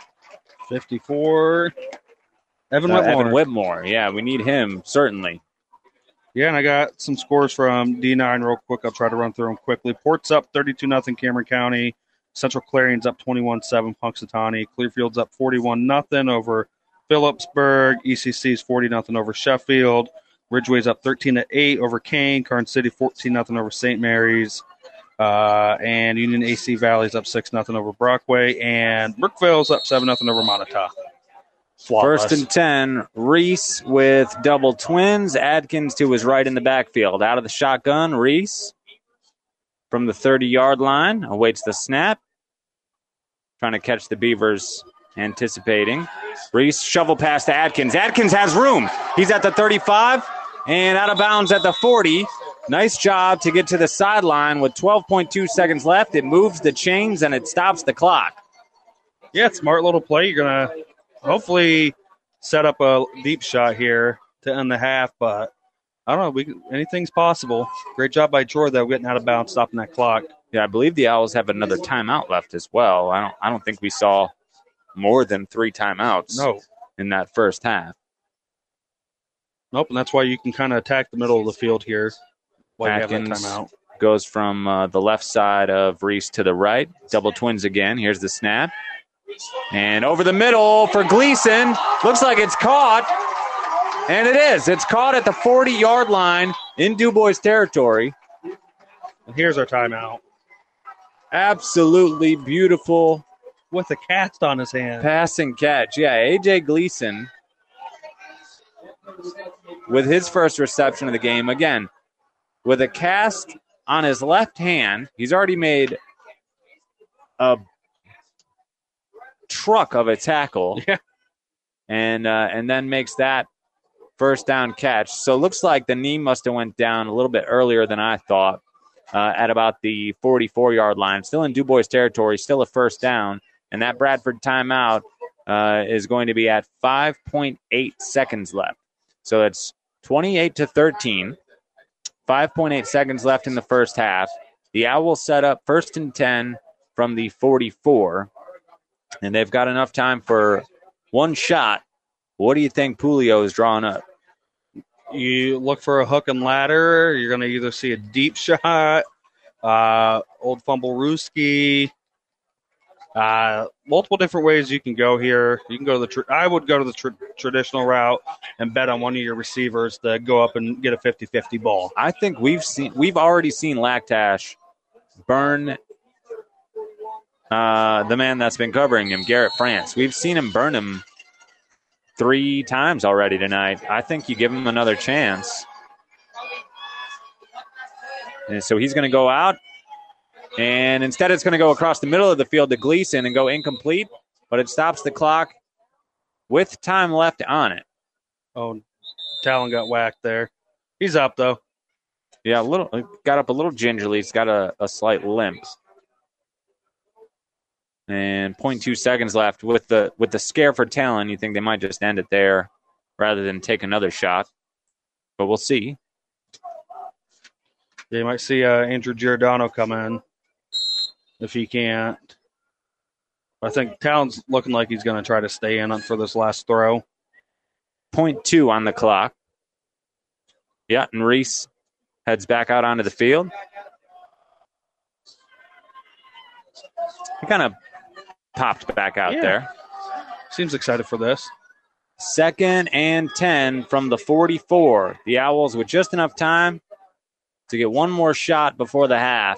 54. Evan Whitmore. Evan Whitmore. Yeah, we need him, certainly. Yeah, and I got some scores from D9 real quick. I'll try to run through them quickly. Port's up 32-0 Cameron County. Central Clarion's up 21-7 Punxsutawney. Clearfield's up 41-0 over Phillipsburg. ECC's 40-0 over Sheffield. Ridgeway's up 13-8 over Kane. Karn City 14-0 over St. Mary's. And Union AC Valley's up 6-0 over Brockway. And Brookville's up 7-0 over Montauk. Flawless. 1st and 10. Reese with double twins. Adkins to his right in the backfield. Out of the shotgun, Reese from the 30-yard line awaits the snap. Trying to catch the Beavers, anticipating. Reese shovel pass to Adkins. Adkins has room. He's at the 35 and out of bounds at the 40. Nice job to get to the sideline with 12.2 seconds left. It moves the chains and it stops the clock. Yeah, smart little play. You're going to hopefully set up a deep shot here to end the half, but I don't know. Anything's possible. Great job by Troy, though, getting out of bounds, stopping that clock. Yeah, I believe the Owls have another timeout left as well. I don't think we saw more than 3 timeouts in that first half. Nope, and that's why you can kind of attack the middle of the field here while you have that Atkins timeout. Goes from the left side of Reese to the right. Double twins again. Here's the snap. And over the middle for Gleason. Looks like it's caught. And it is. It's caught at the 40-yard line in DuBois territory. And here's our timeout. Absolutely beautiful. With a cast on his hand. Pass and catch. Yeah, A.J. Gleason with his first reception of the game. Again, with a cast on his left hand. He's already made a truck of a tackle. Yeah. And then makes that first down catch. So it looks like the knee must have went down a little bit earlier than I thought, at about the 44-yard line. Still in DuBois territory, still a first down. And that Bradford timeout is going to be at 5.8 seconds left. So it's 28-13. 5.8 seconds left in the first half. The Owls set up 1st and 10 from the 44. And they've got enough time for one shot. What do you think Pulio is drawing up? You look for a hook and ladder. You're going to either see a deep shot, old fumble Ruski. Multiple different ways you can go here. You can go to I would go to the traditional route and bet on one of your receivers to go up and get a 50-50 ball. I think we've already seen Lactash burn the man that's been covering him, Garrett France. We've seen him burn him 3 times already tonight. I think you give him another chance. And so he's going to go out. And instead it's going to go across the middle of the field to Gleason and go incomplete. But it stops the clock with time left on it. Oh, Talon got whacked there. He's up, though. Yeah, got up a little gingerly. He's got a slight limp. And 0.2 seconds left. With the scare for Talon, you think they might just end it there rather than take another shot. But we'll see. Yeah, you might see Andrew Giordano come in if he can't. I think Talon's looking like he's going to try to stay in for this last throw. 0.2 on the clock. Yeah, and Reese heads back out onto the field. He kind of popped back out there. Seems excited for this. 2nd and 10 from the 44. The Owls with just enough time to get one more shot before the half.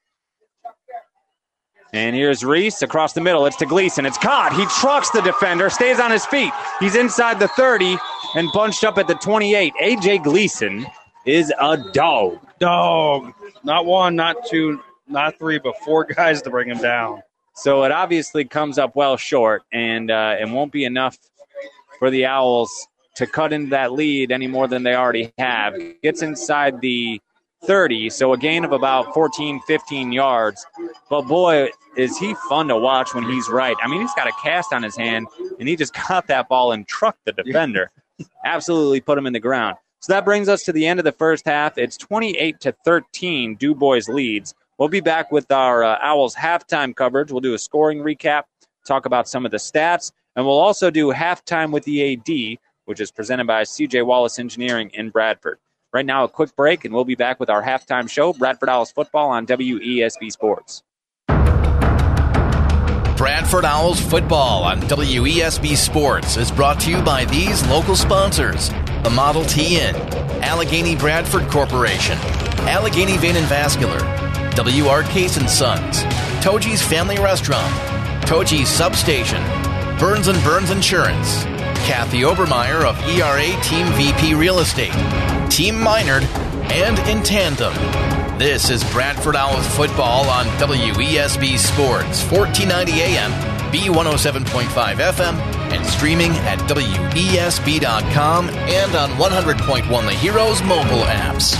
And here's Reese across the middle. It's to Gleason. It's caught. He trucks the defender, stays on his feet. He's inside the 30 and bunched up at the 28. A.J. Gleason is a dog. Dog. Not one, not two, not three, but 4 guys to bring him down. So it obviously comes up well short, and it won't be enough for the Owls to cut into that lead any more than they already have. Gets inside the 30, so a gain of about 14, 15 yards. But, boy, is he fun to watch when he's right. I mean, he's got a cast on his hand, and he just caught that ball and trucked the defender. Absolutely put him in the ground. So that brings us to the end of the first half. It's 28-13, Du Bois leads. We'll be back with our Owls halftime coverage. We'll do a scoring recap, talk about some of the stats, and we'll also do halftime with the AD, which is presented by C.J. Wallace Engineering in Bradford. Right now, a quick break, and we'll be back with our halftime show, Bradford Owls football on WESB Sports. Bradford Owls football on WESB Sports is brought to you by these local sponsors: the Model T Inn, Allegheny Bradford Corporation, Allegheny Vein and Vascular, W.R. Case & Sons, Toji's Family Restaurant, Toji's Substation, Burns & Burns Insurance, Kathy Obermeyer of ERA Team VP Real Estate, Team Minard, and In Tandem. This is Bradford Owls football on WESB Sports, 1490 AM, B107.5 FM, and streaming at WESB.com and on 100.1 The Heroes mobile apps.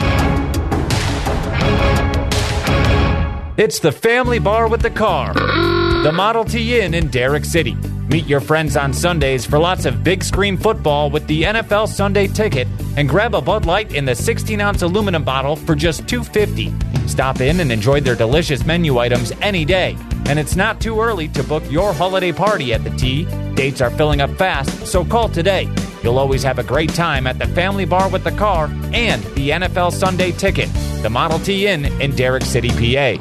It's the Family Bar with the Car, the Model T Inn in Derrick City. Meet your friends on Sundays for lots of big screen football with the NFL Sunday Ticket, and grab a Bud Light in the 16-ounce aluminum bottle for just $2.50. Stop in and enjoy their delicious menu items any day. And it's not too early to book your holiday party at the T. Dates are filling up fast, so call today. You'll always have a great time at the Family Bar with the Car and the NFL Sunday Ticket, the Model T Inn in Derrick City, PA.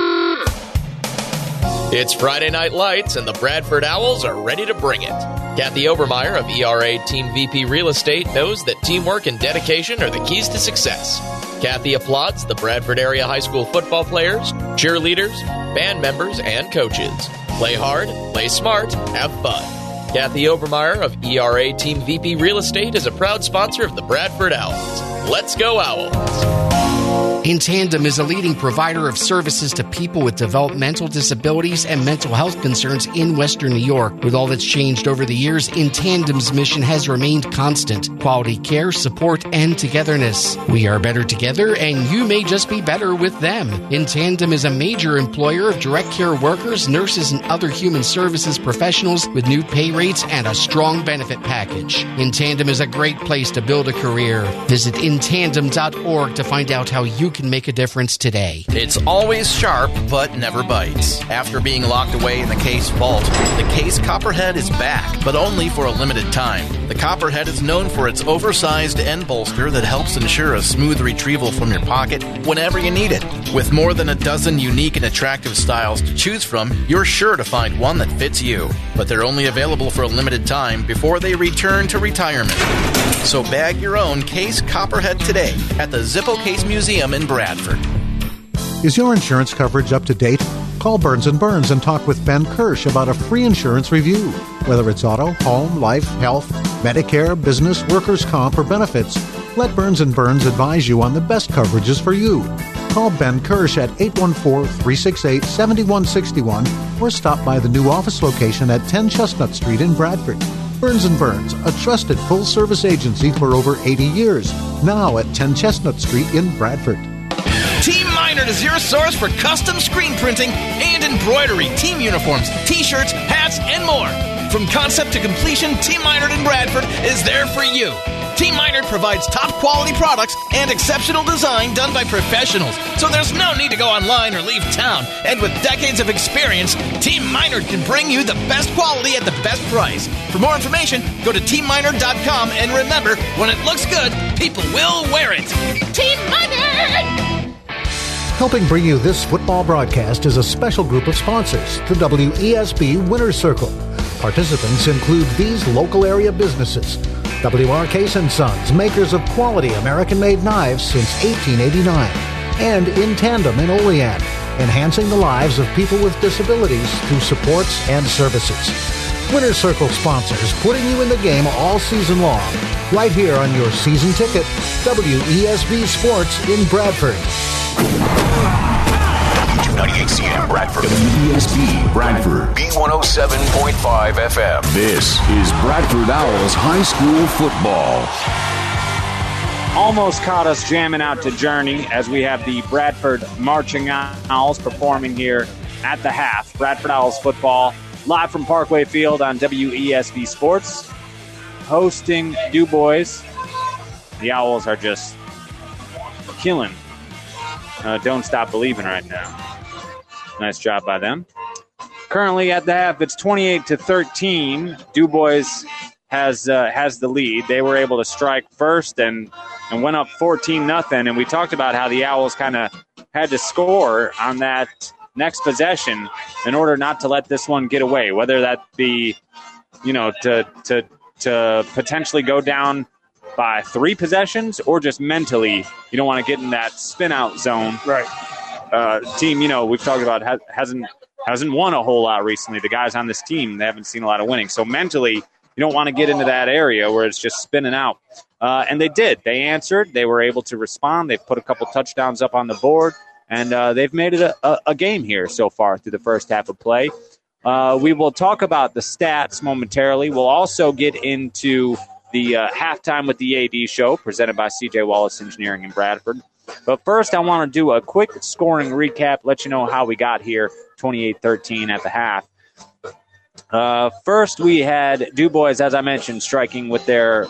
It's Friday Night Lights, and the Bradford Owls are ready to bring it. Kathy Obermeyer of ERA Team VP Real Estate knows that teamwork and dedication are the keys to success. Kathy applauds the Bradford area high school football players, cheerleaders, band members, and coaches. Play hard, play smart, have fun. Kathy Obermeyer of ERA Team VP Real Estate is a proud sponsor of the Bradford Owls. Let's go Owls! In Tandem is a leading provider of services to people with developmental disabilities and mental health concerns in Western New York. With all that's changed over the years, In Tandem's mission has remained constant: quality care, support, and togetherness. We are better together, and you may just be better with them. In Tandem is a major employer of direct care workers, nurses, and other human services professionals with new pay rates and a strong benefit package. In Tandem is a great place to build a career. Visit intandem.org to find out how you can make a difference today. It's always sharp, but never bites. After being locked away in the Case vault, the Case Copperhead is back, but only for a limited time. The Copperhead is known for its oversized end bolster that helps ensure a smooth retrieval from your pocket whenever you need it. With more than a dozen unique and attractive styles to choose from, you're sure to find one that fits you. But they're only available for a limited time before they return to retirement. So bag your own Case Copperhead today at the Zippo Case Museum in Bradford. Is your insurance coverage up to date? Call Burns & Burns and talk with Ben Kirsch about a free insurance review. Whether it's auto, home, life, health, Medicare, business, workers' comp, or benefits, let Burns & Burns advise you on the best coverages for you. Call Ben Kirsch at 814-368-7161 or stop by the new office location at 10 Chestnut Street in Bradford. Burns & Burns, a trusted full-service agency for over 80 years, now at 10 Chestnut Street in Bradford. Team Minard is your source for custom screen printing and embroidery, team uniforms, t-shirts, hats, and more. From concept to completion, Team Minard in Bradford is there for you. Team Minard provides top quality products and exceptional design done by professionals, so there's no need to go online or leave town. And with decades of experience, Team Minard can bring you the best quality at the best price. For more information, go to teamminard.com, and remember, when it looks good, people will wear it. Team Minard! Helping bring you this football broadcast is a special group of sponsors, the WESB Winner's Circle. Participants include these local area businesses: W.R. Case & Sons, makers of quality American-made knives since 1889, and In Tandem in Olean, enhancing the lives of people with disabilities through supports and services. Winner's Circle sponsors, putting you in the game all season long, right here on your season ticket, WESB Sports in Bradford. 98 CM Bradford. WESB Bradford. B107.5 FM. This is Bradford Owls High School football. Almost caught us jamming out to Journey as we have the Bradford Marching Owls performing here at the half. Bradford Owls football live from Parkway Field on WESB Sports. Hosting Du Bois. The Owls are just killing Don't Stop Believing right now. Nice job by them. Currently at the half, it's 28-13. Du Bois has the lead. They were able to strike first and went up 14-0. And we talked about how the Owls kind of had to score on that next possession in order not to let this one get away. Whether that be, to potentially go down by 3 possessions, or just mentally, you don't want to get in that spin-out zone. Right. Team, we've talked about hasn't won a whole lot recently. The guys on this team, they haven't seen a lot of winning. So mentally, you don't want to get into that area where it's just spinning out. And they did. They answered. They were able to respond. They've put a couple touchdowns up on the board, and they've made it a game here so far through the first half of play. We will talk about the stats momentarily. We'll also get into the halftime with the AD show presented by C.J. Wallace Engineering in Bradford. But first, I want to do a quick scoring recap, let you know how we got here, 28-13 at the half. First, we had Du Bois, as I mentioned, striking with their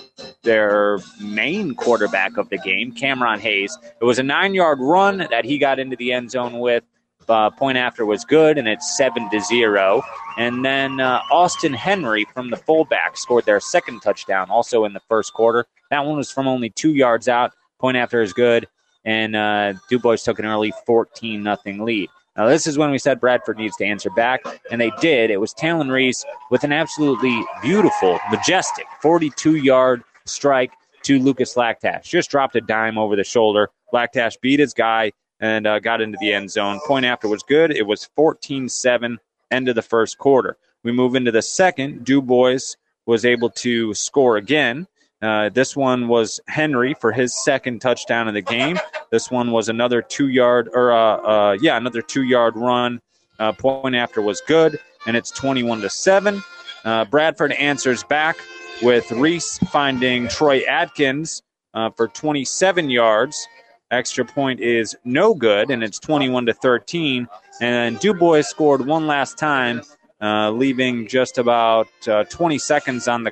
main quarterback of the game, Cameron Hayes. It was a 9-yard run that he got into the end zone with. Point after was good, and it's 7-0. And then Austin Henry from the fullback scored their second touchdown, also in the first quarter. That one was from only 2 yards out. Point after is good, and Du Bois took an early 14-0 lead. Now, this is when we said Bradford needs to answer back, and they did. It was Talon Reese with an absolutely beautiful, majestic 42-yard strike to Lucas Lactash. Just dropped a dime over the shoulder. Lactash beat his guy and got into the end zone. Point after was good. It was 14-7, end of the first quarter. We move into the second. Du Bois was able to score again. This one was Henry for his second touchdown of the game. This one was another 2-yard another 2-yard run. Point after was good, and it's 21-7. Bradford answers back with Reese finding Troy Atkins for 27 yards. Extra point is no good, and it's 21-13. And Du Bois scored one last time, leaving just about 22 seconds on the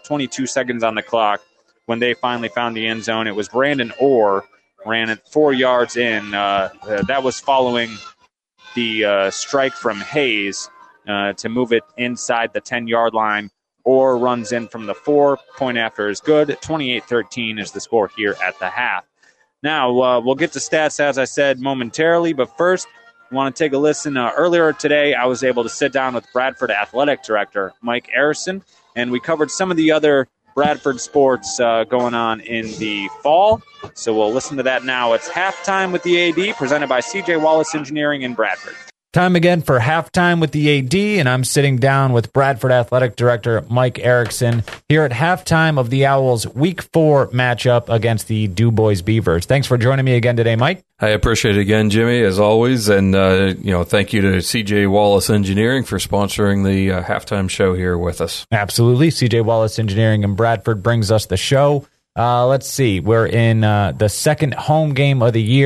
clock when they finally found the end zone. It was Brandon Orr, ran it 4 yards in. That was following the strike from Hayes to move it inside the 10-yard line. Orr runs in from the 4. Point after is good. 28-13 is the score here at the half. Now, we'll get to stats, as I said, momentarily, but first, I want to take a listen. Earlier today, I was able to sit down with Bradford Athletic Director Mike Arison, and we covered some of the other Bradford sports going on in the fall. So we'll listen to that now. It's Halftime with the AD, presented by C.J. Wallace Engineering in Bradford. Time again for Halftime with the AD, and I'm sitting down with Bradford Athletic Director Mike Erickson here at halftime of the Owls' Week 4 matchup against the Du Bois Beavers. Thanks for joining me again today, Mike. I appreciate it again, Jimmy, as always, and thank you to C.J. Wallace Engineering for sponsoring the halftime show here with us. Absolutely. C.J. Wallace Engineering in Bradford brings us the show. Let's see. We're in the second home game of the year.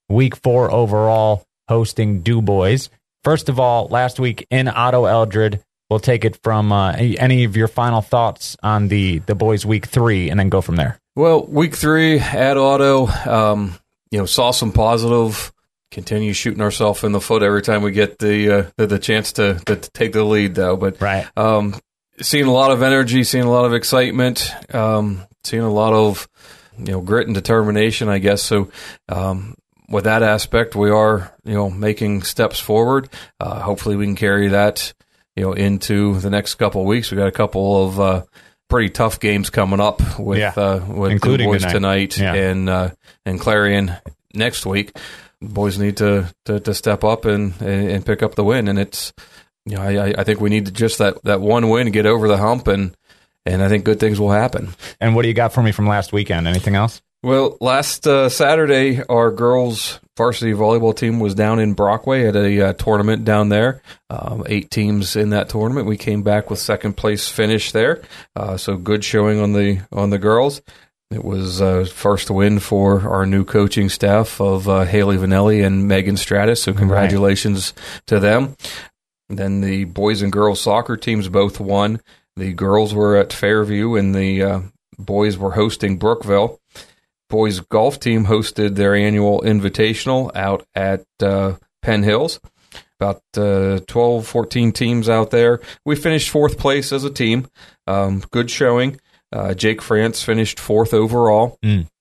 week 4 overall, hosting Du Bois. First of all, last week in Otto Eldred, we'll take it from any of your final thoughts on the boys week 3 and then go from there. Well, week 3 at Otto, saw some positive. Continue shooting ourselves in the foot every time we get the chance to take the lead, though. But seeing a lot of energy, seeing a lot of excitement, seeing a lot of grit and determination, I guess. So with that aspect, we are making steps forward. Hopefully, we can carry that into the next couple of weeks. We got a couple of pretty tough games coming up with including Du Bois tonight and Clarion next week. Boys need to step up and pick up the win, and it's I think we need to just that one win, get over the hump, and I think good things will happen. And what do you got for me from last weekend? Anything else? Well, last Saturday, our girls varsity volleyball team was down in Brockway at a tournament down there. 8 teams in that tournament. We came back with second place finish there, so good showing on the girls. It was first win for our new coaching staff of Haley Vanelli and Megan Stratus, so congratulations to them. Then the boys and girls soccer teams both won. The girls were at Fairview, and the boys were hosting Brookville. Boys golf team hosted their annual invitational out at Penn Hills. About 12, 14 teams out there. We finished 4th place as a team. Good showing. Jake France finished 4th overall.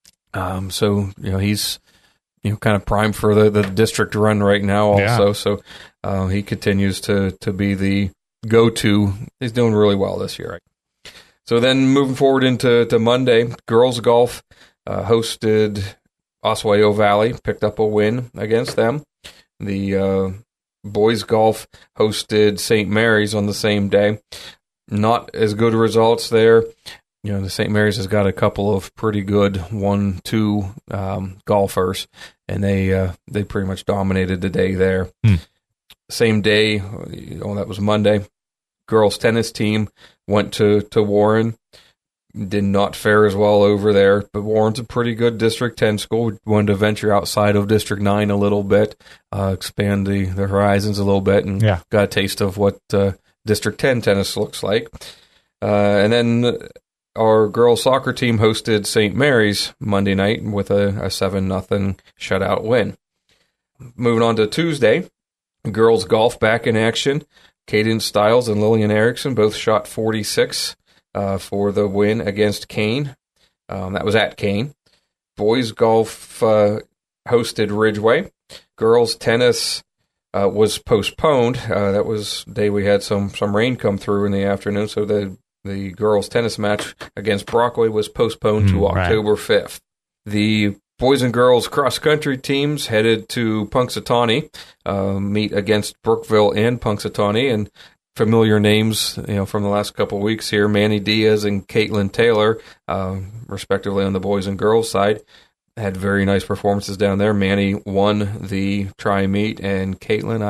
So, he's kind of primed for the district run right now also. Yeah. So he continues to be the go-to. He's doing really well this year. So then moving forward into Monday, girls golf hosted Oswego Valley, picked up a win against them. The boys golf hosted St. Mary's on the same day. Not as good results there. The St. Mary's has got a couple of pretty good 1-2 golfers, and they pretty much dominated the day there. Same day, that was Monday, girls tennis team went to Warren. Did not fare as well over there, but Warren's a pretty good District 10 school. We wanted to venture outside of District 9 a little bit, expand the horizons a little bit, and got a taste of what District 10 tennis looks like. And then our girls soccer team hosted St. Mary's Monday night with a 7-0 shutout win. Moving on to Tuesday, girls golf back in action. Cadence Stiles and Lillian Erickson both shot 46 for the win against Kane. That was at Kane. Boys golf hosted Ridgeway. Girls tennis was postponed. That was the day we had some rain come through in the afternoon, so the girls' tennis match against Brockway was postponed to October 5th. The boys and girls cross-country teams headed to Punxsutawney, meet against Brookville and Punxsutawney, and familiar names from the last couple of weeks here, Manny Diaz and Caitlin Taylor, respectively on the boys and girls side, had very nice performances down there. Manny won the tri-meet, and Caitlin,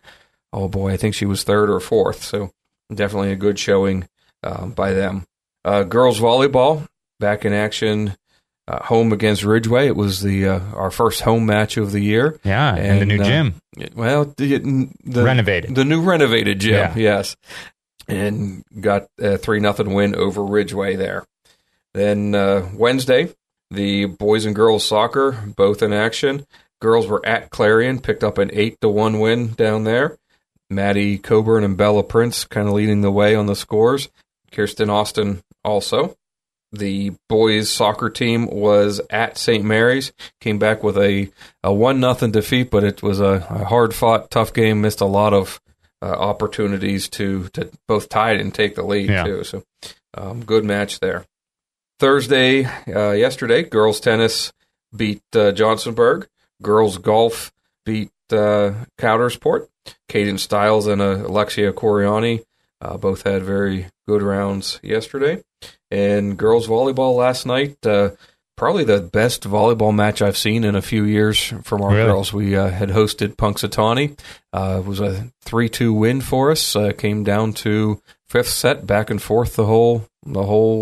I think she was 3rd or 4th, so definitely a good showing by them. Girls volleyball back in action, home against Ridgeway. It was our first home match of the year. Yeah, and the new gym. Well, the renovated. The new renovated gym, yes. And got a 3-0 win over Ridgeway there. Then Wednesday, the boys and girls soccer, both in action. Girls were at Clarion, picked up an 8-1 win down there. Maddie Coburn and Bella Prince kind of leading the way on the scores. Kirsten Austin also. The boys soccer team was at St. Mary's, came back with a 1-0 defeat, but it was a hard-fought, tough game, missed a lot of opportunities to both tie it and take the lead, too. So good match there. Thursday, yesterday, girls tennis beat Johnsonburg. Girls golf beat Coudersport. Cadence Stiles and Alexia Coriani both had very good rounds yesterday. And girls volleyball last night, probably the best volleyball match I've seen in a few years from our girls. We had hosted Punxsutawney. It was a 3-2 win for us. Came down to 5th set, back and forth the whole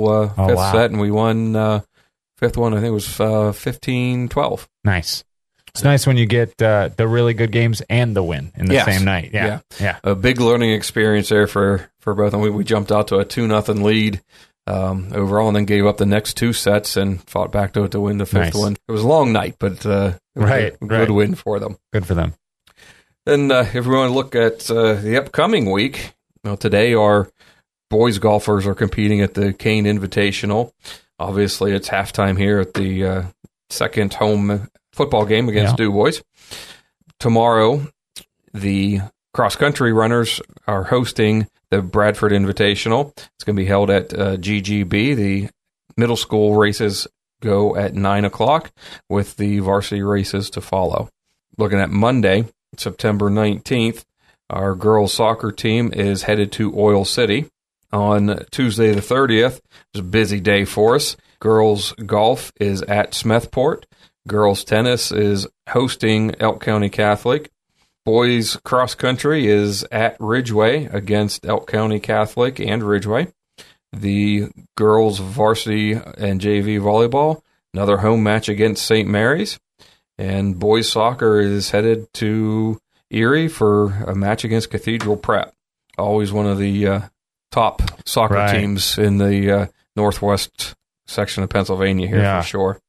5th set, and we won 5th one. I think it was 15-12. Nice. It's nice when you get the really good games and the win in the same night. Yeah. A big learning experience there for both. And we jumped out to a 2-0 lead overall, and then gave up the next 2 sets and fought back to win the 5th one. It was a long night, but it was a good win for them. Good for them. Then if we want to look at the upcoming week, today our boys golfers are competing at the Kane Invitational. Obviously, it's halftime here at the second home football game against Du Bois. Tomorrow, the cross-country runners are hosting the Bradford Invitational. It's going to be held at GGB. The middle school races go at 9 o'clock with the varsity races to follow. Looking at Monday, September 19th, our girls soccer team is headed to Oil City. On Tuesday the 30th, it's a busy day for us. Girls golf is at Smethport. Girls tennis is hosting Elk County Catholic. Boys cross country is at Ridgeway against Elk County Catholic and Ridgeway. The girls varsity and JV volleyball, another home match against St. Mary's. And boys soccer is headed to Erie for a match against Cathedral Prep. Always one of the top soccer teams in the northwest section of Pennsylvania here for sure.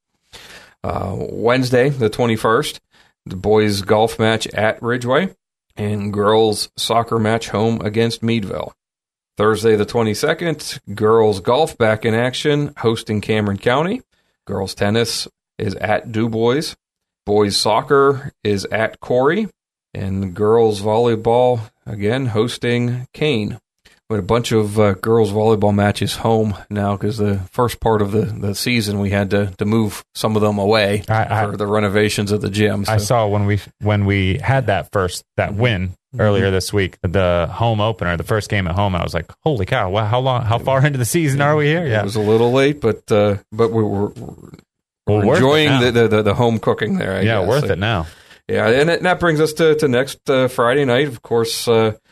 Wednesday, the 21st, the boys golf match at Ridgeway and girls soccer match home against Meadville. Thursday, the 22nd, girls golf back in action hosting Cameron County. Girls tennis is at Du Bois. Boys soccer is at Corey. And girls volleyball, again, hosting Kane. We had a bunch of girls volleyball matches home now because the first part of the season we had to move some of them away for the renovations of the gym. So. I saw when we had that win earlier this week, the home opener, the first game at home, I was like, holy cow, wow, how far into the season are we here? Yeah. It was a little late, but we're enjoying the home cooking there, I guess. Worth it now. Yeah, and that brings us to next Friday night, of course,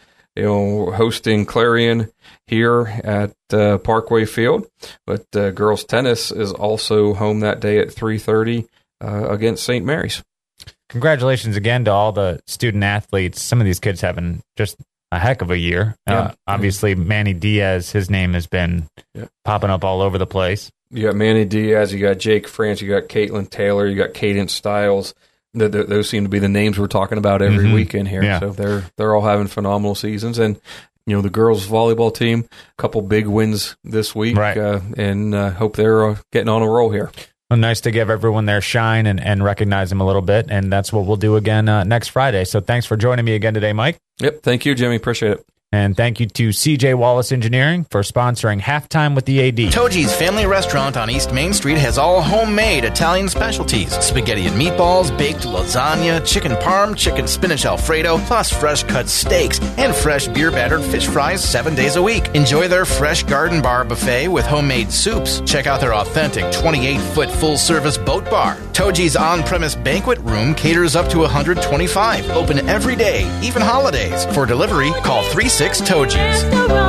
hosting Clarion here at Parkway Field. But girls tennis is also home that day at 3:30 against St. Mary's. Congratulations again to all the student athletes. Some of these kids having just a heck of a year. Obviously, Manny Diaz, his name has been popping up all over the place. You got Manny Diaz, you got Jake France, you got Caitlin Taylor, you got Cadence Stiles. Those seem to be the names we're talking about every weekend here. Yeah. So they're all having phenomenal seasons. And, the girls volleyball team, a couple big wins this week. Right. And hope they're getting on a roll here. Well, nice to give everyone their shine and recognize them a little bit. And that's what we'll do again next Friday. So thanks for joining me again today, Mike. Yep. Thank you, Jimmy. Appreciate it. And thank you to CJ Wallace Engineering for sponsoring Halftime with the AD. Toji's Family Restaurant on East Main Street has all homemade Italian specialties. Spaghetti and meatballs, baked lasagna, chicken parm, chicken spinach Alfredo, plus fresh cut steaks and fresh beer battered fish fries 7 days a week. Enjoy their fresh garden bar buffet with homemade soups. Check out their authentic 28-foot full-service boat bar. Toji's on-premise banquet room caters up to 125. Open every day, even holidays. For delivery, call 36-TOJI's.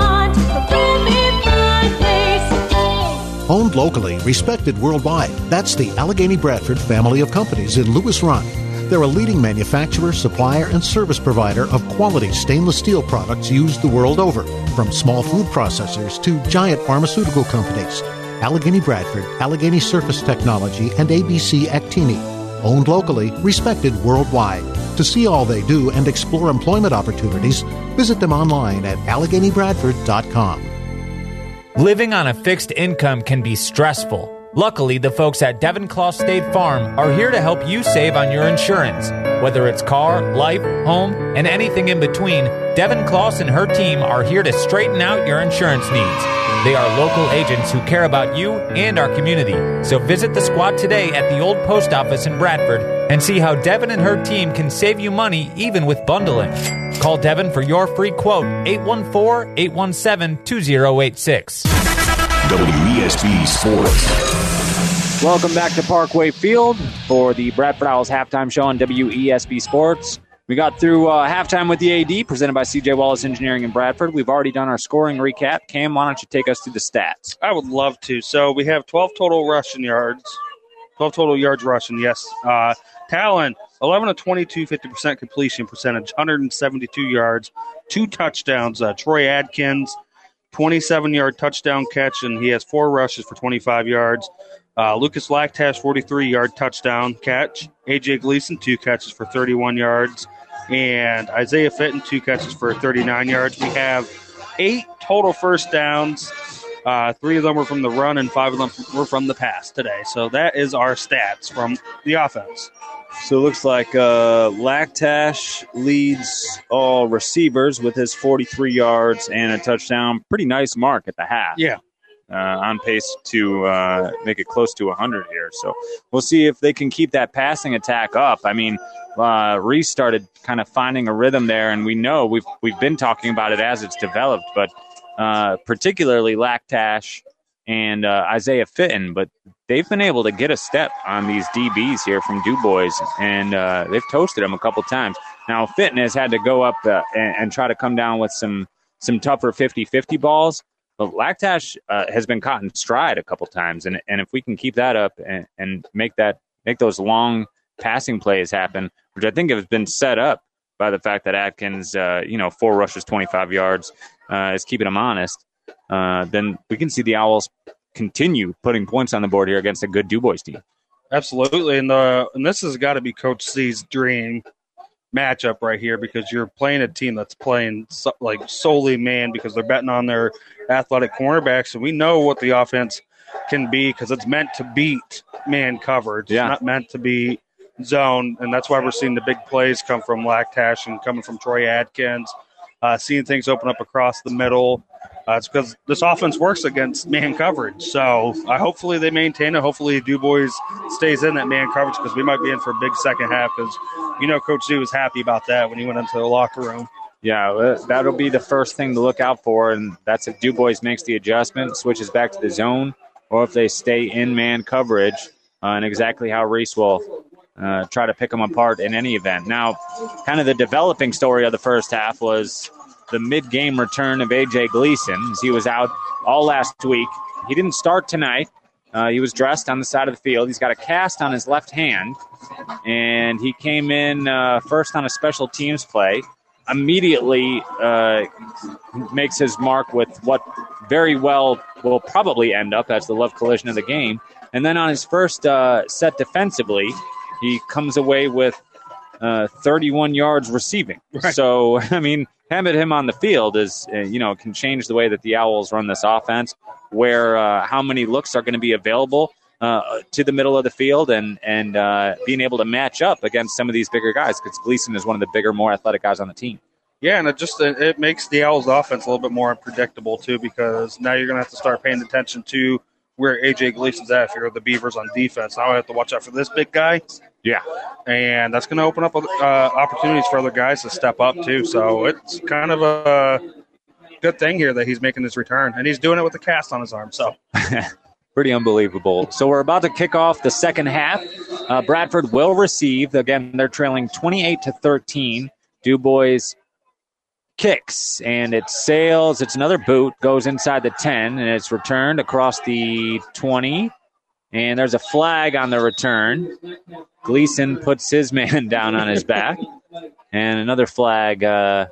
Owned locally, respected worldwide. That's the Allegheny Bradford family of companies in Lewis Run. They're a leading manufacturer, supplier, and service provider of quality stainless steel products used the world over, from small food processors to giant pharmaceutical companies. Allegheny Bradford, Allegheny Surface Technology, and ABC Actini. Owned locally, respected worldwide. To see all they do and explore employment opportunities, visit them online at AlleghenyBradford.com. Living on a fixed income can be stressful. Luckily, the folks at Devon Clough State Farm are here to help you save on your insurance. Whether it's car, life, home, and anything in between, Devon Clough and her team are here to straighten out your insurance needs. They are local agents who care about you and our community. So visit the squad today at the old post office in Bradford and see how Devon and her team can save you money even with bundling. Call Devon for your free quote, 814-817-2086. WESB Sports. Welcome back to Parkway Field for the Bradford Owls halftime show on WESB Sports. We got through halftime with the AD, presented by CJ Wallace Engineering in Bradford. We've already done our scoring recap. Cam, why don't you take us through the stats? I would love to. So we have 12 total rushing yards. 12 total yards rushing, yes. Talon, 11 of 22, 50% completion percentage, 172 yards, 2 touchdowns. Troy Adkins, 27-yard touchdown catch, and he has 4 rushes for 25 yards. Lucas Lactash, 43-yard touchdown catch. A.J. Gleason, 2 catches for 31 yards. And Isaiah Fitton, 2 catches for 39 yards. We have 8 total first downs. 3 of them were from the run, and 5 of them were from the pass today. So that is our stats from the offense. So it looks like Lactash leads all receivers with his 43 yards and a touchdown. Pretty nice mark at the half. Yeah. On pace to make it close to 100 here. So we'll see if they can keep that passing attack up. I mean, Reese started kind of finding a rhythm there, and we know we've been talking about it as it's developed, but particularly Lactash and Isaiah Fitton, but they've been able to get a step on these DBs here from DuBois, and they've toasted them a couple times. Now, Fitton has had to go up and try to come down with some tougher 50-50 balls, but Lactash has been caught in stride a couple times, and if we can keep that up and make those long passing plays happen, which I think has been set up by the fact that Atkins, 4 rushes, 25 yards, is keeping him honest, then we can see the Owls continue putting points on the board here against a good DuBois team. Absolutely, and this has got to be Coach C's dream matchup right here, because you're playing a team that's playing solely man, because they're betting on their athletic cornerbacks, and we know what the offense can be because it's meant to beat man coverage. Yeah. It's not meant to be zone, and that's why we're seeing the big plays come from Lactash and coming from Troy Adkins, seeing things open up across the middle. It's because this offense works against man coverage. So hopefully they maintain it. Hopefully DuBois stays in that man coverage, because we might be in for a big second half, because Coach Z was happy about that when he went into the locker room. Yeah, that'll be the first thing to look out for, and that's if DuBois makes the adjustment, switches back to the zone, or if they stay in man coverage, and exactly how Reese will try to pick them apart in any event. Now, kind of the developing story of the first half was the mid-game return of A.J. Gleason, as he was out all last week. He didn't start tonight. He was dressed on the side of the field. He's got a cast on his left hand, and he came in first on a special teams play. Immediately makes his mark with what very well will probably end up as the love collision of the game. And then on his first set defensively, he comes away with 31 yards receiving. Right. So, I mean, having him on the field is, can change the way that the Owls run this offense, where how many looks are going to be available to the middle of the field, and being able to match up against some of these bigger guys, because Gleason is one of the bigger, more athletic guys on the team. Yeah, and it makes the Owls' offense a little bit more unpredictable, too, because now you're going to have to start paying attention to where A.J. Gleason's at if you're the Beavers on defense. Now I have to watch out for this big guy. Yeah. And that's going to open up opportunities for other guys to step up, too. So it's kind of a good thing here that he's making his return. And he's doing it with a cast on his arm. So pretty unbelievable. So we're about to kick off the second half. Bradford will receive. Again, they're trailing 28-13. DuBois kicks, and it sails. It's another boot, goes inside the 10, and it's returned across the 20. And there's a flag on the return. Gleason puts his man down on his back. And another flag.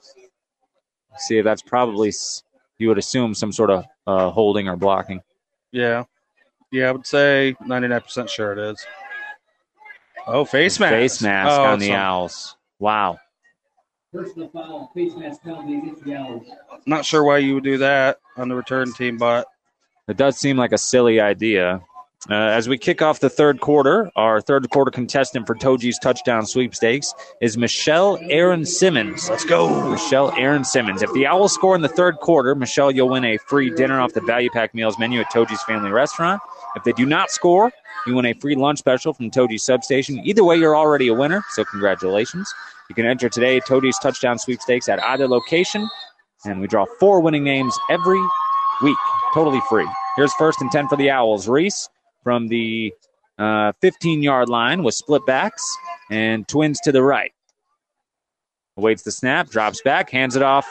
See if that's probably, you would assume, some sort of holding or blocking. Yeah. Yeah, I would say 99% sure it is. Oh, face mask. Face mask on the Owls. Wow. Personal foul, face mask penalty against the Owls. Not sure why you would do that on the return team, but it does seem like a silly idea. As we kick off the third quarter, our third quarter contestant for Toji's touchdown sweepstakes is Michelle Aaron Simmons. Let's go. Michelle Aaron Simmons. If the Owls score in the third quarter, Michelle, you'll win a free dinner off the Value Pack Meals menu at Toji's Family Restaurant. If they do not score, you win a free lunch special from Toji's Substation. Either way, you're already a winner, so congratulations. You can enter today Toji's touchdown sweepstakes at either location, and we draw 4 winning names every week, totally free. Here's first and 10 for the Owls. Reese from the 15-yard line with split backs and twins to the right. Awaits the snap, drops back, hands it off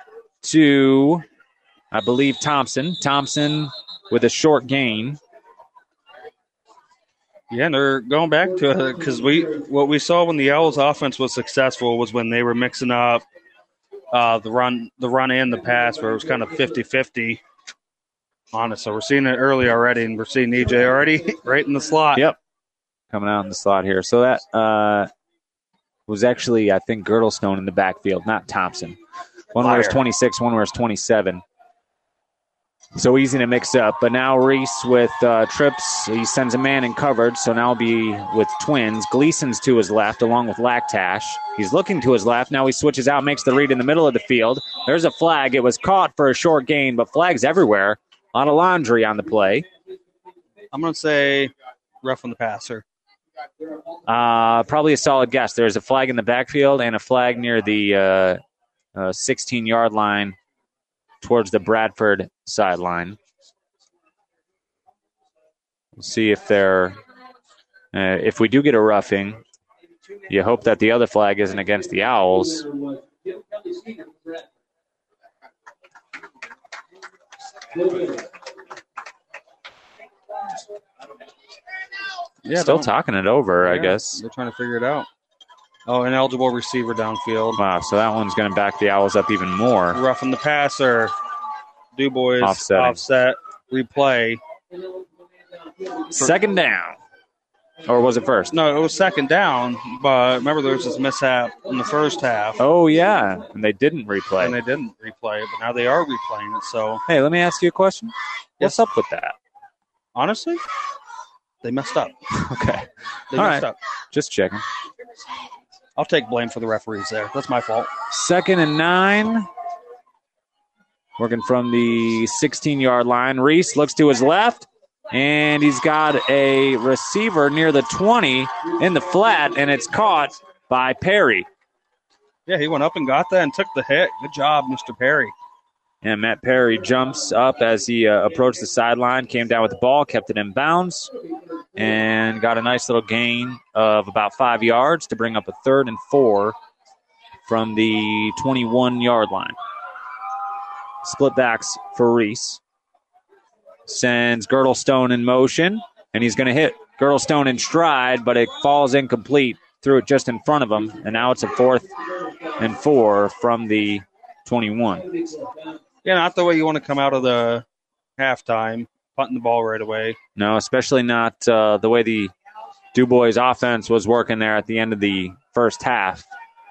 to, I believe, Thompson. Thompson with a short gain. Yeah, and they're going back to it because what we saw when the Owls offense was successful was when they were mixing up the run and the pass, where it was kind of 50-50 on it. So we're seeing it early already, and we're seeing EJ already right in the slot. Yep, coming out in the slot here. So that was actually, I think, Girdlestone in the backfield, not Thompson. One wears 26, one wears 27. So easy to mix up. But now Reese with trips. He sends a man in coverage, so now he'll be with twins. Gleason's to his left, along with Lactash. He's looking to his left. Now he switches out, makes the read in the middle of the field. There's a flag. It was caught for a short gain, but flags everywhere. A lot of laundry on the play. I'm going to say rough on the passer. Probably a solid guess. There's a flag in the backfield and a flag near the 16-yard line towards the Bradford sideline. We'll see if if we do get a roughing, you hope that the other flag isn't against the Owls. Yeah, Still talking it over, I guess. They're trying to figure it out. Oh, ineligible receiver downfield. Wow, so that one's going to back the Owls up even more. Roughing the passer. DuBois offset, replay. Second down. Or was it first? No, it was second down, but remember there was this mishap in the first half. Oh, yeah, and they didn't replay. And they didn't replay it, but now they are replaying it. So, hey, let me ask you a question. What's up with that? Honestly, they messed up. Okay. They All messed right. up. Just checking. I'll take blame for the referees there. That's my fault. 2nd and 9. Working from the 16-yard line. Reese looks to his left, and he's got a receiver near the 20 in the flat, and it's caught by Perry. Yeah, he went up and got that and took the hit. Good job, Mr. Perry. And Matt Perry jumps up as he approached the sideline, came down with the ball, kept it in bounds, and got a nice little gain of about 5 yards to bring up a 3rd and 4 from the 21-yard line. Split backs for Reese. Sends Girdlestone in motion, and he's going to hit Girdlestone in stride, but it falls incomplete. Threw it just in front of him, and now it's a 4th and 4 from the 21. Yeah, not the way you want to come out of the halftime, punting the ball right away. No, especially not the way the DuBois offense was working there at the end of the first half.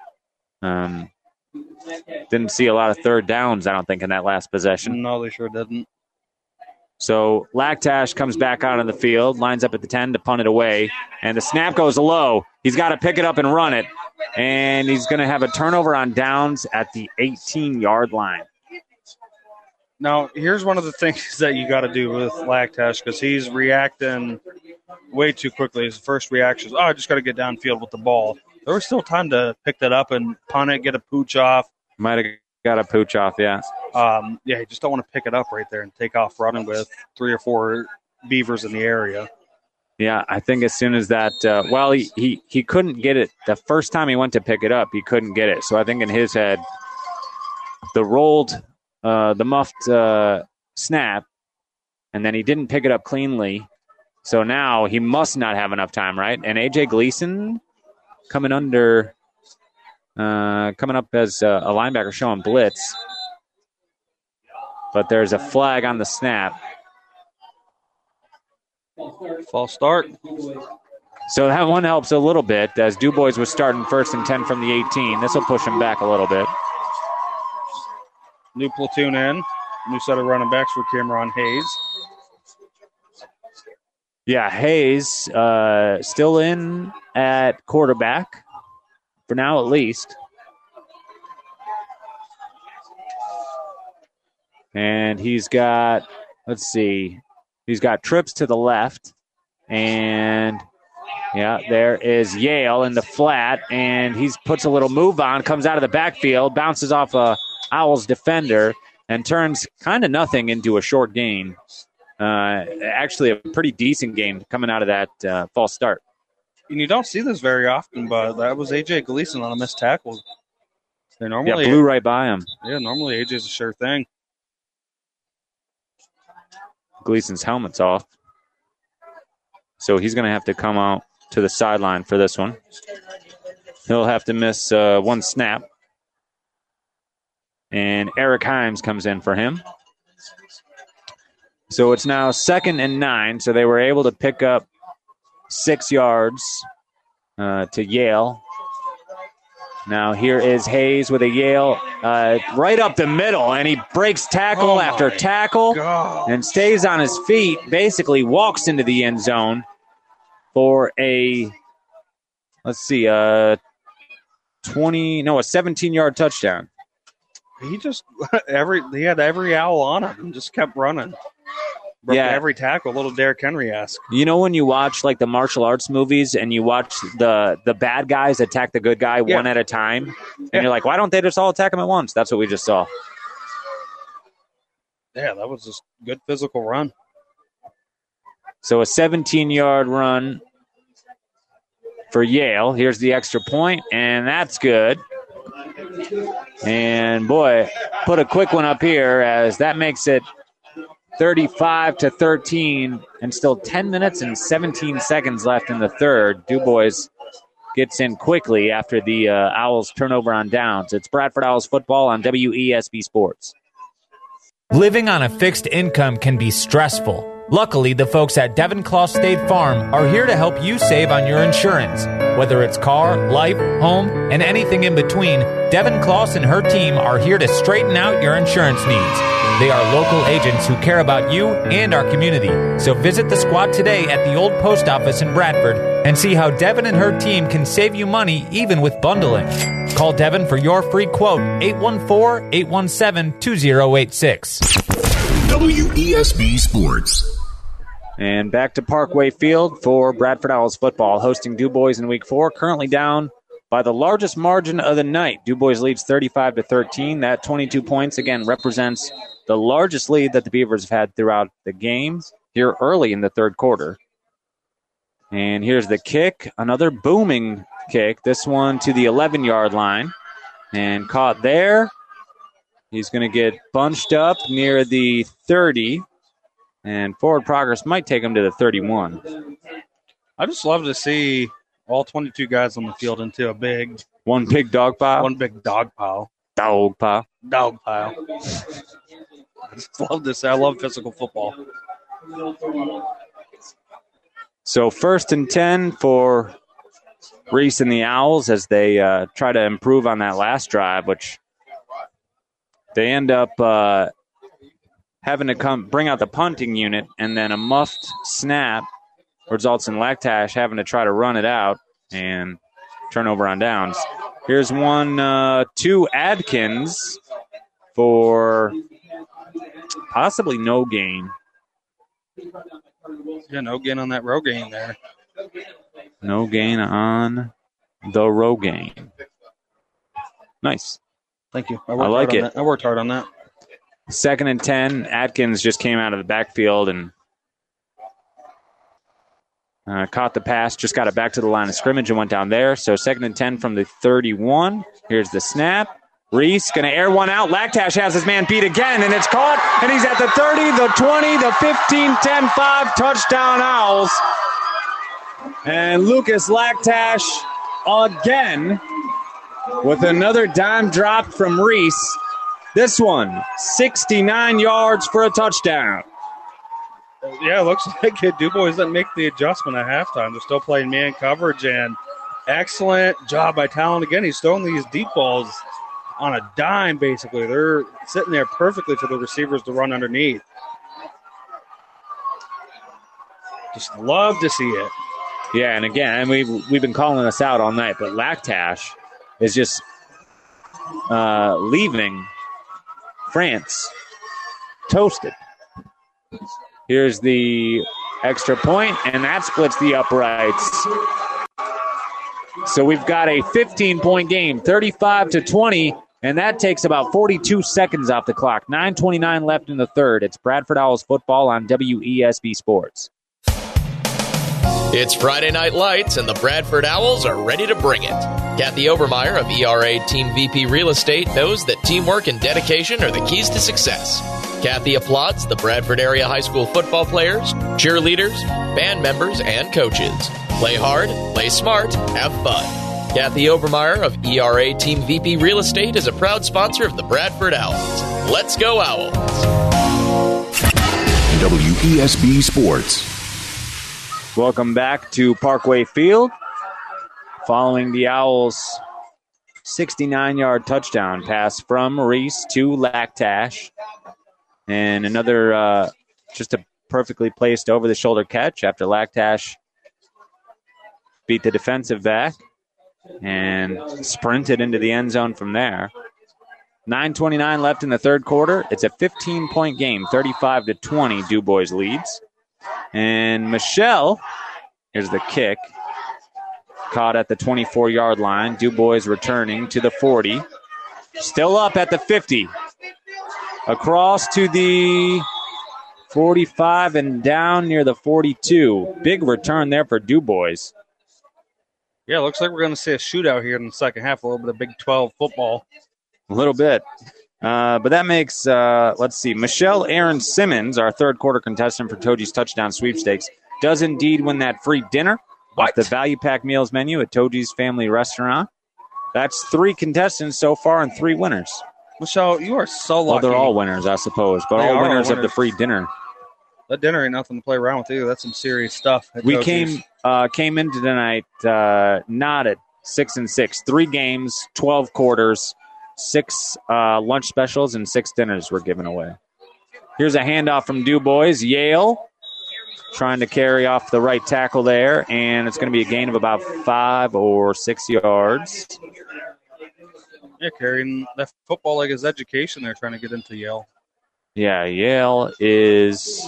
Didn't see a lot of third downs, I don't think, in that last possession. No, they sure didn't. So Lactash comes back out on the field, lines up at the 10 to punt it away, and the snap goes low. He's got to pick it up and run it, and he's going to have a turnover on downs at the 18-yard line. Now, here's one of the things that you got to do with Lactash because he's reacting way too quickly. His first reaction is, I just got to get downfield with the ball. There was still time to pick that up and punt it, get a pooch off. Might have got a pooch off, yeah. Yeah, you just don't want to pick it up right there and take off running with 3 or 4 beavers in the area. Yeah, I think as soon as that, he couldn't get it. The first time he went to pick it up, he couldn't get it. So I think in his head, the muffed snap, and then he didn't pick it up cleanly. So now he must not have enough time, right? And A.J. Gleason coming up as a linebacker showing blitz. But there's a flag on the snap. False start. So that one helps a little bit as DuBois was starting 1st and 10 from the 18. This will push him back a little bit. New platoon in. New set of running backs for Cameron Hayes. Yeah, Hayes still in at quarterback, for now at least. And he's got, he's got trips to the left. And, yeah, there is Yale in the flat. And he puts a little move on, comes out of the backfield, bounces off a Owls defender, and turns kind of nothing into a short gain. Actually, a pretty decent game coming out of that false start. And you don't see this very often, but that was A.J. Gleason on a missed tackle. They normally blew right by him. Yeah, normally A.J.'s a sure thing. Gleason's helmet's off. So he's going to have to come out to the sideline for this one. He'll have to miss one snap. And Eric Himes comes in for him. So it's now 2nd and 9. So they were able to pick up 6 yards to Yale. Now here is Hayes with a Yale right up the middle, and he breaks tackle after tackle and stays on his feet, basically walks into the end zone for a 17-yard touchdown. He just he had every owl on him and just kept running. Broke every tackle, a little Derrick Henry-esque. You know when you watch like the martial arts movies and you watch the bad guys attack the good guy one at a time, and you're like, why don't they just all attack him at once? That's what we just saw. Yeah, that was just good physical run. So a 17-yard run for Yale. Here's the extra point, and that's good. And, boy, put a quick one up here as that makes it 35-13, and still 10 minutes and 17 seconds left in the third. DuBois gets in quickly after the Owls turnover on downs. It's Bradford Owls football on WESB Sports. Living on a fixed income can be stressful. Luckily, the folks at Devon Claw State Farm are here to help you save on your insurance. Whether it's car, life, home, and anything in between, Devon Claus and her team are here to straighten out your insurance needs. They are local agents who care about you and our community. So visit the squad today at the old post office in Bradford and see how Devon and her team can save you money even with bundling. Call Devon for your free quote, 814-817-2086. WESB Sports. And back to Parkway Field for Bradford Owls football, hosting DuBois in Week 4, currently down by the largest margin of the night. DuBois leads 35-13. That 22 points, again, represents the largest lead that the Beavers have had throughout the games here early in the third quarter. And here's the kick, another booming kick, this one to the 11-yard line, and caught there. He's going to get bunched up near the 30. And forward progress might take him to the 31. I just love to see all 22 guys on the field into one big dog pile. One big dog pile. Dog pile. Dog pile. I just love this. I love physical football. So 1st and 10 for Reese and the Owls as they try to improve on that last drive, which they end up having to bring out the punting unit, and then a muffed snap results in Lactash having to try to run it out and turnover on downs. Here's one to Adkins for possibly no gain. Yeah, no gain on that Rogaine there. No gain on the Rogaine. Nice. Thank you. I like it. I worked hard on that. 2nd and 10. Atkins just came out of the backfield and caught the pass, just got it back to the line of scrimmage and went down there. So 2nd and 10 from the 31. Here's the snap. Reese going to air one out. Lactash has his man beat again, and it's caught, and he's at the 30, the 20, the 15, 10, 5. Touchdown Owls. And Lucas Lactash again with another dime drop from Reese. This one, 69 yards for a touchdown. Yeah, it looks like DuBois didn't make the adjustment at halftime. They're still playing man coverage, and excellent job by Talon again. He's throwing these deep balls on a dime, basically. They're sitting there perfectly for the receivers to run underneath. Just love to see it. Yeah, and again, we've been calling this out all night, but Lactash is just leaving France toasted. Here's the extra point, and that splits the uprights. So we've got a 15-point game, 35-20, and that takes about 42 seconds off the clock. 9:29 left in the third. It's Bradford Owls football on WESB Sports. It's Friday Night Lights, and the Bradford Owls are ready to bring it. Kathy Obermeyer of ERA Team VP Real Estate knows that teamwork and dedication are the keys to success. Kathy applauds the Bradford area high school football players, cheerleaders, band members, and coaches. Play hard, play smart, have fun. Kathy Obermeyer of ERA Team VP Real Estate is a proud sponsor of the Bradford Owls. Let's go Owls! WESB Sports. Welcome back to Parkway Field. Following the Owls' 69-yard touchdown pass from Reese to Lactash. And another just a perfectly placed over-the-shoulder catch after Lactash beat the defensive back and sprinted into the end zone from there. 9:29 left in the third quarter. It's a 15-point game, 35-20. DuBois leads. And Michelle, here's the kick, caught at the 24-yard line. DuBois returning to the 40. Still up at the 50. Across to the 45 and down near the 42. Big return there for DuBois. Yeah, looks like we're going to see a shootout here in the second half, a little bit of Big 12 football. A little bit. But that makes, let's see, Michelle Aaron Simmons, our third quarter contestant for Toji's Touchdown Sweepstakes, does indeed win that free dinner off the Value Pack Meals menu at Toji's Family Restaurant. That's 3 contestants so far and 3 winners. Michelle, you are so lucky. Well, they're all winners, I suppose, but all winners of the free dinner. That dinner ain't nothing to play around with either. That's some serious stuff. We came into tonight not at 6-6. 3 games, 12 quarters, 6 lunch specials, and 6 dinners were given away. Here's a handoff from DuBois. Yale trying to carry off the right tackle there, and it's going to be a gain of about 5 or 6 yards. Yeah, carrying that football like his education. They're trying to get into Yale. Yeah, Yale is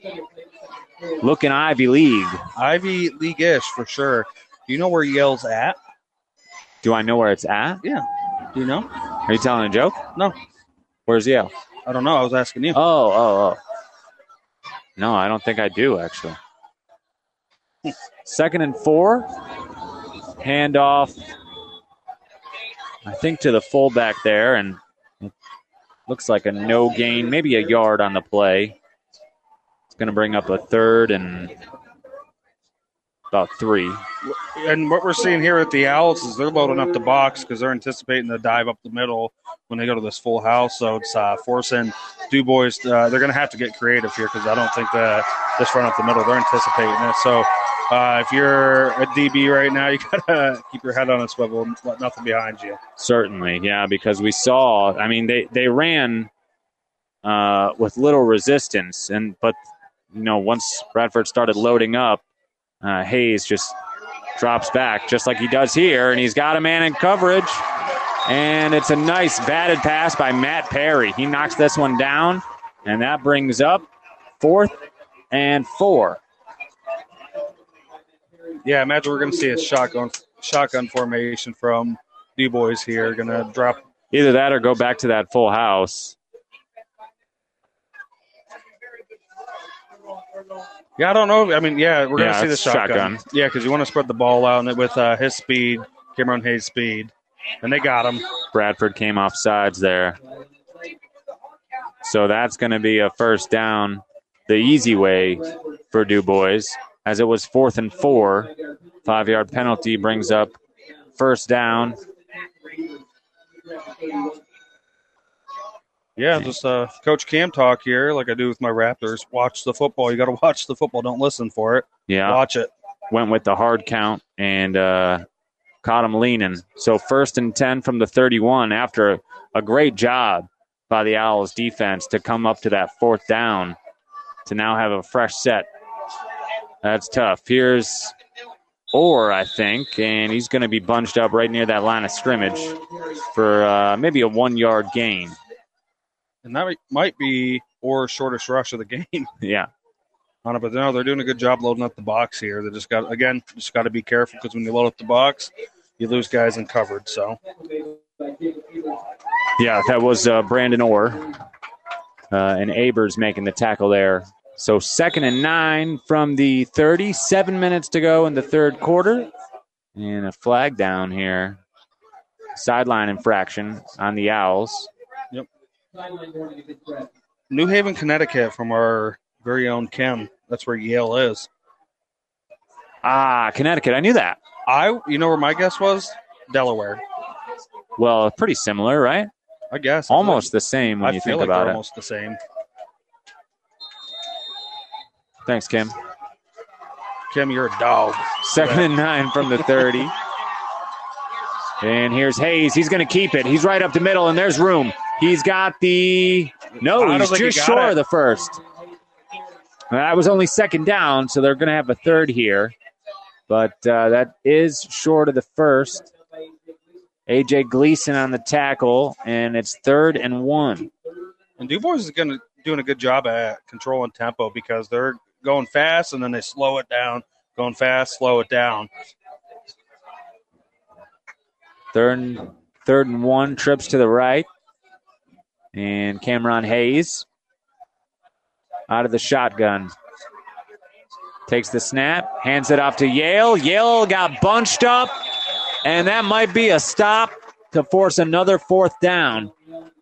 looking Ivy League. Ivy League-ish for sure. Do you know where Yale's at? Do I know where it's at? Yeah. Do you know? Are you telling a joke? No. Where's Yale? I don't know. I was asking you. Oh. No, I don't think I do, actually. 2nd and 4. Handoff, I think, to the fullback there, and it looks like a no gain, maybe a yard on the play. It's going to bring up a 3rd and about 3. And what we're seeing here at the Owls is they're loading up the box because they're anticipating the dive up the middle when they go to this full house. So it's forcing DuBois. They're going to have to get creative here because I don't think that this run up the middle, they're anticipating it. So if you're a DB right now, you got to keep your head on a swivel and let nothing behind you. Certainly, yeah, because we saw, I mean, they ran with little resistance. But once Bradford started loading up, Hayes just drops back just like he does here, and he's got a man in coverage. And it's a nice batted pass by Matt Perry. He knocks this one down, and that brings up 4th and 4. Yeah, imagine we're going to see a shotgun formation from DuBois here. Going to drop either that or go back to that full house. Yeah, I don't know. I mean, yeah, we're going to see the shotgun. Yeah, because you want to spread the ball out and with his speed, Cameron Hayes' speed. And they got him. Bradford came off sides there. So that's going to be a first down the easy way for DuBois, as it was 4th and 4. 5-yard penalty brings up first down. Yeah, just Coach Cam talk here, like I do with my Raptors. Watch the football. You got to watch the football. Don't listen for it. Yeah. Watch it. Went with the hard count and caught him leaning. So 1st and 10 from the 31 after a great job by the Owls defense to come up to that 4th down to now have a fresh set. That's tough. Here's Orr, I think, and he's going to be bunched up right near that line of scrimmage for maybe a 1-yard gain. And that might be Orr's shortest rush of the game. Yeah. But no, they're doing a good job loading up the box here. They just got to be careful because when you load up the box, you lose guys in coverage. So, yeah, that was Brandon Orr and Abers making the tackle there. So 2nd and 9 from the 30. 7 minutes to go in the third quarter, and a flag down here. Sideline infraction on the Owls. Yep. New Haven, Connecticut, from our very own Kim. That's where Yale is. Connecticut. I knew that. You know where my guess was? Delaware. Well, pretty similar, right? I guess. Almost the same when you think about it. Almost the same. Thanks, Kim. Kim, you're a dog. 2nd and 9 from the 30. And here's Hayes. He's going to keep it. He's right up the middle, and there's room. He's got he's just short of the first. That was only 2nd down, so they're going to have a 3rd here. But that is short of the first. A.J. Gleason on the tackle, and it's 3rd and 1. And DuBois is doing a good job at controlling tempo because they're going fast, and then they slow it down. Going fast, slow it down. 3rd and 1, trips to the right. And Cameron Hayes out of the shotgun. Takes the snap, hands it off to Yale. Yale got bunched up, and that might be a stop to force another 4th down.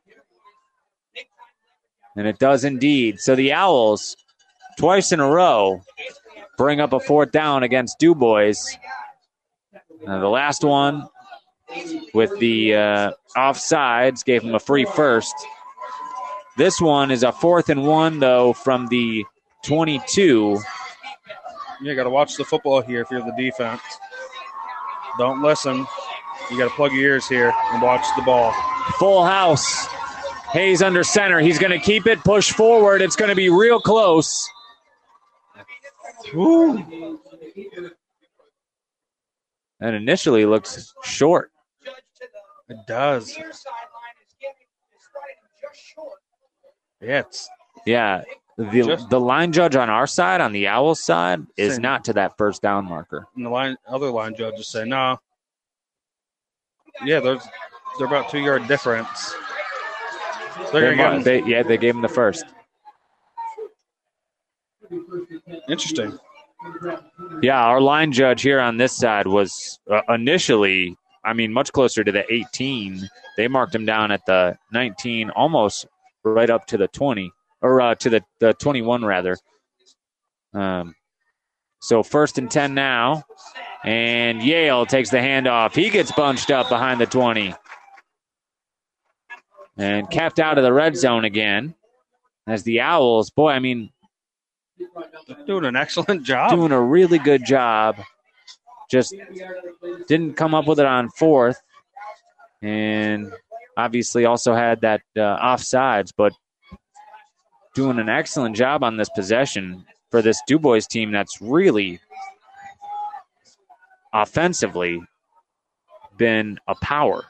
And it does indeed. So the Owls, twice in a row, bring up a 4th down against DuBois. The last one with the offsides gave them a free first. This one is a 4th and 1, though, from the 22. You got to watch the football here if you're the defense. Don't listen. You got to plug your ears here and watch the ball. Full house. Hayes under center. He's going to keep it, push forward. It's going to be real close. Ooh. That initially looks short. It does. Yeah. The line judge on our side, on the Owls side, is not to that 1st down marker. And the other line judges say, no. Yeah, they're about 2-yard difference. They gave him the first. Interesting. Yeah, our line judge here on this side was initially, much closer to the 18. They marked him down at the 19, almost right up to the 20. Or to the 21, rather. So 1st and 10 now. And Yale takes the handoff. He gets bunched up behind the 20. And kept out of the red zone again. As the Owls, doing an excellent job. Doing a really good job. Just didn't come up with it on 4th. And obviously also had that offsides, but doing an excellent job on this possession for this DuBois team that's really offensively been a power.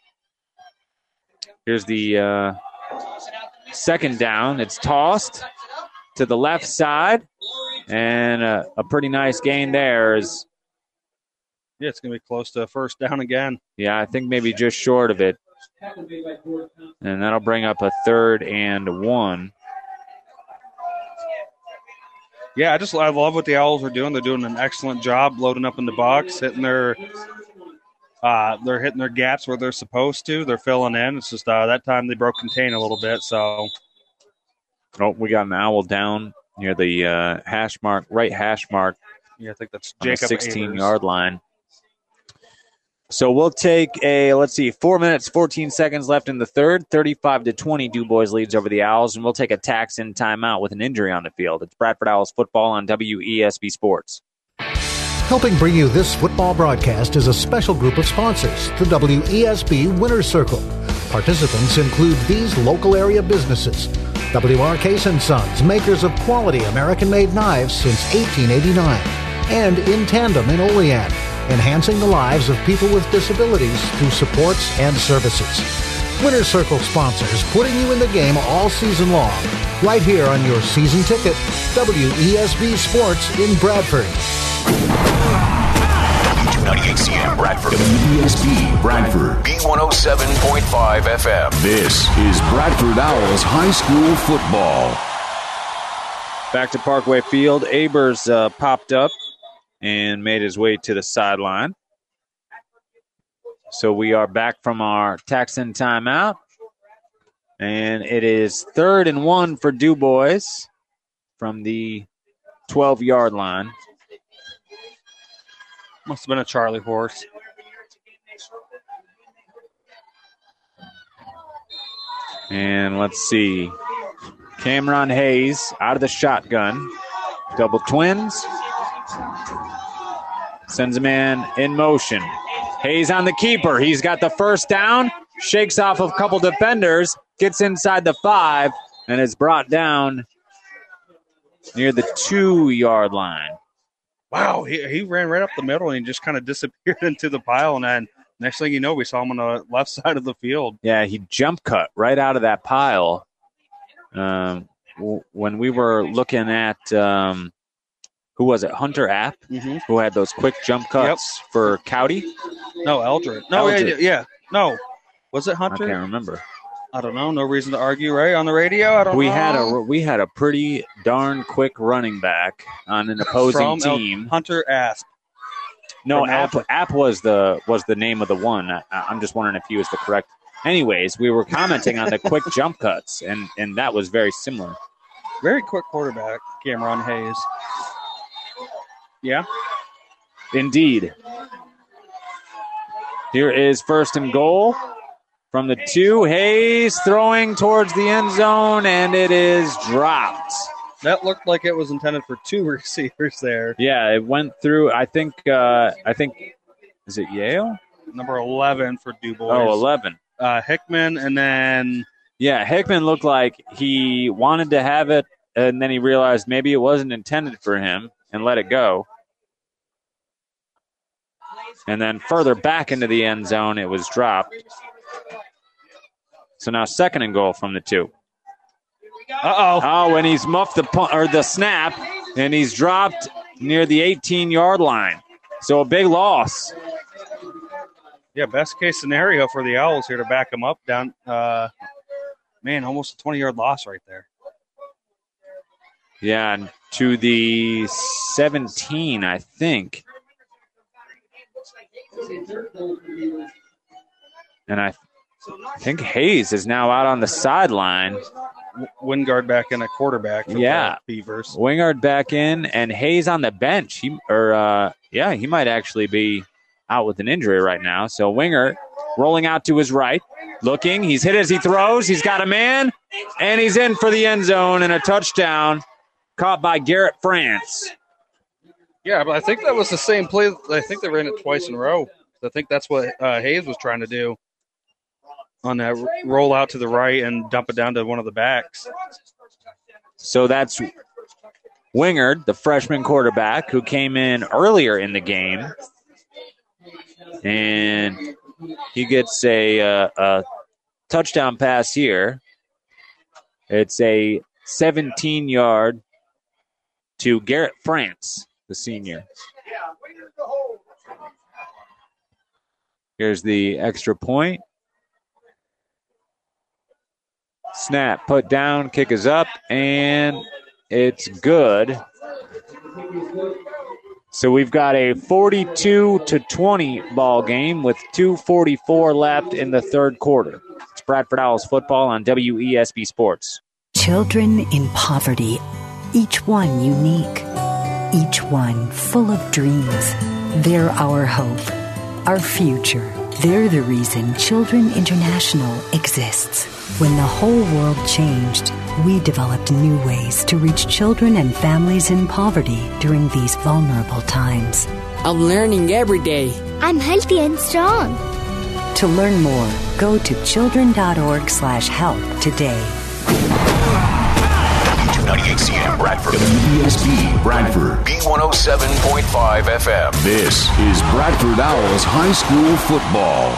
Here's the 2nd down. It's tossed to the left side, and a pretty nice gain there. It's going to be close to a 1st down again. Yeah, I think maybe just short of it. And that'll bring up a 3rd and 1. Yeah, I love what the Owls are doing. They're doing an excellent job loading up in the box, hitting they're hitting their gaps where they're supposed to. They're filling in. It's just that time they broke contain a little bit. So, we got an Owl down near the hash mark, right hash mark. Yeah, I think that's Jacob 16-yard line. So we'll take 4 minutes, 14 seconds left in the 3rd. 35-20, DuBois leads over the Owls, and we'll take a tax-in timeout with an injury on the field. It's Bradford Owls football on WESB Sports. Helping bring you this football broadcast is a special group of sponsors, the WESB Winner's Circle. Participants include these local area businesses. W.R. Case & Sons, makers of quality American-made knives since 1889. And In Tandem in Olean, enhancing the lives of people with disabilities through supports and services. Winner's Circle sponsors, putting you in the game all season long. Right here on your season ticket, WESB Sports in Bradford. W298CM Bradford. WESB Bradford. B107.5 FM. This is Bradford Owls High School football. Back to Parkway Field. Abers popped up and made his way to the sideline. So we are back from our tax-in timeout. And it is 3rd and 1 for DuBois from the 12-yard line. Must have been a Charlie horse. And let's see. Cameron Hayes out of the shotgun. Double twins. Sends a man in motion. Hayes on the keeper. He's got the first down. Shakes off a couple defenders. Gets inside the 5. And is brought down near the 2-yard line. Wow, he ran right up the middle and he just kind of disappeared into the pile. And then next thing you know, we saw him on the left side of the field. Yeah, he jump cut right out of that pile. When we were looking at, who was it, Hunter App, who had those quick jump cuts for Cowdy? No, Eldred. No, Eldred. yeah. No. Was it Hunter? I can't remember. I don't know. No reason to argue, right? On the radio? I don't know. We had a pretty darn quick running back on an opposing team. Hunter Asp. No, App was the name of the one. I'm just wondering if he was the correct. Anyways, we were commenting on the quick jump cuts, and that was very similar. Very quick quarterback, Cameron Hayes. Yeah? Indeed. Here is 1st and goal from the 2. Hayes throwing towards the end zone, and it is dropped. That looked like it was intended for 2 receivers there. Yeah, it went through, I think, is it Yale? Number 11 for DuBois. Oh, 11. Hickman, and then... Yeah, Hickman looked like he wanted to have it, and then he realized maybe it wasn't intended for him and let it go. And then further back into the end zone, it was dropped. So now 2nd and goal from the 2. Oh, and he's muffed the snap, and he's dropped near the 18-yard line. So a big loss. Yeah, best case scenario for the Owls here to back them up down. Almost a 20-yard loss right there. Yeah, and to the 17, I think. And I think Hayes is now out on the sideline. Wingard back in a quarterback for the Beavers. Wingard back in, and Hayes on the bench. He might actually be out with an injury right now. So Wingard rolling out to his right, looking. He's hit as he throws. He's got a man, and he's in for the end zone and a touchdown caught by Garrett France. Yeah, but I think that was the same play. I think they ran it twice in a row. I think that's what Hayes was trying to do on that roll out to the right and dump it down to one of the backs. So that's Wingard, the freshman quarterback, who came in earlier in the game. And he gets a touchdown pass here. It's a 17-yard to Garrett France, the senior. Here's the extra point. Snap, put down, kick is up, and it's good. So we've got a 42-20 ball game with 2:44 left in the third quarter. It's Bradford Owls football on WESB Sports. Children in poverty, each one unique, each one full of dreams. They're our hope, our future. They're the reason Children International exists. When the whole world changed, we developed new ways to reach children and families in poverty during these vulnerable times. I'm learning every day. I'm healthy and strong. To learn more, go to children.org/help today. 98CM Bradford, WESB Bradford, B107.5 FM. This is Bradford Owls High School football.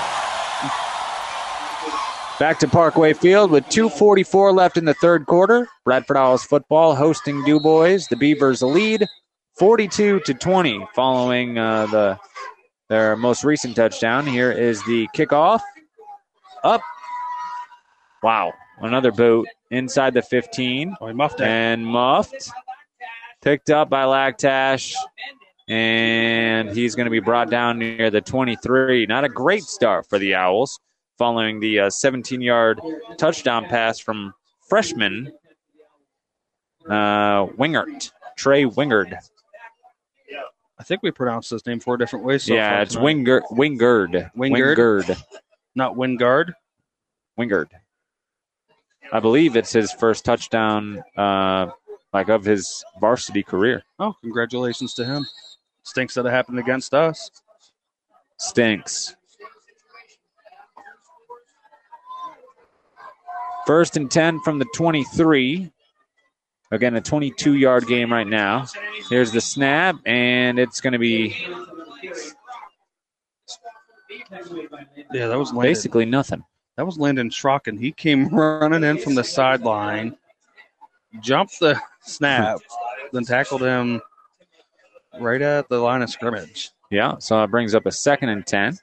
Back to Parkway Field with 2:44 left in the third quarter. Bradford Owls football hosting DuBois. The Beavers lead 42-20 following their most recent touchdown. Here is the kickoff. Up. Wow. Another boot inside the 15. Oh, he muffed it. And muffed. Picked up by Lactash. And he's going to be brought down near the 23. Not a great start for the Owls. following the 17-yard touchdown pass from freshman Wingert, Trey Wingard. I think we pronounced his name 4 different ways. Yeah, it's Wingard. Wingard. Not Wingard? Wingard. I believe it's his first touchdown of his varsity career. Oh, congratulations to him. Stinks that it happened against us. Stinks. 1st and 10 from the 23. Again, a 22-yard game right now. Here's the snap, and it's going to be that was basically nothing. That was Landon Schrocken. He came running in from the sideline, jumped the snap, then tackled him right at the line of scrimmage. Yeah, so it brings up a 2nd and 10.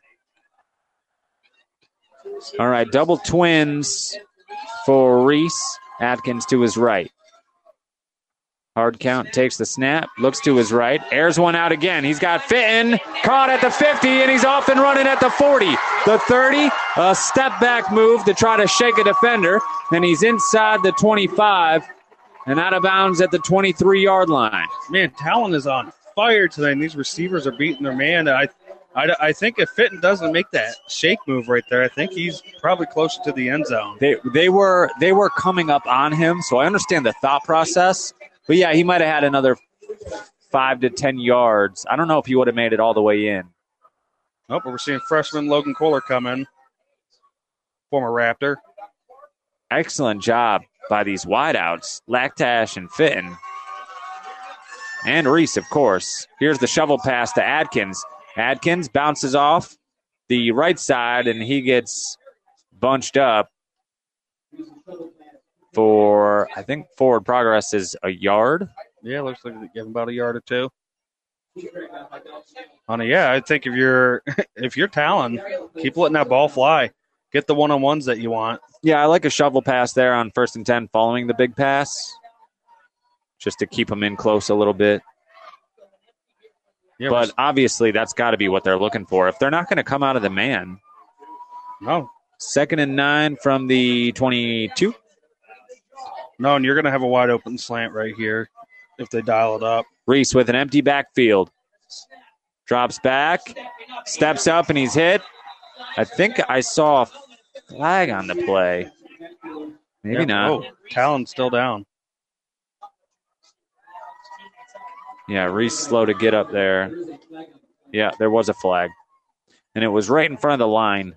All right, double twins for Reese. Atkins to his right. Hard count, takes the snap, looks to his right, airs one out again. He's got Fitton, caught at the 50, and he's off and running at the 40. The 30, a step back move to try to shake a defender, and he's inside the 25 and out of bounds at the 23-yard line. Man, Talon is on fire today, and these receivers are beating their man. I think if Fitton doesn't make that shake move right there, I think he's probably closer to the end zone. They were coming up on him, so I understand the thought process. But, yeah, he might have had another 5 to 10 yards. I don't know if he would have made it all the way in. Nope, but we're seeing freshman Logan Kohler come in, former Raptor. Excellent job by these wideouts, Lactash and Fitton. And Reese, of course. Here's the shovel pass to Adkins. Adkins bounces off the right side, and he gets bunched up for, I think, forward progress is a yard. Yeah, looks like they give him about a yard or two. Yeah, I think if you're Talon, keep letting that ball fly. Get the one-on-ones that you want. Yeah, I like a shovel pass there on 1st and 10 following the big pass, just to keep them in close a little bit. Yeah, but obviously that's got to be what they're looking for. If they're not going to come out of the man. No. 2nd and 9 from the 22. No, and you're going to have a wide open slant right here if they dial it up. Reese with an empty backfield. Drops back, steps up, and he's hit. I think I saw a flag on the play. Maybe not. Oh, Talon's still down. Yeah, Reese slow to get up there. Yeah, there was a flag. And it was right in front of the line.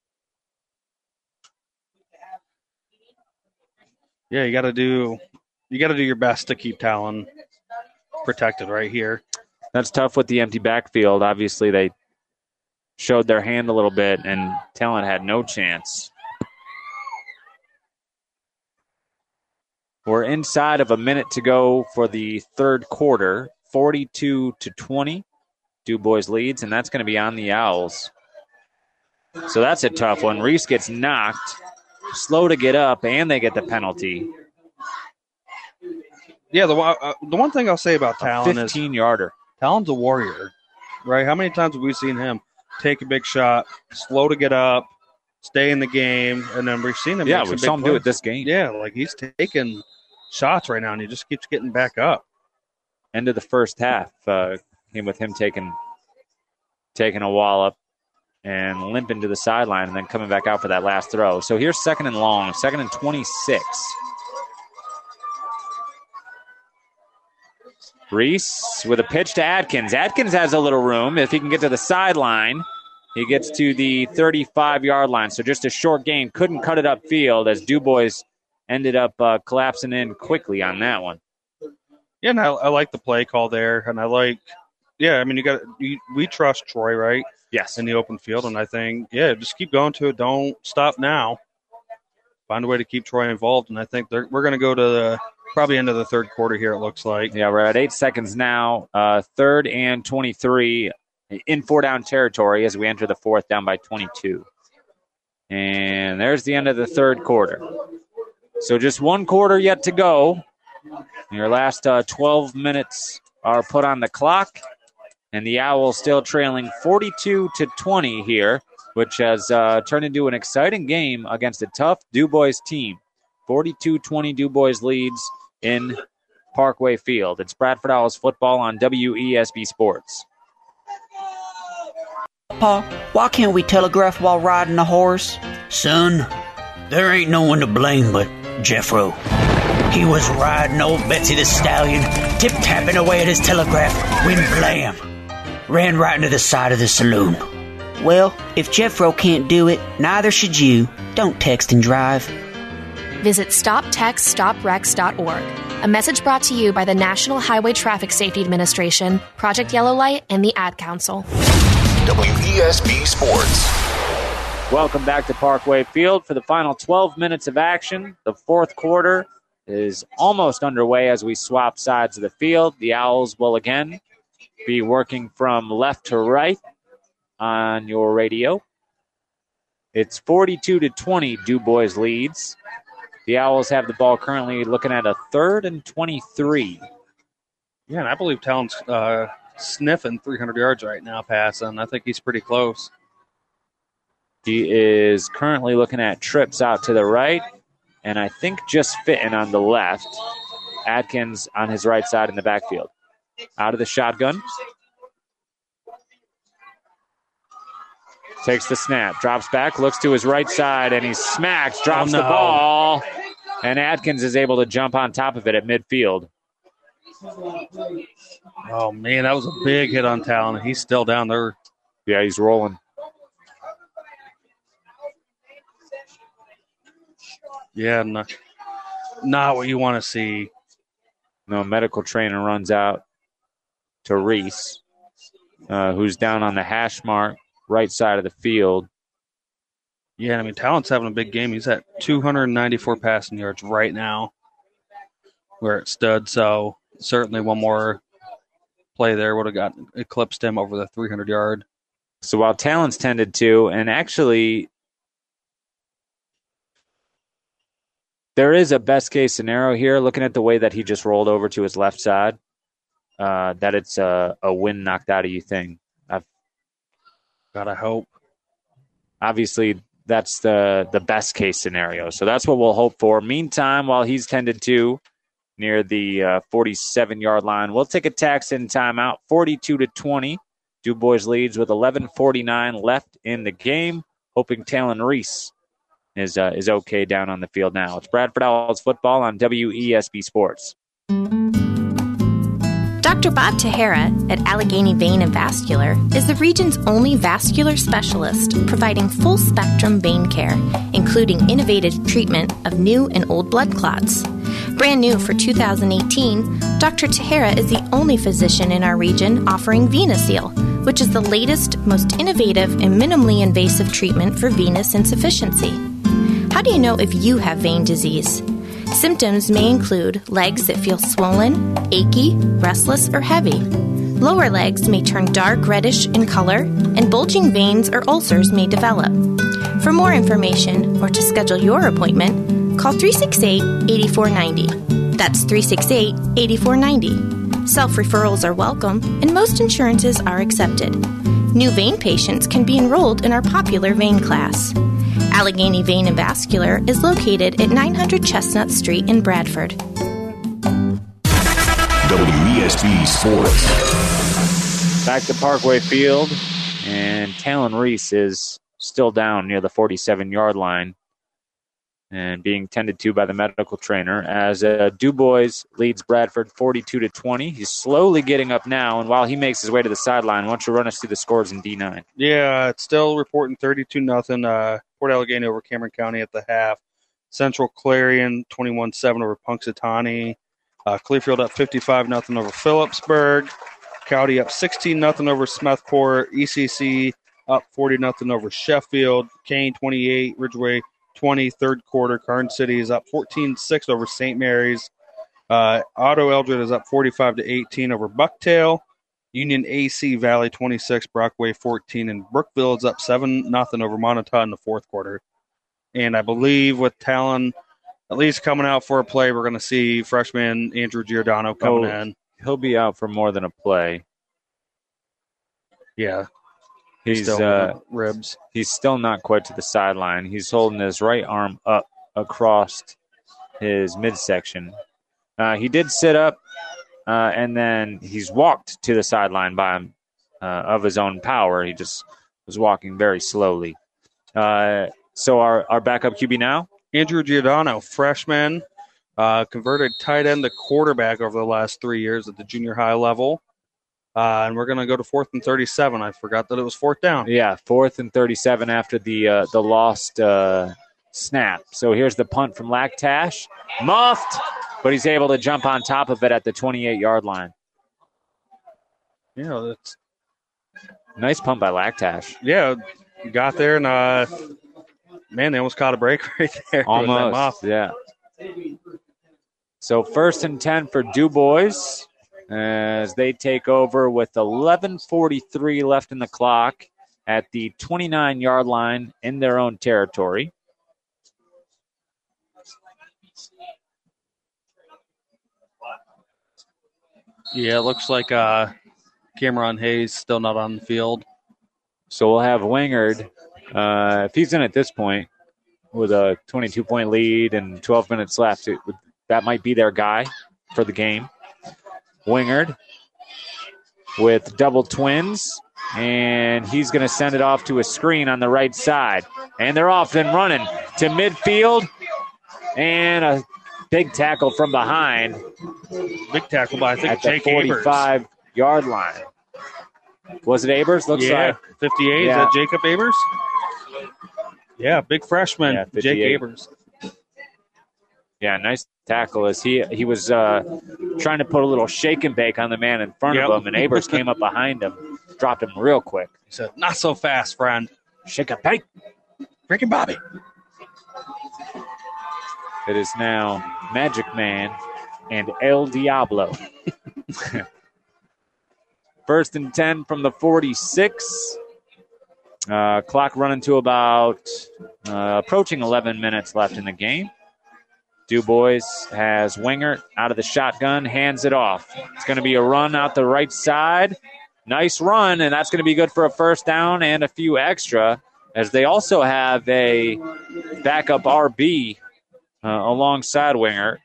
Yeah, you got to do your best to keep Talon protected right here. That's tough with the empty backfield. Obviously, they showed their hand a little bit, and Talon had no chance. We're inside of a minute to go for the third quarter. 42-20. Du Bois leads, and that's going to be on the Owls. So that's a tough one. Reese gets knocked. Slow to get up, and they get the penalty. Yeah, the one thing I'll say about Talon is 15-yarder. Talon's a warrior, right? How many times have we seen him take a big shot, slow to get up, stay in the game, and then we've seen him. Yeah, we saw him do it this game. Yeah, like he's taking shots right now, and he just keeps getting back up. End of the first half, came with him taking a wallop and limping to the sideline and then coming back out for that last throw. So here's 2nd and long, 2nd and 26. Reese with a pitch to Adkins. Adkins has a little room. If he can get to the sideline, he gets to the 35-yard line. So just a short gain. Couldn't cut it upfield as Du Bois ended up collapsing in quickly on that one. Yeah, and I like the play call there. And I like, yeah, I mean, we trust Troy, right? Yes. In the open field. And I think, yeah, just keep going to it. Don't stop now. Find a way to keep Troy involved. And I think we're going to go to the probably into the third quarter here, it looks like. Yeah, we're at 8 seconds now. 3rd and 23 in 4-down territory as we enter the fourth, down by 22. And there's the end of the third quarter. So just one quarter yet to go. Your last 12 minutes are put on the clock. And the Owls still trailing 42-20 here which has turned into an exciting game against a tough DuBois team. 42-20 DuBois leads in Parkway Field. It's Bradford Owls football on WESB Sports. Pa, why can't we telegraph while riding a horse? Son, there ain't no one to blame but Jeffro. He was riding old Betsy the Stallion, tip-tapping away at his telegraph when blam! Ran right into the side of the saloon. Well, if Jeffro can't do it, neither should you. Don't text and drive. Visit StopTextStopWrecks.org. A message brought to you by the National Highway Traffic Safety Administration, Project Yellow Light, and the Ad Council. WESB Sports. Welcome back to Parkway Field for the final 12 minutes of action. The fourth quarter is almost underway as we swap sides of the field. The Owls will again be working from left to right on your radio. It's 42-20 DuBois leads. The Owls have the ball currently looking at a 3rd and 23. Yeah, and I believe Talon's sniffing 300 yards right now passing. I think he's pretty close. He is currently looking at trips out to the right, and I think just fitting on the left. Atkins on his right side in the backfield. Out of the shotgun. Takes the snap, drops back, looks to his right side, and he smacks, drops the ball, and Atkins is able to jump on top of it at midfield. Oh, man, that was a big hit on Talon. He's still down there. Yeah, he's rolling. Yeah, not what you want to see. No, medical trainer runs out to Reese, who's down on the hash mark, right side of the field. Yeah, I mean, Talon's having a big game. He's at 294 passing yards right now where it stood. So certainly one more play there would have eclipsed him over the 300-yard. So while Talon's tended to, and actually there is a best-case scenario here, looking at the way that he just rolled over to his left side, that it's a win knocked out of you thing. I've got to hope. Obviously, that's the best-case scenario. So that's what we'll hope for. Meantime, while he's tended to near the 47-yard line, we'll take a tax-in timeout, 42-20. DuBois leads with 11:49 left in the game, hoping Talon Reese is okay down on the field now. It's Bradford Owls football on WESB Sports. Dr. Bob Tahara at Allegheny Vein and Vascular is the region's only vascular specialist, providing full-spectrum vein care, including innovative treatment of new and old blood clots. Brand new for 2018, Dr. Tahara is the only physician in our region offering VenaSeal, which is the latest, most innovative, and minimally invasive treatment for venous insufficiency. How do you know if you have vein disease? Symptoms may include legs that feel swollen, achy, restless, or heavy. Lower legs may turn dark reddish in color, and bulging veins or ulcers may develop. For more information or to schedule your appointment, call 368-8490. That's 368-8490. Self-referrals are welcome, and most insurances are accepted. New vein patients can be enrolled in our popular vein class. Allegheny Vein and Vascular is located at 900 Chestnut Street in Bradford. WESB Sports. Back to Parkway Field, and Talon Reese is still down near the 47-yard line and being tended to by the medical trainer as DuBois leads Bradford 42-20. He's slowly getting up now, and while he makes his way to the sideline, why don't you run us through the scores in D9? Yeah, it's still reporting 32-0. Port Allegheny over Cameron County at the half. Central Clarion 21-7 over Punxsutawney. Clearfield up 55-0 over Phillipsburg. Cowdy up 16-0 over Smethport. ECC up 40-0 over Sheffield. Kane 28, Ridgeway 20, third quarter. Karn City is up 14-6 over St. Mary's. Otto Eldred is up 45-18 over Bucktail. Union AC Valley 26, Brockway 14, and Brookville is up 7-0 over Montauk in the fourth quarter. And I believe with Talon at least coming out for a play, we're going to see freshman Andrew Giordano coming in. He'll be out for more than a play. Yeah. He's still ribs. He's still not quite to the sideline. He's holding his right arm up across his midsection. He did sit up, and then he's walked to the sideline by of his own power. He just was walking very slowly. So our backup QB now? Andrew Giordano, freshman, converted tight end to quarterback over the last 3 years at the junior high level. And we're going to go to 4th and 37. I forgot that it was 4th down. Yeah, 4th and 37 after the lost snap. So here's the punt from Lactash. Muffed, but he's able to jump on top of it at the 28-yard line. Yeah, that's nice punt by Lactash. Yeah, got there, and man, they almost caught a break right there. Almost, yeah. So 1st and 10 for DuBois as they take over with 11:43 left in the clock at the 29-yard line in their own territory. Yeah, it looks like Cameron Hayes still not on the field. So we'll have Wingard, if he's in at this point with a 22-point lead and 12 minutes left, that might be their guy for the game. Wingard with double twins, and he's going to send it off to a screen on the right side. And they're off and running to midfield, and a big tackle from behind. Big tackle by, I think, at Jake the 45-yard line. Was it Abers? Looks like 58. Yeah. Is that Jacob Abers? Yeah, big freshman, Yeah, Jake Abers. Yeah, nice tackle. As he was trying to put a little shake and bake on the man in front of him, and Abers came up behind him, dropped him real quick. He said, "Not so fast, friend. Shake and bake, Ricky Bobby." It is now Magic Man and El Diablo. 1st and 10 from the 46. Clock running to about approaching 11 minutes left in the game. DuBois has Wingert out of the shotgun, hands it off. It's going to be a run out the right side. Nice run, and that's going to be good for a 1st down and a few extra, as they also have a backup RB alongside Wingert.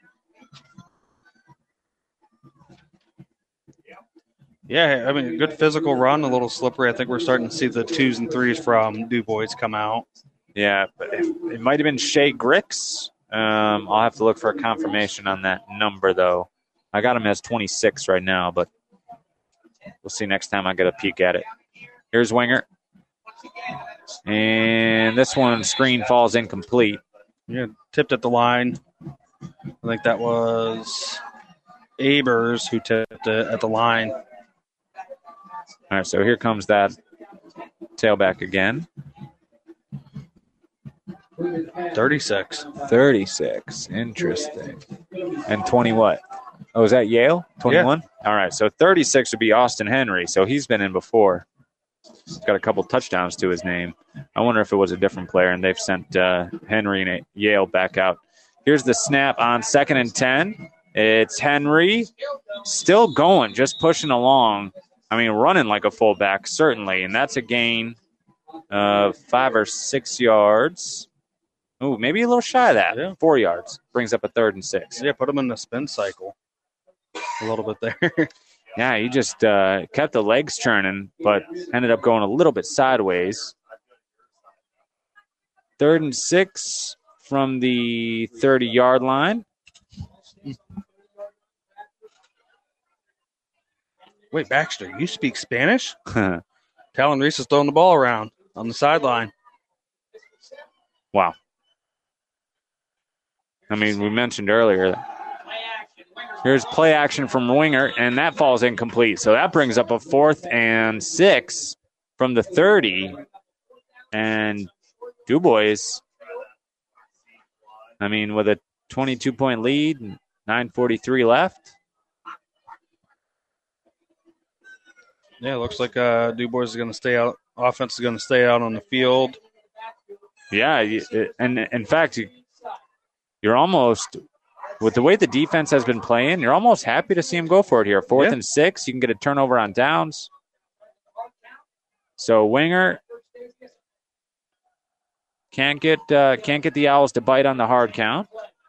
Yeah, I mean, good physical run, a little slippery. I think we're starting to see the 2s and 3s from DuBois come out. Yeah, but it might have been Shea Grix. I'll have to look for a confirmation on that number, though. I got him as 26 right now, but we'll see next time I get a peek at it. Here's Wingert. And this one, screen falls incomplete. Yeah, tipped at the line. I think that was Abers who tipped it at the line. All right, so here comes that tailback again. 36. 36. Interesting. And 20 what? Oh, is that Yale? 21? Yeah. All right, so 36 would be Austin Henry, so he's been in before. He's got a couple touchdowns to his name. I wonder if it was a different player, and they've sent Henry and Yale back out. Here's the snap on 2nd and 10. It's Henry still going, just pushing along. I mean, running like a fullback, certainly, and that's a gain of 5 or 6 yards. Ooh, maybe a little shy of that. Yeah. 4 yards. Brings up a 3rd and 6. Yeah, put him in the spin cycle a little bit there. Yeah, he just kept the legs churning, but ended up going a little bit sideways. 3rd and 6 from the 30-yard line. Wait, Baxter, you speak Spanish? Talon Reese is throwing the ball around on the sideline. Wow. I mean, we mentioned earlier. Here's play action from Wingert, and that falls incomplete. So that brings up a 4th and 6 from the 30. And DuBois, I mean, with a 22-point lead, 9:43 left. Yeah, it looks like DuBois is going to stay out. Offense is going to stay out on the field. Yeah, and in fact, you're almost, with the way the defense has been playing, you're almost happy to see him go for it here. 4th and 6, you can get a turnover on downs. So Winger can't get the Owls to bite on the hard count.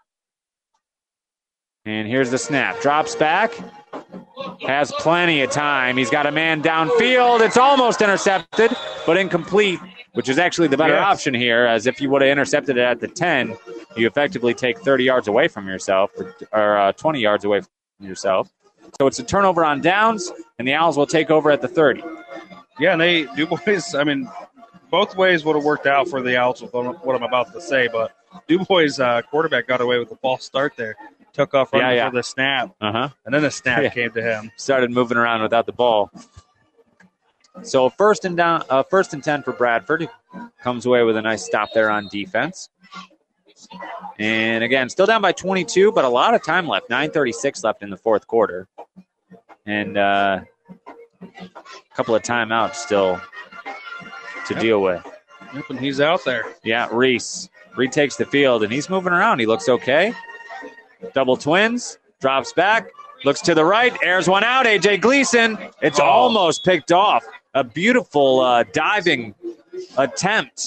And here's the snap. Drops back. Has plenty of time. He's got a man downfield. It's almost intercepted, but incomplete, which is actually the better option here, as if you would have intercepted it at the 10, you effectively take 30 yards away from yourself, or 20 yards away from yourself. So it's a turnover on downs, and the Owls will take over at the 30. Yeah, and DuBois, I mean, both ways would have worked out for the Owls with what I'm about to say, but DuBois' quarterback got away with the false start there. Took off running for the snap, and then the snap came to him. Started moving around without the ball. So first and 10 for Bradford. He comes away with a nice stop there on defense. And again, still down by 22, but a lot of time left. 9:36 left in the fourth quarter. And a couple of timeouts still to deal with. Yep, and he's out there. Yeah, Reese retakes the field, and he's moving around. He looks okay. Double twins, drops back, looks to the right, airs one out. A.J. Gleason, it's almost picked off. A beautiful diving attempt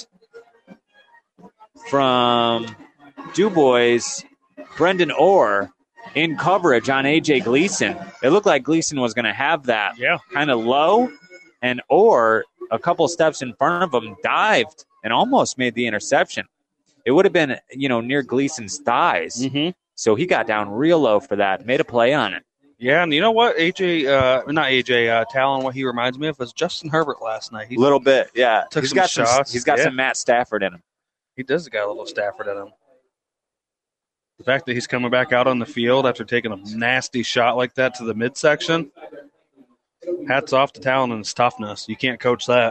from DuBois. Brendan Orr in coverage on A.J. Gleason. It looked like Gleason was going to have that kind of low, and Orr, a couple steps in front of him, dived and almost made the interception. It would have been, near Gleason's thighs. Mm-hmm. So he got down real low for that, made a play on it. Yeah, and you know what? Talon, what he reminds me of was Justin Herbert last night. A little bit, yeah. Took some shots. He's got some Matt Stafford in him. He does got a little Stafford in him. The fact that he's coming back out on the field after taking a nasty shot like that to the midsection, hats off to Talon and his toughness. You can't coach that.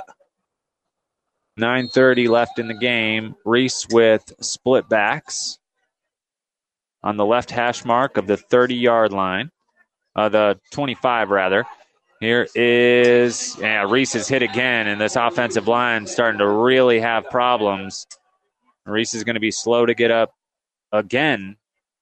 9:30 left in the game. Reese with split backs on the left hash mark of the 30-yard line. The 25, rather. Here is, Reese is hit again, and this offensive line starting to really have problems. Reese is going to be slow to get up again.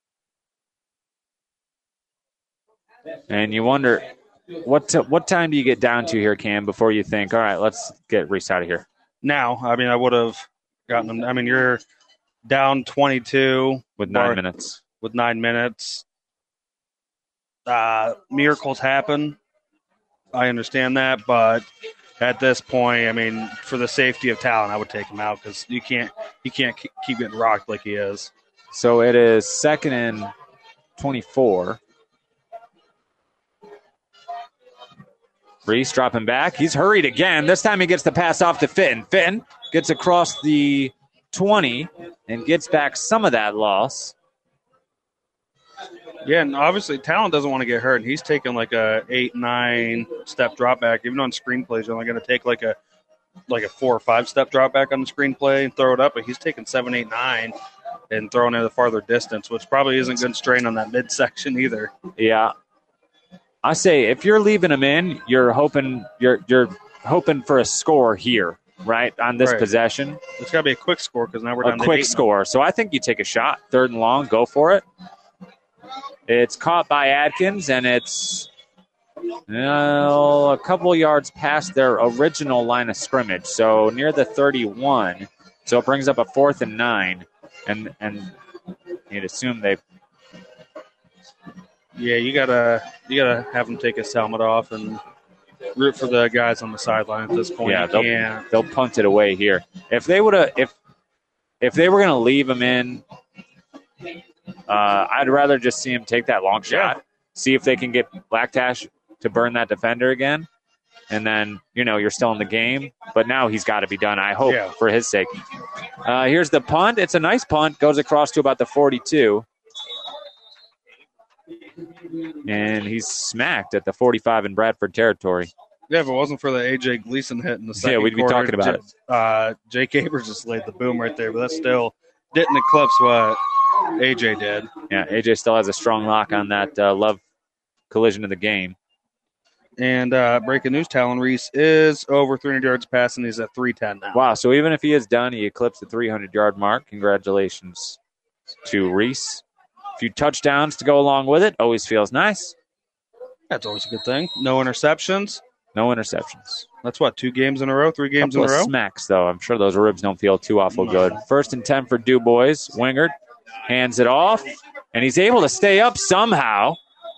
And you wonder, what time do you get down to here, Cam, before you think, all right, let's get Reese out of here? Now, I would have gotten him. I mean, you're down 22. With 9 minutes. With 9 minutes. Miracles happen. I understand that, but at this point, for the safety of Talon, I would take him out because he can't keep getting rocked like he is. So it is 2nd and 24. Reese dropping back. He's hurried again. This time he gets the pass off to Fitton. Fitton gets across the 20 and gets back some of that loss. Yeah, and obviously Talon doesn't want to get hurt, and he's taking like a 8-9 step drop back. Even on screenplays, you're only going to take like a 4 or 5 step drop back on the screenplay and throw it up, but he's taking 7, 8, 9 and throwing it a farther distance, which probably isn't good strain on that midsection either. Yeah. I say if you're leaving him in, you're hoping for a score here, right, on this possession. It's got to be a quick score because now we're down to 8. A quick score. So I think you take a shot. 3rd and long, go for it. It's caught by Adkins, and it's a couple yards past their original line of scrimmage, so near the 31. So it brings up a 4th and 9, and you'd assume they. Yeah, you gotta have him take his helmet off and root for the guys on the sideline at this point. Yeah, they'll punt it away here. If they were gonna leave him in, I'd rather just see him take that long shot, see if they can get Blacktash to burn that defender again, and then you're still in the game. But now he's got to be done. I hope for his sake. Here's the punt. It's a nice punt. Goes across to about the 42. And he's smacked at the 45 in Bradford territory. Yeah, if it wasn't for the A.J. Gleason hit in the second we'd be quarter, talking about it. Jake Abers just laid the boom right there, but that still didn't eclipse what A.J. did. Yeah, A.J. still has a strong lock on that Love collision of the game. And breaking news, Talon Reese is over 300 yards passing. He's at 310 now. Wow, so even if he is done, he eclipsed the 300-yard mark. Congratulations to Reese. A few touchdowns to go along with it. Always feels nice. That's always a good thing. No interceptions. No interceptions. That's what, 2 games in a row, 3 games in a row? Smacks, though. I'm sure those ribs don't feel too awful good. 1st and 10 for Du Bois. Wingert hands it off, and he's able to stay up somehow.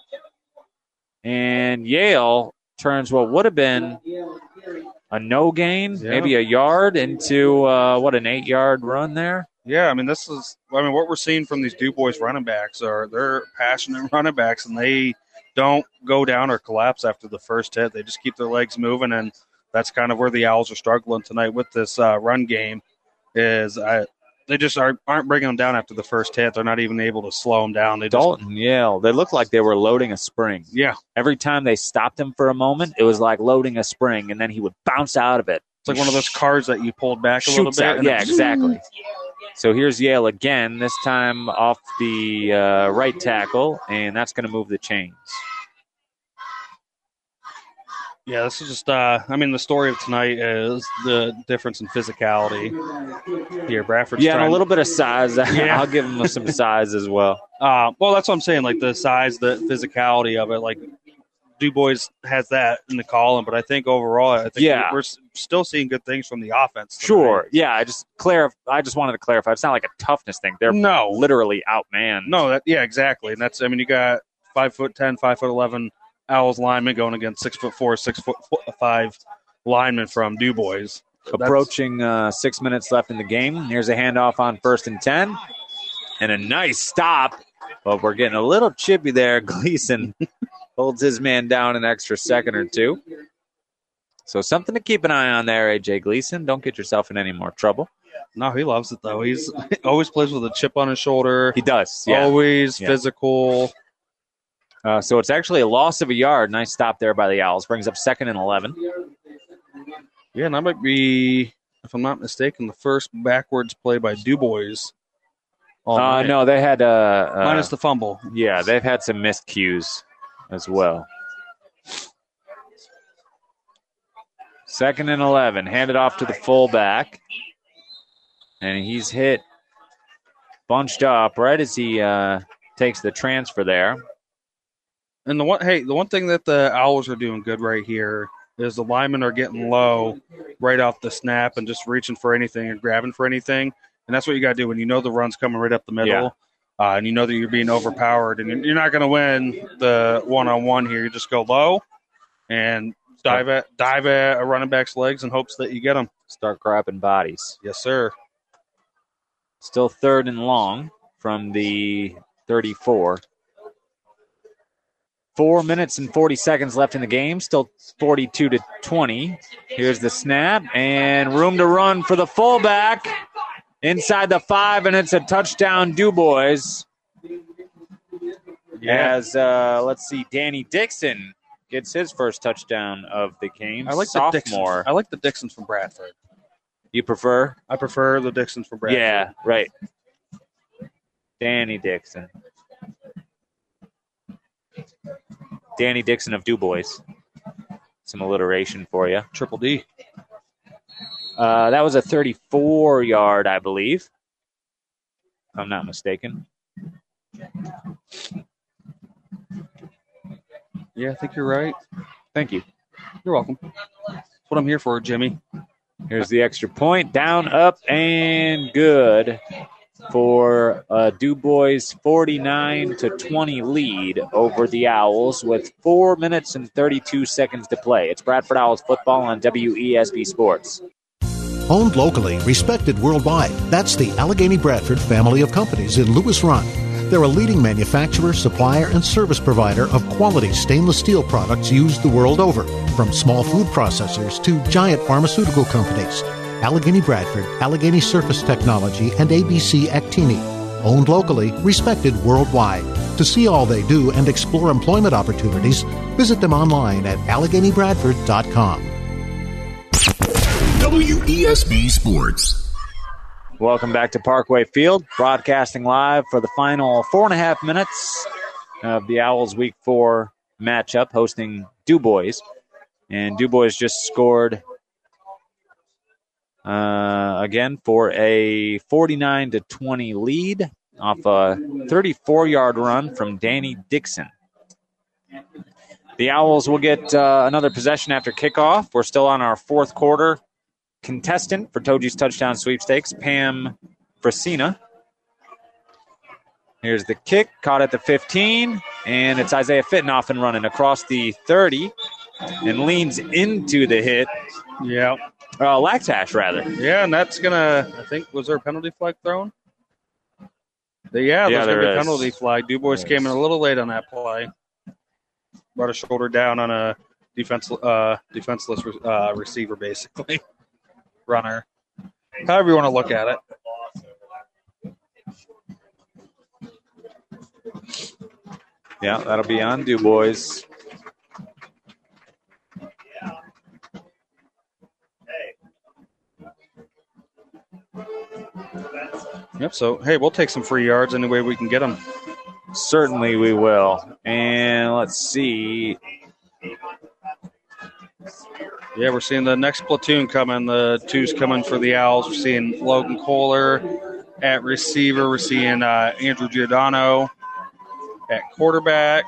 And Yale turns what would have been a no gain, maybe a yard, into an 8-yard run there. Yeah, I mean, what we're seeing from these Du Bois running backs they're passionate running backs, and they don't go down or collapse after the first hit. They just keep their legs moving, and that's kind of where the Owls are struggling tonight with this run game. They just aren't bringing them down after the first hit. They're not even able to slow them down. Dalton, Yale, they look like they were loading a spring. Yeah. Every time they stopped him for a moment, it was like loading a spring, and then he would bounce out of it. It's like one of those cars that you pulled back a little bit. Out. Yeah, exactly. So here's Yale again, this time off the right tackle, and that's going to move the chains. Yeah, this is just, the story of tonight is the difference in physicality here. Bradford's and a little bit of size. Yeah. I'll give him some size as well. Well, that's what I'm saying, like the size, the physicality of it. Like, Du Bois has that in the column, but I think overall, we're still seeing good things from the offense tonight. Sure. Yeah, I just wanted to clarify. It's not like a toughness thing. They're literally outmanned. No, exactly. And that's, you got 5'10", 5'11" Owls linemen going against 6'4", 6'5" linemen from Du Bois. Approaching 6 minutes left in the game. Here's a handoff on 1st and 10. And a nice stop. But we're getting a little chippy there. Gleason holds his man down an extra second or two. So something to keep an eye on there, A.J. Gleason. Don't get yourself in any more trouble. No, he loves it, though. He always plays with a chip on his shoulder. He does, yeah. Always physical. So it's actually a loss of a yard. Nice stop there by the Owls. Brings up 2nd and 11. Yeah, and that might be, if I'm not mistaken, the first backwards play by Du Bois. No, they had minus the fumble. Yeah, they've had some missed cues as well. 2nd and 11. Handed off to the fullback. And he's hit bunched up right as he takes the transfer there. And the one thing that the Owls are doing good right here is the linemen are getting low right off the snap and just reaching for anything and grabbing for anything. And that's what you got to do when you know the run's coming right up the middle, and you know that you're being overpowered. And you're not going to win the one-on-one here. You just go low and dive at a running back's legs in hopes that you get them. Start grabbing bodies. Yes, sir. Still 3rd and long from the 34. 4 minutes and 40 seconds left in the game. Still 42-20. Here's the snap and room to run for the fullback inside the 5, and it's a touchdown, Du Bois. Yeah. As let's see, Danny Dixon gets his first touchdown of the game. I like sophomore. I like the Dixons from Bradford. You prefer? I prefer the Dixons from Bradford. Yeah, right. Danny Dixon. Danny Dixon of Du Bois. Some alliteration for you. Triple D. That was a 34-yard, I believe, if I'm not mistaken. Yeah, I think you're right. Thank you. You're welcome. That's what I'm here for, Jimmy. Here's the extra point. Down, up, and good for Du Bois' 49-20 lead over the Owls with 4 minutes and 32 seconds to play. It's Bradford Owls football on WESB Sports. Owned locally, respected worldwide. That's the Allegheny Bradford family of companies in Lewis Run. They're a leading manufacturer, supplier, and service provider of quality stainless steel products used the world over, from small food processors to giant pharmaceutical companies. Allegheny Bradford, Allegheny Surface Technology, and ABC Actini. Owned locally, respected worldwide. To see all they do and explore employment opportunities, visit them online at AlleghenyBradford.com. WESB Sports. Welcome back to Parkway Field, broadcasting live for the final 4.5 minutes of the Owls Week 4 matchup, hosting Du Bois. And Du Bois just scored again for a 49-20 lead off a 34-yard run from Danny Dixon. The Owls will get another possession after kickoff. We're still on our fourth quarter. Contestant for Toji's touchdown sweepstakes, Pam Frasina. Here's the kick, caught at the 15, and it's Isaiah Fitton off and running across the 30 and leans into the hit. Yeah. Lactash, rather. Yeah, and that's going to, I think, was there a penalty flag thrown? There's going to be a penalty flag. Du Bois came in a little late on that play. Brought a shoulder down on a defenseless receiver, basically. Runner. However you want to look at it. Yeah, that'll be on Du Bois. Yep, so, hey, we'll take some free yards any way we can get them. Certainly we will. And let's see. Yeah, we're seeing the next platoon coming. The twos coming for the Owls. We're seeing Logan Kohler at receiver. We're seeing Andrew Giordano at quarterback.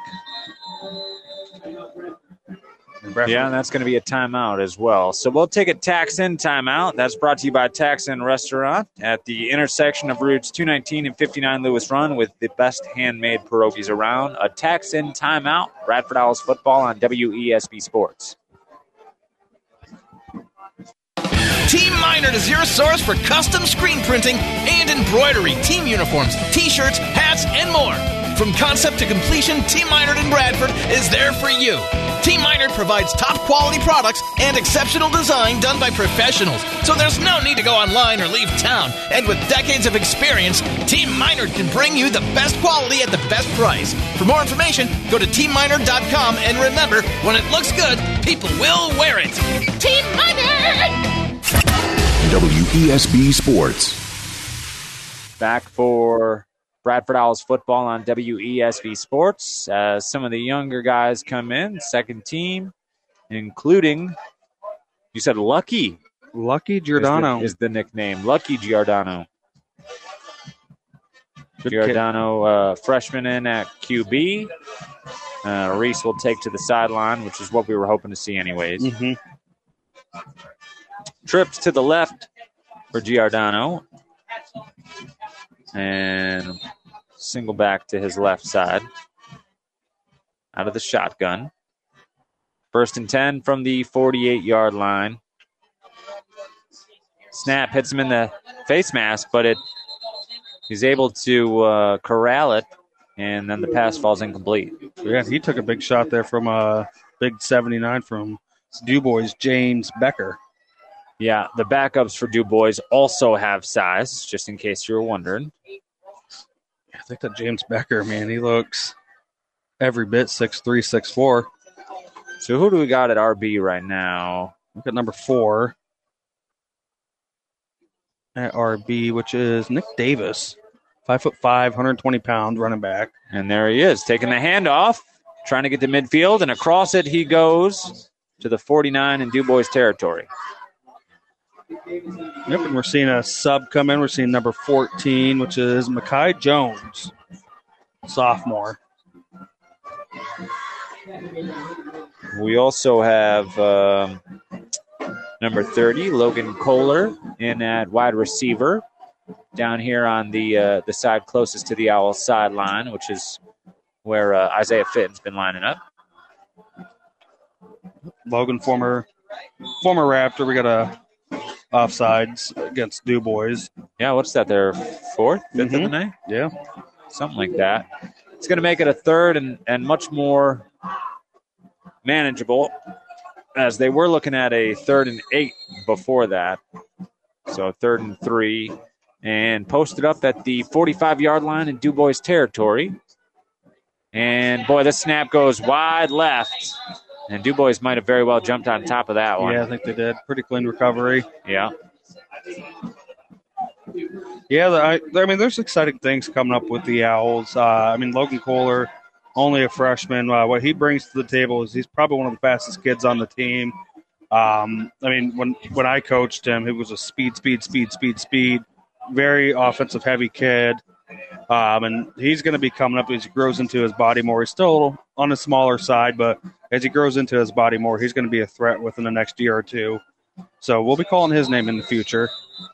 Yeah, and that's going to be a timeout as well. So we'll take a Tax-In timeout. That's brought to you by Tax-In Restaurant at the intersection of routes 219 and 59 Lewis Run with the best handmade pierogies around. A Tax-In timeout. Bradford Owls football on WESB Sports. Team Minard is your source for custom screen printing and embroidery, team uniforms, t-shirts, hats, and more. From concept to completion, Team Minard in Bradford is there for you. Team Minard provides top-quality products and exceptional design done by professionals, so there's no need to go online or leave town. And with decades of experience, Team Minard can bring you the best quality at the best price. For more information, go to teamminard.com, and remember, when it looks good, people will wear it. Team Minard! WESB Sports. Back for Bradford Owls football on WESB Sports. Some of the younger guys come in, second team, including, you said Lucky. Lucky Giordano. Is the nickname. Lucky Giordano. Giordano, freshman in at QB. Reese will take to the sideline, which is what we were hoping to see anyways. Mm-hmm. Trips to the left for Giordano. And single back to his left side. Out of the shotgun. 1st and 10 from the 48-yard line. Snap hits him in the face mask, but he's able to corral it, and then the pass falls incomplete. Yeah, he took a big shot there from a big 79 from Du Bois, James Becker. Yeah, the backups for Du Bois also have size, just in case you were wondering. I think that James Becker, man, he looks every bit 6'3", 6'4". So who do we got at RB right now? Look at number 4 at RB, which is Nick Davis, 5'5", 120-pound running back. And there he is, taking the handoff, trying to get to midfield, and across it he goes to the 49 in Du Bois territory. Yep, and we're seeing a sub come in. We're seeing number 14, which is Mekhi Jones, sophomore. We also have number 30, Logan Kohler, in at wide receiver, down here on the side closest to the Owls sideline, which is where Isaiah Fitton's been lining up. Logan, former Raptor. We got a offsides against Du Bois. Yeah, what's that there? 4th, 5th of the night? Yeah. Something like that. It's going to make it a 3rd and much more manageable, as they were looking at a 3rd and 8 before that. So 3rd and 3. And posted up at the 45-yard line in Du Bois territory. And, boy, this snap goes wide left. And Du Bois might have very well jumped on top of that one. Yeah, I think they did. Pretty clean recovery. Yeah. Yeah, I mean, there's exciting things coming up with the Owls. Logan Kohler, only a freshman. What he brings to the table is he's probably one of the fastest kids on the team. When I coached him, he was a speed. Very offensive-heavy kid. And he's going to be coming up as he grows into his body more. He's still on the smaller side, but as he grows into his body more, he's going to be a threat within the next year or two. So we'll be calling his name in the future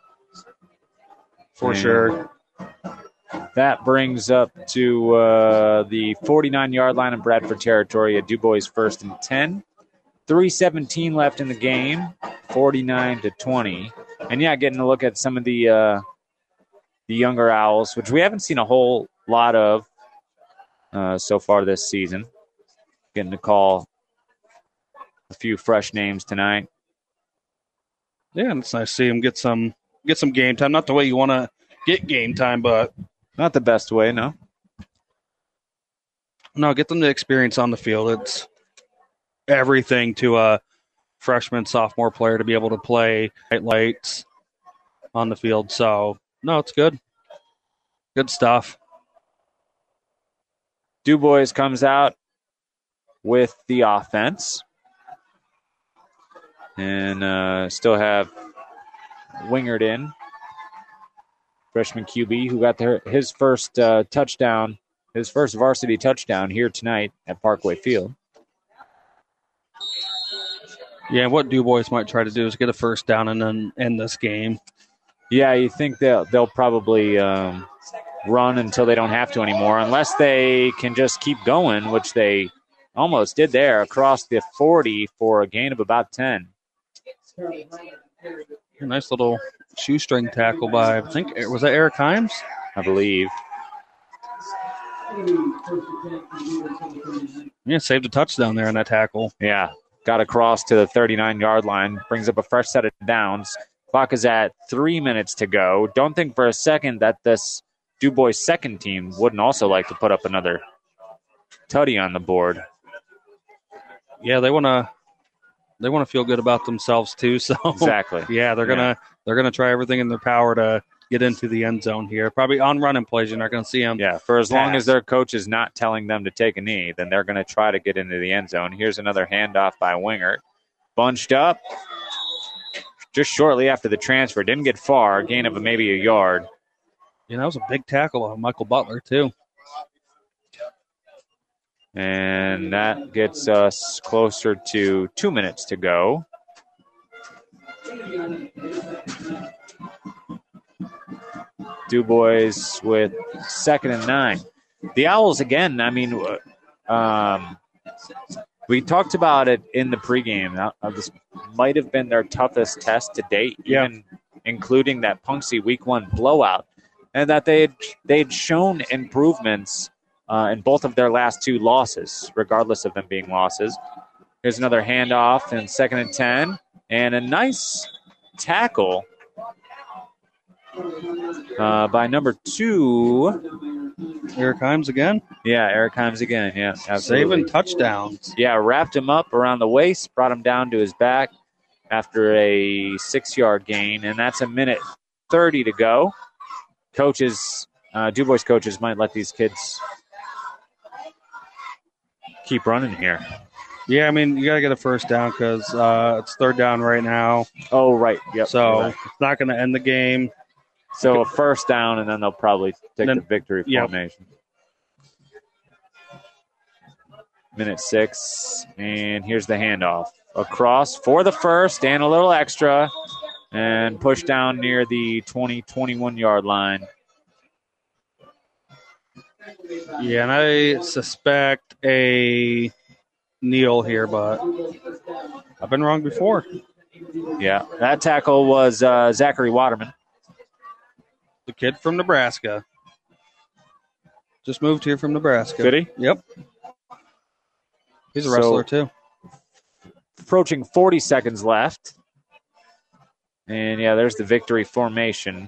for sure. That brings up to the 49-yard line in Bradford territory at DuBois 1st and 10. 3:17 left in the game, 49-20. And, yeah, getting a look at some of the younger Owls, which we haven't seen a whole lot of so far this season. Getting to call a few fresh names tonight. Yeah, and it's nice to see him get some game time. Not the way you want to get game time, but not the best way, no. No, get them the experience on the field. It's everything to a freshman, sophomore player to be able to play lights on the field. So, no, it's good. Good stuff. DuBois comes out with the offense. And still have Wingert in, freshman QB, who got his first touchdown, his first varsity touchdown here tonight at Parkway Field. Yeah, what DuBois might try to do is get a first down and then end this game. Yeah, you think they'll probably run until they don't have to anymore, unless they can just keep going, which they almost did there across the 40 for a gain of about 10. A nice little shoestring tackle by, I think, was that Eric Himes? I believe. Yeah, saved a touchdown there on that tackle. Yeah, got across to the 39-yard line, brings up a fresh set of downs. Clock is at 3 minutes to go. Don't think for a second that this DuBois second team wouldn't also like to put up another tutty on the board. Yeah, they want to feel good about themselves too. So exactly. Yeah, they're gonna try everything in their power to get into the end zone here. Probably on running plays, you're not gonna see them. Yeah, for as long as their coach is not telling them to take a knee, then they're gonna try to get into the end zone. Here's another handoff by Wingert, bunched up just shortly after the transfer. Didn't get far, gain of maybe a yard. Yeah, that was a big tackle on Michael Butler too. And that gets us closer to 2 minutes to go. DuBois with 2nd and 9. The Owls, again, I mean, we talked about it in the pregame. This might have been their toughest test to date, even including that Punxsutawney Week 1 blowout, and that they'd shown improvements in both of their last 2 losses, regardless of them being losses. Here's another handoff in 2nd and 10, and a nice tackle by number 2. Eric Himes again? Yeah, Eric Himes again, yeah. Absolutely. Saving touchdowns. Yeah, wrapped him up around the waist, brought him down to his back after a 6-yard gain, and that's a minute 30 to go. DuBois coaches might let these kids keep running here. Yeah, I mean, you got to get a first down because it's 3rd down right now. Oh, right. Yep. So right. It's not going to end the game. So a first down, and then they'll probably take the victory formation. Minute 6, and here's the handoff. Across for the first and a little extra, and push down near the 21-yard line. Yeah, and I suspect a kneel here, but I've been wrong before. Yeah, that tackle was Zachary Waterman. The kid from Nebraska. Just moved here from Nebraska. Did he? Yep. He's a wrestler, too. Approaching 40 seconds left. And, yeah, there's the victory formation.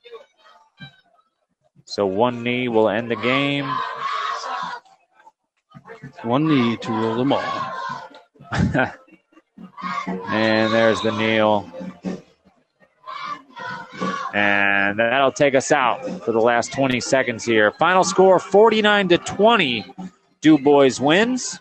So 1 knee will end the game. 1 knee to rule them all. And there's the kneel. And that'll take us out for the last 20 seconds here. Final score, 49-20. DuBois wins.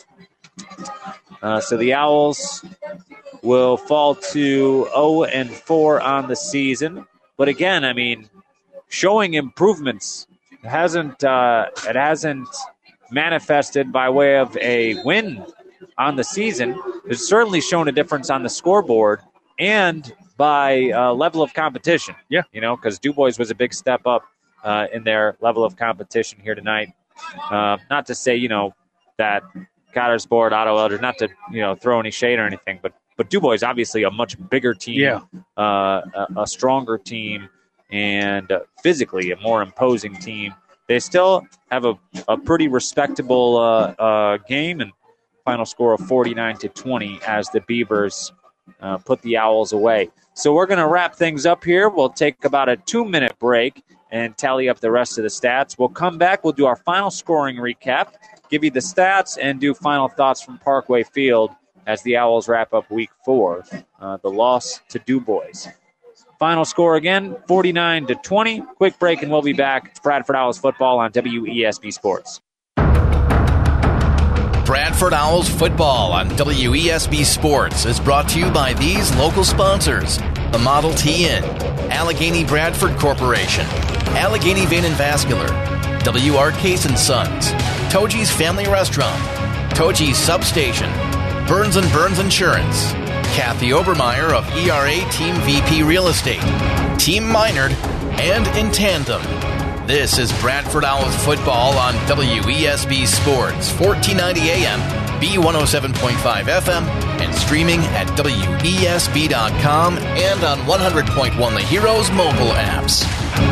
So the Owls will fall to 0-4 on the season. But again, I mean, showing improvements. It hasn't manifested by way of a win on the season. It's certainly shown a difference on the scoreboard and by level of competition. Yeah. Because DuBois was a big step up in their level of competition here tonight. Not to say, that Goddardsport, Otto Eldred, not to, throw any shade or anything, but DuBois is obviously a much bigger team, a stronger team, and physically a more imposing team. They still have a pretty respectable game, and final score of 49-20 as the Beavers put the Owls away. So we're going to wrap things up here. We'll take about a 2-minute break and tally up the rest of the stats. We'll come back. We'll do our final scoring recap, give you the stats, and do final thoughts from Parkway Field as the Owls wrap up Week 4, the loss to DuBois. Final score again, 49-20. Quick break, and we'll be back. It's Bradford Owls football on WESB Sports. Bradford Owls football on WESB Sports is brought to you by these local sponsors: the Model T Inn, Allegheny Bradford Corporation, Allegheny Vein and Vascular, W.R. Case & Sons, Toji's Family Restaurant, Toji's Substation, Burns & Burns Insurance, Kathy Obermeyer of ERA Team VP Real Estate, Team Minard, and In Tandem. This is Bradford Owls football on WESB Sports, 1490 AM, B107.5 FM, and streaming at WESB.com and on 100.1 The Heroes mobile apps.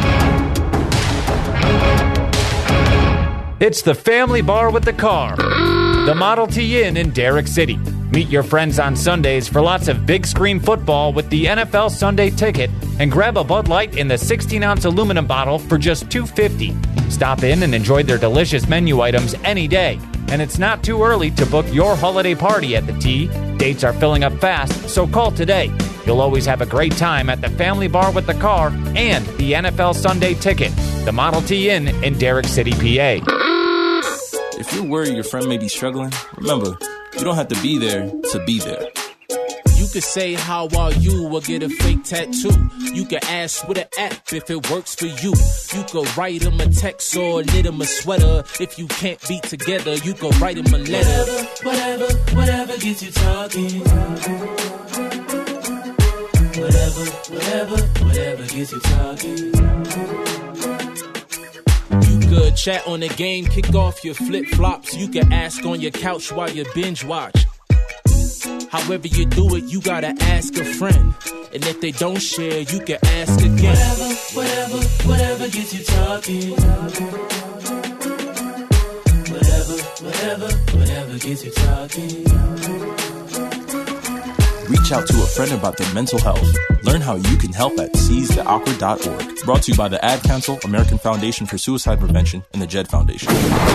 It's the Family Bar with the Car, the Model T Inn in Derrick City. Meet your friends on Sundays for lots of big screen football with the NFL Sunday Ticket, and grab a Bud Light in the 16-ounce aluminum bottle for just $2.50. Stop in and enjoy their delicious menu items any day. And it's not too early to book your holiday party at the T. Dates are filling up fast, so call today. You'll always have a great time at the Family Bar with the Car and the NFL Sunday Ticket, the Model T Inn in Derrick City, PA. If you're worried your friend may be struggling, remember, you don't have to be there to be there. You could say, how are you, or get a fake tattoo. You can ask with an app if it works for you. You could write him a text or knit him a sweater. If you can't be together, you could write him a letter. Whatever gets you talking. Whatever gets you talking. You could chat on the game, kick off your flip-flops. You can ask on your couch while you binge watch. However you do it, you gotta ask a friend. And if they don't share, you can ask again. Whatever gets you talking. Whatever gets you talking. Reach out to a friend about their mental health. Learn how you can help at seizetheawkward.org. Brought to you by the Ad Council, American Foundation for Suicide Prevention, and the Jed Foundation.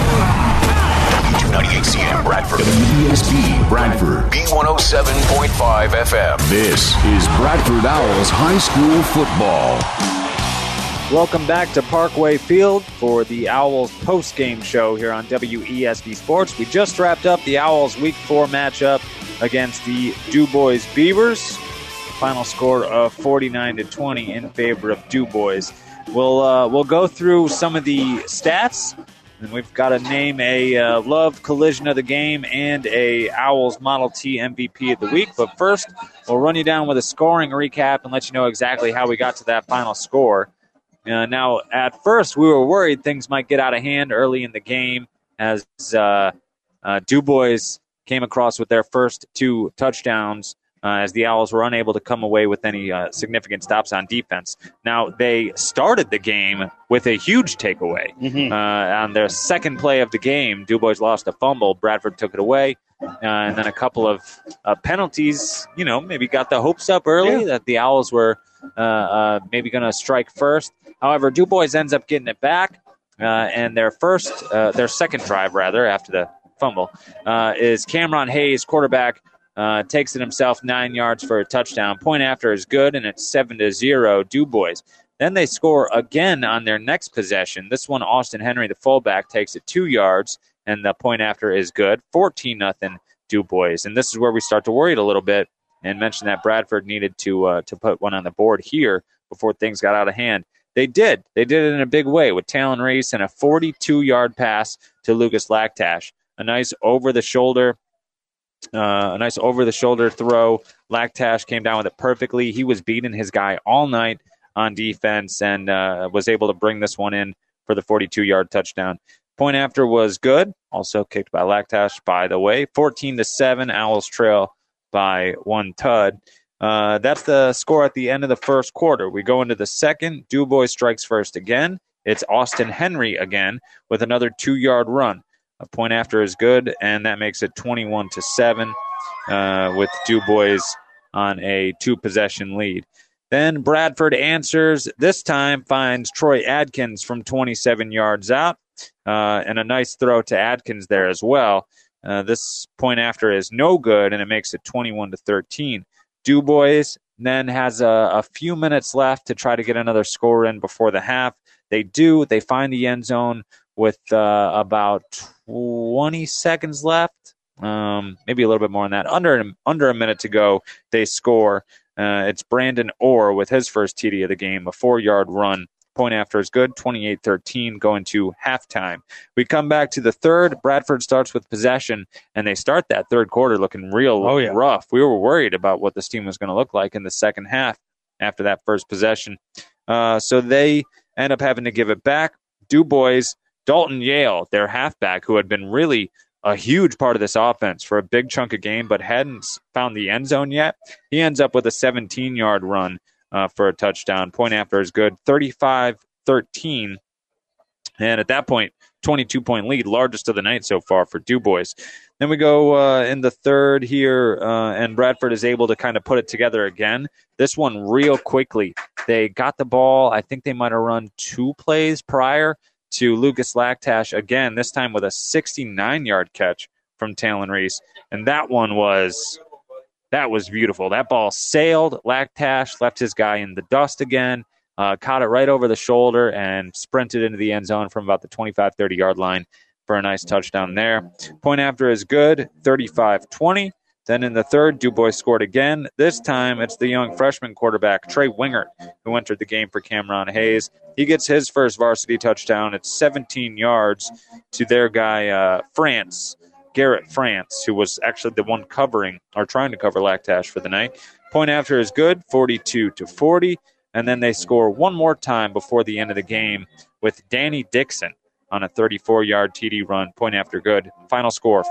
W298CM Bradford. WESB Bradford. B107.5 FM. This is Bradford Owls High School football. Welcome back to Parkway Field for the Owls post-game show here on WESB Sports. We just wrapped up the Owls Week 4 matchup against the DuBois Beavers. Final score of 49-20 in favor of DuBois. We'll go through some of the stats, and we've got to name a Love Collision of the game and a Owls Model T MVP of the week. But first, we'll run you down with a scoring recap and let you know exactly how we got to that final score. Now, at first, we were worried things might get out of hand early in the game as DuBois came across with their first 2 touchdowns as the Owls were unable to come away with any significant stops on defense. Now, they started the game with a huge takeaway. On their second play of the game, DuBois lost a fumble. Bradford took it away. And then a couple of penalties, maybe got the hopes up early that the Owls were maybe going to strike first. However, DuBois ends up getting it back. And their second drive, after the fumble, is Cameron Hayes, quarterback, takes it himself 9 yards for a touchdown. Point after is good, and it's 7-0 DuBois. Then they score again on their next possession. This one, Austin Henry, the fullback, takes it 2 yards, and the point after is good. 14-0 DuBois. And this is where we start to worry it a little bit and mention that Bradford needed to put one on the board here before things got out of hand. They did. They did it in a big way with Talon Reese and a 42-yard pass to Lucas Lactash. A nice over-the-shoulder A nice over-the-shoulder throw. Lactash came down with it perfectly. He was beating his guy all night on defense and was able to bring this one in for the 42-yard touchdown. Point after was good, also kicked by Lactash, by the way. 14-7, Owls trail by 1 tud. That's the score at the end of the first quarter. We go into the second. DuBois strikes first again. It's Austin Henry again with another 2-yard run. A point after is good, and that makes it 21-7 with DuBois on a 2-possession lead. Then Bradford answers. This time finds Troy Adkins from 27 yards out, and a nice throw to Adkins there as well. This point after is no good, and it makes it 21-13. DuBois then has a few minutes left to try to get another score in before the half. They do. They find the end zone with about 20 seconds left, maybe a little bit more than that. Under a minute to go, they score. It's Brandon Orr with his first TD of the game, a 4-yard run. Point after is good, 28-13, going to halftime. We come back to the third. Bradford starts with possession, and they start that third quarter looking real rough. We were worried about what this team was going to look like in the second half after that first possession. So they end up having to give it back. DuBois, Dalton Yale, their halfback, who had been really a huge part of this offense for a big chunk of game but hadn't found the end zone yet. He ends up with a 17-yard run for a touchdown. Point after is good, 35-13. And at that point, 22-point lead, largest of the night so far for DuBois. Then we go in the third here, and Bradford is able to kind of put it together again. This one real quickly. They got the ball. I think they might have run 2 plays prior to Lucas Lactash again, this time with a 69-yard catch from Talon Reese. And that was beautiful. That ball sailed. Lactash left his guy in the dust again, caught it right over the shoulder, and sprinted into the end zone from about the 25, 30-yard line for a nice touchdown there. Point after is good, 35-20. Then in the third, DuBois scored again. This time, it's the young freshman quarterback, Trey Wingert, who entered the game for Cameron Hayes. He gets his first varsity touchdown. It's 17 yards to their guy, Garrett France, who was actually the one covering or trying to cover Lactash for the night. Point after is good, 42-40. And then they score one more time before the end of the game with Danny Dixon on a 34-yard TD run. Point after good. Final score,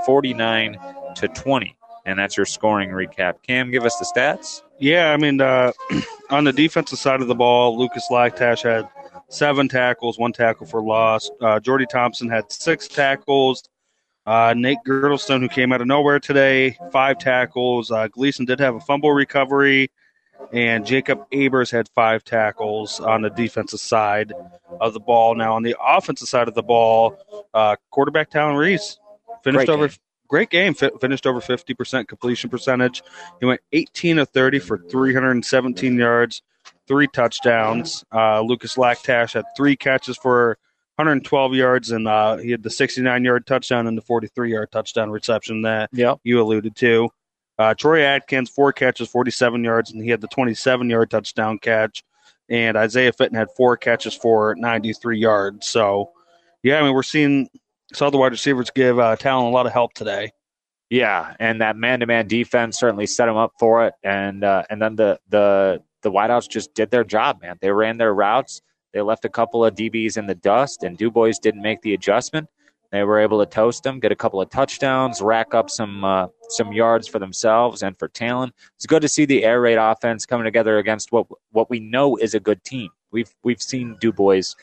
49-20. And that's your scoring recap. Cam, give us the stats. Yeah, I mean, on the defensive side of the ball, Lucas Lactash had 7 tackles, 1 tackle for loss. Jordy Thompson had 6 tackles. Nate Girdlestone, who came out of nowhere today, 5 tackles. Gleason did have a fumble recovery. And Jacob Abers had 5 tackles on the defensive side of the ball. Now, on the offensive side of the ball, quarterback Talon Reese finished Great game. Finished over 50% completion percentage. He went 18 of 30 for 317 yards, 3 touchdowns. Lucas Lactash had 3 catches for 112 yards, and he had the 69-yard touchdown and the 43-yard touchdown reception that you alluded to. Troy Adkins, 4 catches, 47 yards, and he had the 27-yard touchdown catch. And Isaiah Fitton had 4 catches for 93 yards. So, yeah, I mean, saw the wide receivers give Talon a lot of help today. Yeah, and that man-to-man defense certainly set them up for it. And then the wideouts just did their job, man. They ran their routes. They left a couple of DBs in the dust, and DuBois didn't make the adjustment. They were able to toast them, get a couple of touchdowns, rack up some yards for themselves and for Talon. It's good to see the air raid offense coming together against what we know is a good team. We've seen DuBois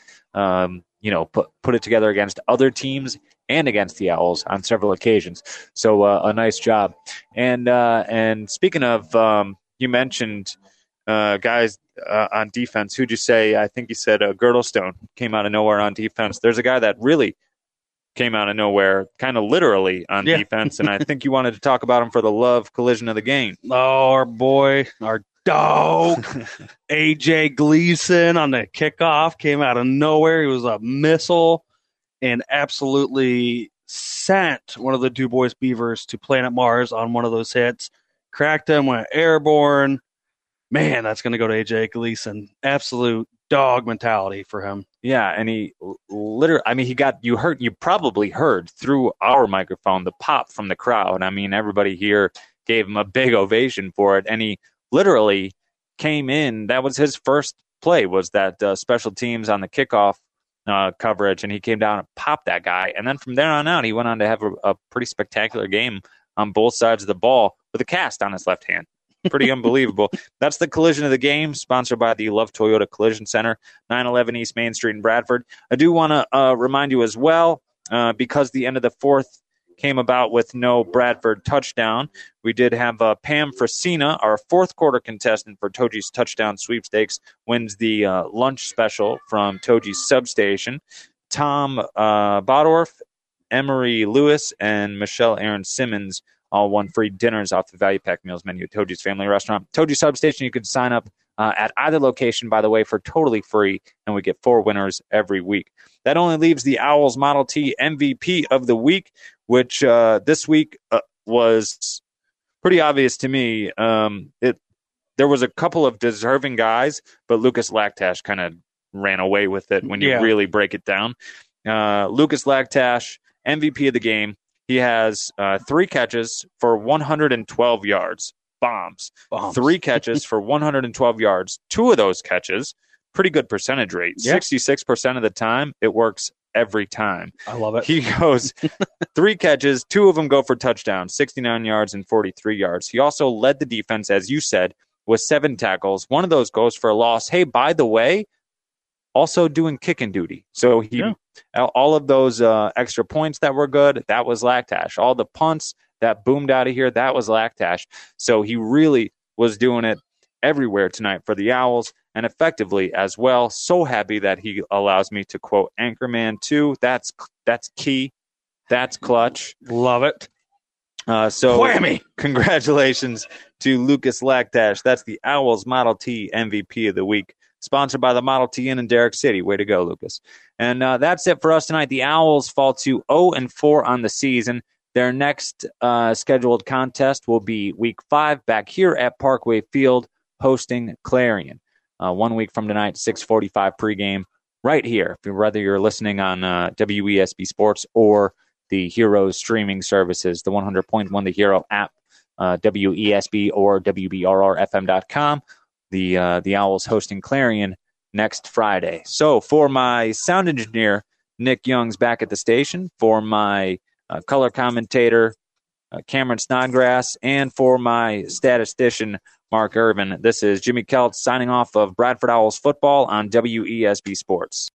put it together against other teams and against the Owls on several occasions. So a nice job. And speaking of, you mentioned guys on defense. Who'd you say? I think you said Girdlestone came out of nowhere on defense. There's a guy that really came out of nowhere, kind of literally on defense, and I think you wanted to talk about him for the love collision of the game. Oh, our boy, our dog, A.J. Gleason on the kickoff came out of nowhere. He was a missile and absolutely sent one of the DuBois Beavers to Planet Mars on one of those hits. Cracked him, went airborne. Man, that's going to go to A.J. Gleason. Absolute dog mentality for him. Yeah, and he literally, I mean, you probably heard through our microphone the pop from the crowd. I mean, everybody here gave him a big ovation for it, and he literally came in. That was his first play, was that special teams on the kickoff coverage, and he came down and popped that guy. And then from there on out, he went on to have a pretty spectacular game on both sides of the ball with a cast on his left hand. Pretty unbelievable. That's the collision of the game, sponsored by the Love Toyota Collision Center, 911 East Main Street in Bradford. I do want to remind you as well, because the end of the fourth came about with no Bradford touchdown, we did have Pam Frasina, our fourth quarter contestant for Toji's Touchdown Sweepstakes, wins the lunch special from Toji's Substation. Tom Bodorf, Emery Lewis, and Michelle Aaron Simmons all won free dinners off the Value Pack Meals menu at Toji's Family Restaurant. Toji Substation, you can sign up at either location, by the way, for totally free, and we get 4 winners every week. That only leaves the Owls Model T MVP of the week, which this week was pretty obvious to me. There was a couple of deserving guys, but Lucas Lactash kind of ran away with it when you really break it down. Lucas Lactash, MVP of the game. He has 3 catches for 112 yards. Bombs. 3 catches for 112 yards. 2 of those catches, pretty good percentage rate. Yeah. 66% of the time, it works every time. I love it. He goes 3 catches, 2 of them go for touchdowns, 69 yards and 43 yards. He also led the defense, as you said, with 7 tackles. 1 of those goes for a loss. Hey, by the way, also doing kicking duty. So all of those extra points that were good, that was Lactash. All the punts that boomed out of here, that was Lactash. So he really was doing it everywhere tonight for the Owls, and effectively as well. So happy that he allows me to quote Anchorman 2. That's key. That's clutch. Love it. So Whammy. Congratulations to Lucas Lactash. That's the Owls Model T MVP of the week. Sponsored by the Model T Inn in Derrick City. Way to go, Lucas. And that's it for us tonight. The Owls fall to 0-4 on the season. Their next scheduled contest will be Week 5 back here at Parkway Field, hosting Clarion. 1 week from tonight, 6:45 pregame, right here. Whether you're listening on WESB Sports or the Hero streaming services, the 100.1 The Hero app, WESB or WBRRFM.com. The Owls hosting Clarion next Friday. So for my sound engineer, Nick Young's back at the station, for my color commentator, Cameron Snodgrass, and for my statistician, Mark Irvin, this is Jimmy Keltz signing off of Bradford Owls football on WESB Sports.